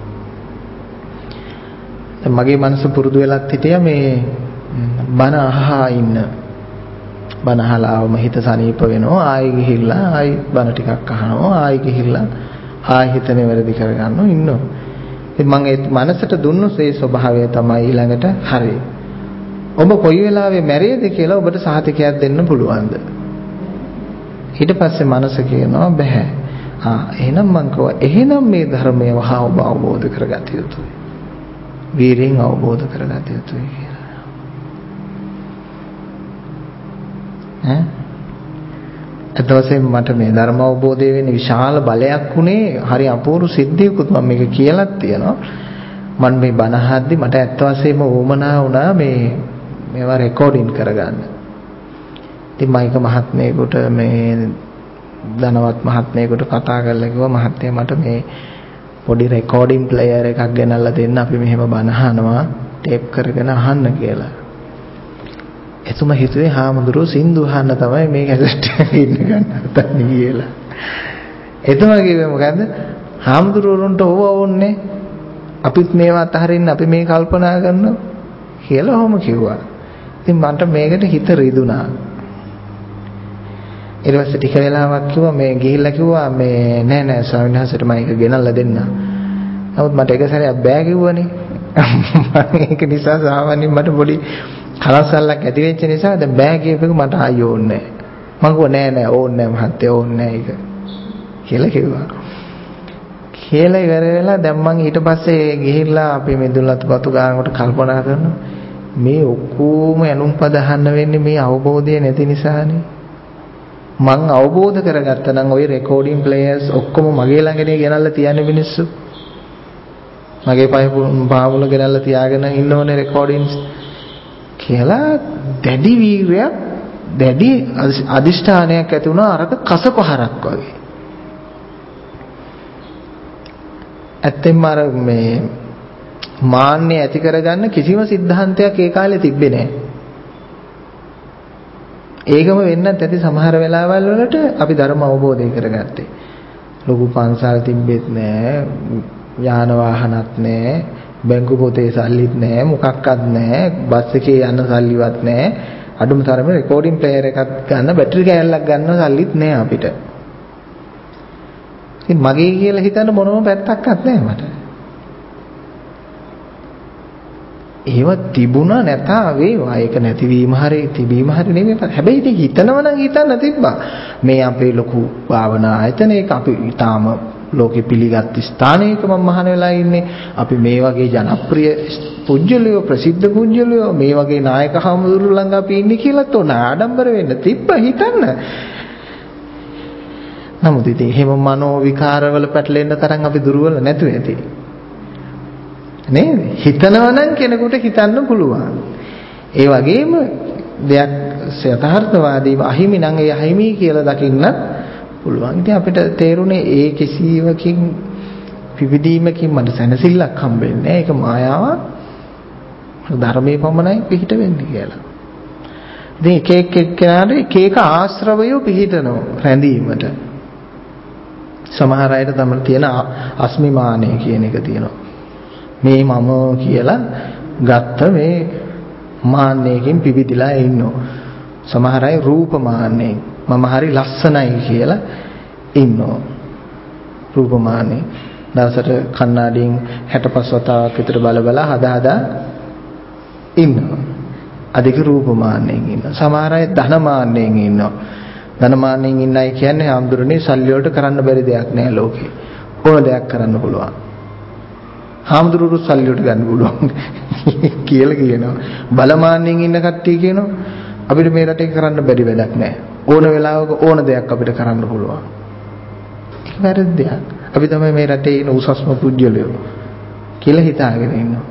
මගේ මනස පුරුදු වෙලත් හිටියා මේ බණ අහා ඉන්න. බණ අහලාවම හිත සනීප වෙනවා. ආයෙ ගිහිල්ලා ආයෙ බණ ටිකක් අහනවා. ආයෙ ගිහිල්ලා ආයෙ හිත නිවැරදි කරගන්නවා ඉන්නවා. ඉතින් මම ඒ මනසට දුන්නු ඒ ස්වභාවය තමයි ඊළඟට හරි. ඔබ කොයි වෙලාවෙ මැරෙයිද කියලා ඔබට සහතිකයක් දෙන්න පුළුවන්ද? ඊට පස්සේ මනස කියනවා බෑ. එහෙනම් මං කව එහෙනම් මේ ධර්මය වහා ඔබ අවබෝධ කරගත යුතුයි. වීරියෙන් අවබෝධ කරගත යුතුයි කියලා. එතවසෙන් මට මේ ධර්ම අවබෝධය වෙන්නේ විශාල බලයක් උනේ. හරි අපූර්ව සිද්ධියකුත් මම මේක කියලාත් තියෙනවා. මම මේ බණ අහද්දි මට ඇත්ත වශයෙන්ම වුමනා වුණා මේවා රෙකෝඩින් කරගන්න. ඉතින් මයික මහත්මයෙකුට මේ ධනවත් මහත්මයෙකුට කතා කරලා කිව්වා මහත්තයා මට මේ පොඩි රෙකෝඩින් ප්ලේයර් එකක් ගෙනල්ලා දෙන්න අපි මෙහෙම බණ අහනවා ටේප් කරගෙන අහන්න කියලා. එතුමා හිතුවේ හාමුදුරුවෝ සින්දු අහන්න තමයි මේ කැසට් එක ඉන්න ගන්න හදන්නේ කියලා. එතුමා කිව්වේ මොකද්ද? හාමුදුරුවන්ට ඕව ඕන්නේ. අපිත් මේවා අතහරින්න අපි මේ කල්පනා කරනවා කියලා ඔහොම කිව්වා. ඉතින් මන්ට මේකට හිත රිදුනා. ඊට පස්සේ ටික වෙලාවක් කිව්වා මේ ගිහිල්ලා කිව්වා මේ නෑ ස්වාමීන් වහන්සේට මම ඒක ගෙනල්ලා දෙන්න. නමුත් මට එක සැරයක් බෑ කිව්වනේ. මම ඒක නිසා සාමාන්‍යයෙන් මට පොඩි කලසල්ලක් ඇති වෙච්ච නිසා දැන් බෑ කියපේක මට ආයෙ ඕනේ නෑ. මම කිව්වා නෑ ඕනේ නෑ මහත්තයා ඕනේ නෑ ඒක කියලා කිව්වා. කියලා ඉවර වෙලා දැන් මම ඊට පස්සේ ගිහිල්ලා අපි මෙදුලත් වතු ගානකට කල්පනා කරනවා මේ ඔක්කොම ඇනුම්පද අහන්න වෙන්නේ මේ අවබෝධය නැති නිසානේ. මං අවබෝධ කරගත්තා නම් ওই රෙකෝඩින් ප්ලේයර්ස් ඔක්කොම මගේ ළඟනේ ගෙනල්ලා තියන්නේ මිනිස්සු. මගේ පාවුල ගෙනල්ලා තියාගෙන ඉන්න ඕනේ රෙකෝඩින්ස් කියලා දැඩි වීරයක් දැඩි අදිෂ්ඨානයක් ඇති වුණා අරක කසපහරක් වගේ. ඇත්තෙන්ම අර මේ මාන්නේ ඇති කරගන්න කිසිම સિદ્ધාන්තයක් ඒ කාලේ තිබ්බේ නැහැ. ඒකම වෙන්නත් ඇති සමහර වෙලාවල් වලට අපි ධර්ම අවබෝධය කරගත්තේ. ලොකු පන්සල් තිබ්බෙත් නැහැ, යාන වාහනත් නැහැ, බැංකු පොතේ සල්ලිත් නැහැ, මොකක්වත් නැහැ, බස් එකේ යන්න සල්ලිවත් නැහැ. අඩුම තරමේ රෙකෝඩින් ප්ලේයර් එකක් ගන්න බැටරි කෑල්ලක් ගන්න සල්ලිත් නැහැ අපිට. ඉතින් මගේ කියලා හිතන්න මොනම පැත්තක්වත් නැහැ මට. ඒව තිබුණා නැතා වේවා. ඒක නැතිවීම හරි තිබීම හරි නෙමෙයි. හැබැයි ඉතින් හිතනවා නම් හිතන්න තිබ්බා. මේ අපේ ලොකු භාවනා ආයතනයක අපි ඊටාම ලෝකෙ පිළිගත් ස්ථානයක මම මහාන වෙලා ඉන්නේ. අපි මේ වගේ ජනප්‍රිය පුජ්‍යලියෝ ප්‍රසිද්ධ පුජ්‍යලියෝ මේ වගේ නායක හමුදුරු ළඟ අපි ඉන්නේ කියලා තෝන ආඩම්බර වෙන්න තිබ්බා හිතන්න. නමුත් ඉතින් එහෙම මනෝ විකාරවල පැටලෙන්න තරම් අපි දුර්වල නැතුව ඇති. නේද? හිතනවා නම් කෙනෙකුට හිතන්න පුළුවන්. ඒ වගේම දෙයක් යථාර්ථවාදීව අහිමි නම් ඒ අහිමි කියලා දකින්නත් පුළුවන්. ඉතින් අපිට තේරුනේ ඒ කිසිවකින් පිවිදීමකින් මට සැනසෙල්ලක් හම්බෙන්නේ නැහැ. ඒක මායාවක්. ධර්මයේ පමණයි පිහිට වෙන්නේ කියලා. ඉතින් එක එක්කෙනාට එක එක ආශ්‍රවය පිහිටනවා රැඳීමට. සමහර අයට තමයි තියෙන අස්මිමානය කියන එක තියෙනවා. මේ මම කියලා ගත්ත මේ මාන්නයකින් පිවිදිලා ඉන්නවා. සමහර අය රූප මාන්නයෙන් මම හරි ලස්සනයි කියලා ඉන්නවා. රූප මාන්නේ. දවසට කණ්ණාඩියෙන් 65 වතාවක් විතර බල හදා ඉන්නවා. අධික රූප මාන්නයෙන් ඉන්නවා. සමහර අය ධන මාන්නයෙන් ඉන්නවා. ධන මාන්නයෙන් ඉන්නයි කියන්නේ හාමුදුරනේ සල්ලි වලට කරන්න බැරි දෙයක් නෑ ලෝකේ. ඕන දෙයක් කරන්න පුළුවන්. හාමුදුරුවෝ සල්ලි වලට ගන්න පුළුවන් කියලා කියනවා. බලමාන්නෙන් ඉන්න කට්ටිය කියනවා අපිට මේ රටේ කරන්න බැරි වැඩක් නැහැ. ඕන වෙලාවක ඕන දෙයක් අපිට කරන්න පුළුවන්. ඒක වැරදියක්. අපි තමයි මේ රටේ ඉන්න උසස්ම පුජ්‍යලයෝ කියලා හිතාගෙන ඉන්නවා.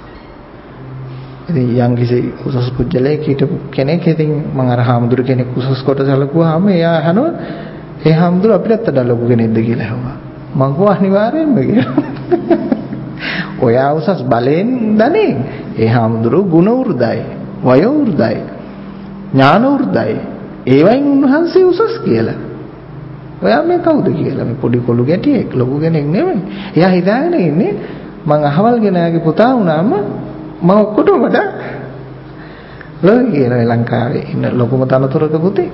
ඉතින් යම්කිසි උසස් පුජ්‍යලයක් හිටපු කෙනෙක් ඉතින් මම අර හාමුදුරු කෙනෙක් උසස් කොට සැලකුවාම එයා අහනවා ඒ හාමුදුරු අපිටත් අඩලපු කෙනෙක්ද කියලා අහුවා. මං කෝ අනිවාර්යෙන්ම කියලා. ඔයා උසස් බලෙන් දනේ. ඒ හාමුදුරු ගුණ වෘදයි, වයෝ වෘදයි, ඥාන වෘදයි. ඒවයින් උන්වහන්සේ උසස් කියලා. ඔයා මේ කවුද කියලා? මේ පොඩි කොළු ගැටියෙක්, ලොකු කෙනෙක් නෙමෙයි. එයා හිතාගෙන ඉන්නේ මං අහවල් ගෙනාගේ පුතා වුණාම මම ඔක්කොටම වඩා ලෝකේ කියන ලංකාවේ ඉන්න ලොකුම තනතුරක පුතේ.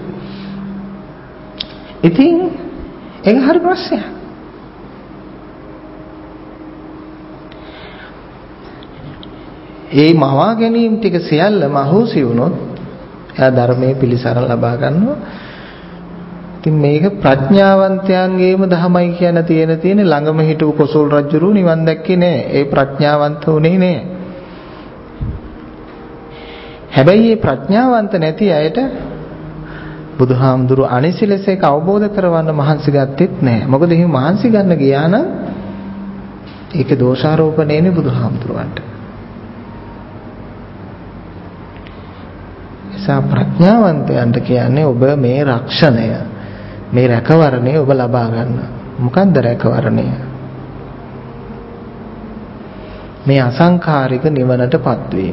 ඉතින් ඒක හරි ප්‍රශ්නයක්. ඒ මවා ගැනීම ටික සියල්ලම අහෝසි වුණොත් එයා ධර්මයේ පිළිසරණ ලබා ගන්නවා. ඉතින් මේක ප්‍රඥාවන්තයන්ගේම ධමයි කියන තියෙන ළඟම හිටපු කොසල් රජුරු නිවන් දැක්කේ නෑ. ඒ ප්‍රඥාවන්ත උනේ නෑ. හැබැයි මේ ප්‍රඥාවන්ත නැති අයට බුදුහාමුදුරු අනිසිලස එක අවබෝධ කරවන්න මහන්සි ගත්තෙත් නෑ. මොකද එහෙම මහන්සි ගන්න ගියා නම් ඒක දෝෂාරෝපණයනේ බුදුහාමුදුරන්ට. ප්‍රඥාවන්තයන්ට කියන්නේ ඔබ මේ රක්ෂණය මේ රැකවරණය ඔබ ලබා ගන්න. මොකක්ද රැකවරණය? මේ අසංඛාරික නිවනටපත් වීම.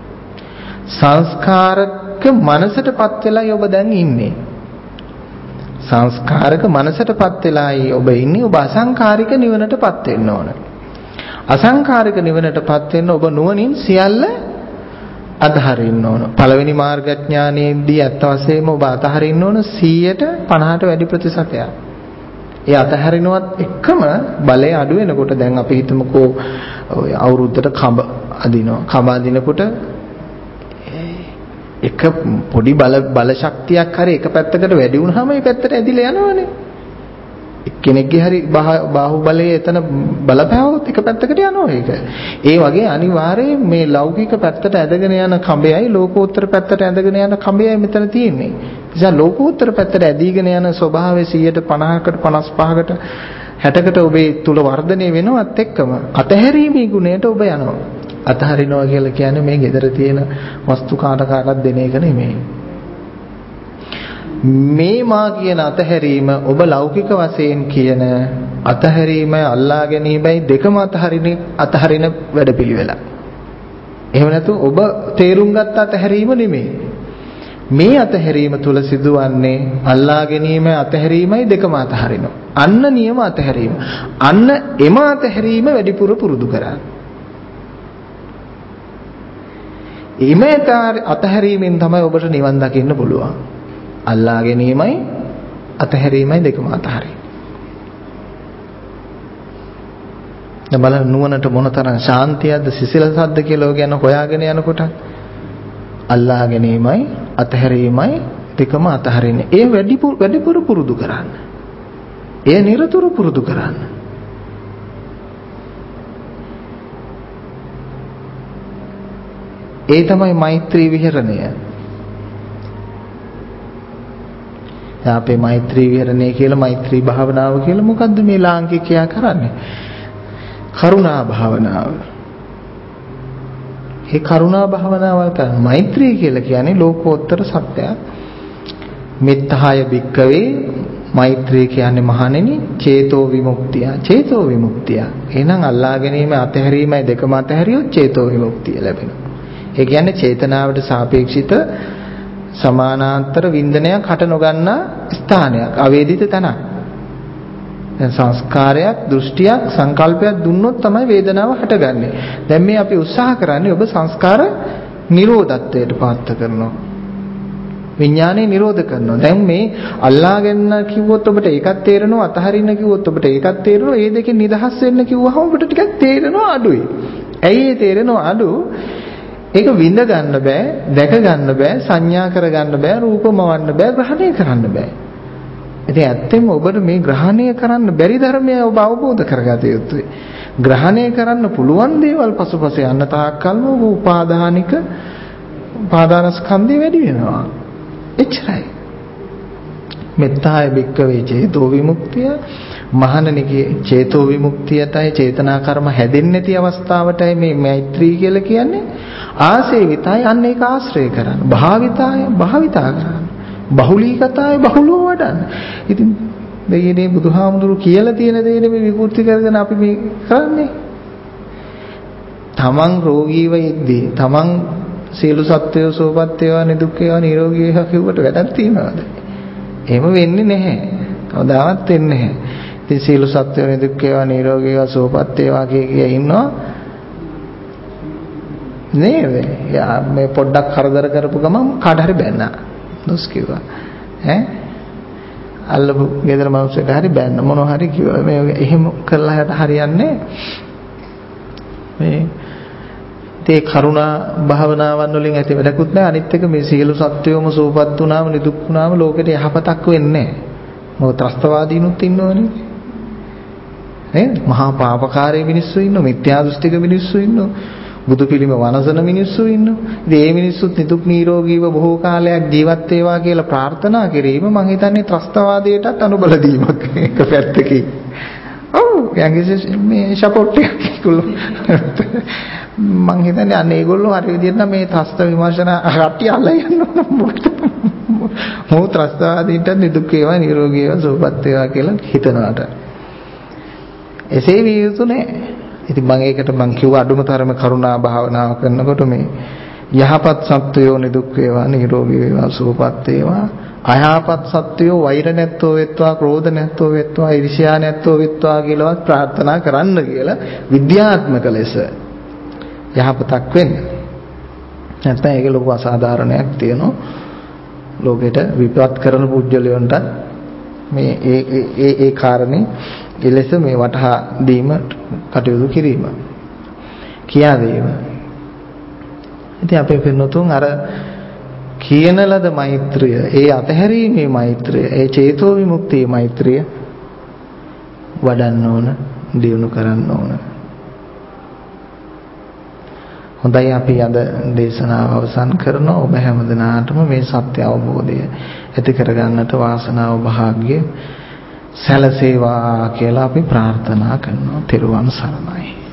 සංස්කාරක මනසටපත් වෙලායි ඔබ දැන් ඉන්නේ. සංස්කාරක මනසටපත් වෙලායි ඔබ ඉන්නේ. ඔබ අසංඛාරික නිවනටපත් වෙන්න ඕන. අසංඛාරික නිවනටපත් වෙන්න ඔබ නුවණින් සියල්ල අතහරින්න ඕන. පළවෙනි මාර්ගඥානයේදී අත් වශයෙන්ම ඔබ අතහරින්න ඕන 100%ට වැඩි ප්‍රතිශතයක්. ඒ අතහරිනවත් එක්කම බලය අඩු වෙනකොට දැන් අපි හිතමුකෝ අවුරුද්දට කඹ අදිනවා. කඹ අදිනකොට එක පොඩි බල ශක්තියක් හරි එක පැත්තකට වැඩි වුණාම ඒ පැත්තට ඇදිලා යනවනේ. කෙනෙක්ගේ හරි බාහුවලයේ එතන බලපෑවොත් එක පැත්තකට යනවා ඒක. ඒ වගේ අනිවාර්යයෙන් මේ ලෞකික පැත්තට ඇදගෙන යන කඹයයි ලෝකෝත්තර පැත්තට ඇදගෙන යන කඹයයි මෙතන තියෙන්නේ. නිසා ලෝකෝත්තර පැත්තට ඇදීගෙන යන ස්වභාවය 150කට 55කට 60කට ඔබේ තුල වර්ධනය වෙනවත් එක්කම අතහැරීමේ ගුණයට ඔබ යනවා. අතහරිනවා කියලා කියන්නේ මේ gedara තියෙන වස්තු කාටකාටවත් දෙන එක නෙමෙයි. මේ මා කියන අතහැරීම ඔබ ලෞකික වශයෙන් කියන අතහැරීම අල්ලා ගැනීමයි දෙකම අතහරින වැඩපිළිවෙල. එහෙම නැතු ඔබ තේරුම් ගත්ත අතහැරීම නෙමෙයි. මේ අතහැරීම තුල සිදුවන්නේ අල්ලා ගැනීම අතහැරීමයි දෙකම අතහරිනවා. අන්න නියම අතහැරීම. අන්න එම අතහැරීම වැඩිපුර පුරුදු කරන්න. ඊමෙත අතහැරීමෙන් තමයි ඔබට නිවන් දකින්න පුළුවන්. අල්ලා ගැනීමයි අතහැරීමයි දෙකම අතහරින්න. දැන් බලන්න නුවණට මොනතරම් ශාන්තියක්ද සිසිලසක්ද කියලා ඔය ගැන හොයාගෙන යනකොට අල්ලා ගැනීමයි අතහැරීමයි දෙකම අතහරින්න. ඒ වැඩිපුර පුරුදු කරන්න. ඒ නිරතුරු පුරුදු කරන්න. ඒ තමයි මෛත්‍රී විහරණය. අපේ මෛත්‍රී විහරණය කියලා මෛත්‍රී භාවනාව කියලා මොකද්ද මේ ලාංකිකයා කරන්නේ? කරුණා භාවනාව. ඒ කරුණා භාවනාවල් කරන මෛත්‍රී කියලා කියන්නේ ලෝකෝත්තර සත්‍යයක්. මෙත්තහය භික්කවේ මෛත්‍රී කියන්නේ මහණෙනි චේතෝ විමුක්තිය. චේතෝ විමුක්තිය. එහෙනම් අල්ලා ගැනීම අතහැරීමයි දෙකම අතහැරියොත් චේතෝ විමුක්තිය ලැබෙනවා. ඒ කියන්නේ චේතනාවට සාපේක්ෂිත සමානාන්තර වින්දනයක් හට නොගන්නා ස්ථානයක් අවේදිත තැනක්. දැන් සංස්කාරයක් දෘෂ්ටියක් සංකල්පයක් දුන්නොත් තමයි වේදනාව හටගන්නේ. දැන් මේ අපි උත්සාහ කරන්නේ ඔබ සංස්කාර නිරෝධත්වයට පාත්ත කරනවා. විඥානේ නිරෝධ කරනවා. දැන් මේ අල්ලා ගන්න කිව්වොත් ඔබට ඒකත් තේරෙනවා අතහරින්න කිව්වොත් ඔබට ඒකත් තේරෙනවා. මේ දෙකෙන් නිදහස් වෙන්න කිව්වහම ඔබට ටිකක් තේරෙනවා අඩුයි. ඇයි ඒ තේරෙනවා අඩු? ඒක විඳ ගන්න බෑ, දැක ගන්න බෑ, සංඥා කර ගන්න බෑ, රූපමවන්න බෑ, ග්‍රහණය කරන්න බෑ. ඉතින් ඇත්තෙන්ම ඔබට මේ ග්‍රහණය කරන්න බැරි ධර්මය ඔබ අවබෝධ කරගත යුතුයි. ග්‍රහණය කරන්න පුළුවන් දේවල් පසුපස යන තාක් කල්ම ඔබ උපාදානස්කන්ධය වැඩි වෙනවා. එච්චරයි. මෙත්තාය භික්කවේ චේතෝ විමුක්තිය මහණෙනිගේ චේතෝ විමුක්තියටයි චේතනා කර්ම හැදෙන්නේ නැති අවස්ථාවටයි මේ මෛත්‍රී කියලා කියන්නේ. ආසේවිතයි අන්න ඒක ආශ්‍රය කරන්න. භාවිතා කරන්න. බහුලීකතාය බහුලෝ වඩන්න. ඉතින් දෙයනේ බුදුහාමුදුරු කියලා තියෙන දේ නෙමෙයි විකෘති කරගෙන අපි මේ කරන්නේ. තමන් රෝගීව ඉද්දී තමන් සියලු සත්වයෝ සෝපත් වේවා නිදුක් වේවා නිරෝගී වේවා කිව්වට වැඩක් තියනවද? එහෙම වෙන්නේ නැහැ. කවදාවත් වෙන්නේ නැහැ. ඉතින් සියලු සත්වයෝ නිදුක් වේවා නිරෝගී වේවා සෝපත් වේවා කිය ඉන්නවා. නේද? යා මේ පොඩ්ඩක් කරදර කරපු ගමන් කාට හරි බැන්නා. දොස් කිව්වා. අල්ලපු ගෙදර මිනිස්සුන්ට හරි බැන්න මොනවා හරි කිව්වා. මේ එහෙම කරලා යට හරියන්නේ මේ ඒ කරුණා භාවනාවන් වලින් ඇති වැඩකුත් නැහැ. අනිත් එක මේ සියලු සත්වයෝම සෝපත් වුණාම නිදුක් වුණාම ලෝකෙට යහපතක් වෙන්නේ නැහැ. මොකද ත්‍රස්තවාදීනුත් ඉන්නවනේ. නේද? මහා පාපකාරී මිනිස්සු ඉන්නවා, මිත්‍යා දෘෂ්ටික මිනිස්සු ඉන්නවා. බුදු පිළිම වනසන මිනිස්සු ඉන්නවා. ඉතින් මේ මිනිස්සුත් නිදුක් නිරෝගීව බොහෝ කාලයක් ජීවත් වේවා කියලා ප්‍රාර්ථනා කිරීම මම හිතන්නේ ත්‍රස්තවාදයටත් අනුබල දීමක් එක පැත්තකින්. ඔව් යංගිස් මේ සපෝට් එකක් ඒගොල්ලෝ මම හිතන්නේ අන්න ඒගොල්ලෝ හරි විදිහට නම් මේ ත්‍රස්ත විමර්ශන කට්ටිය අල්ලලා යනවා මොකද මොහොත ත්‍රස්තවාදීන්ට නිදුක් වේවා නිරෝගී වේවා සුවපත් වේවා කියලා හිතනවාට එසේ විය යුතු නෑ. ඉතින් මම ඒකට මම කිව්ව අඩුම තරමේ කරුණා භාවනාව කරනකොට මේ යහපත් සත්වයෝ නිදුක් වේවා නිරෝගී වේවා සුවපත් වේවා අයහපත් සත්වයෝ වෛර නැත්තෝ වෙත්වා ක්‍රෝධ නැත්තෝ වෙත්වා ඊර්ෂ්‍යා නැත්තෝ වෙත්වා කියලාවත් ප්‍රාර්ථනා කරන්න කියලා විද්‍යාත්මක ලෙස යහපතක් වෙන්න. නැත්නම් ඒක ලොකු අසාධාරණයක් තියෙනවා. ලෝකෙට විපත් කරන පුජ්‍යලයන්ට මේ ඒ කාරණේ එලෙස මේ වටහා දීම කටයුතු කිරීම කියා දීම. ඉතින් අපේ පින්නතුන් අර කියන ලද මෛත්‍රිය, ඒ අතහැරීමේ මෛත්‍රිය, ඒ චේතෝ විමුක්තියේ මෛත්‍රිය වඩන්න ඕන, දියුණු කරන්න ඕන. හොඳයි, අපි අද දේශනාව අවසන් කරනවා. ඔබ හැමදෙනාටම මේ සත්‍ය අවබෝධය ඇති කරගන්නට වාසනාව භාග්‍ය සැලසේවා කියලා අපි ප්‍රාර්ථනා කරනවා. තෙරුවන් සරණයි.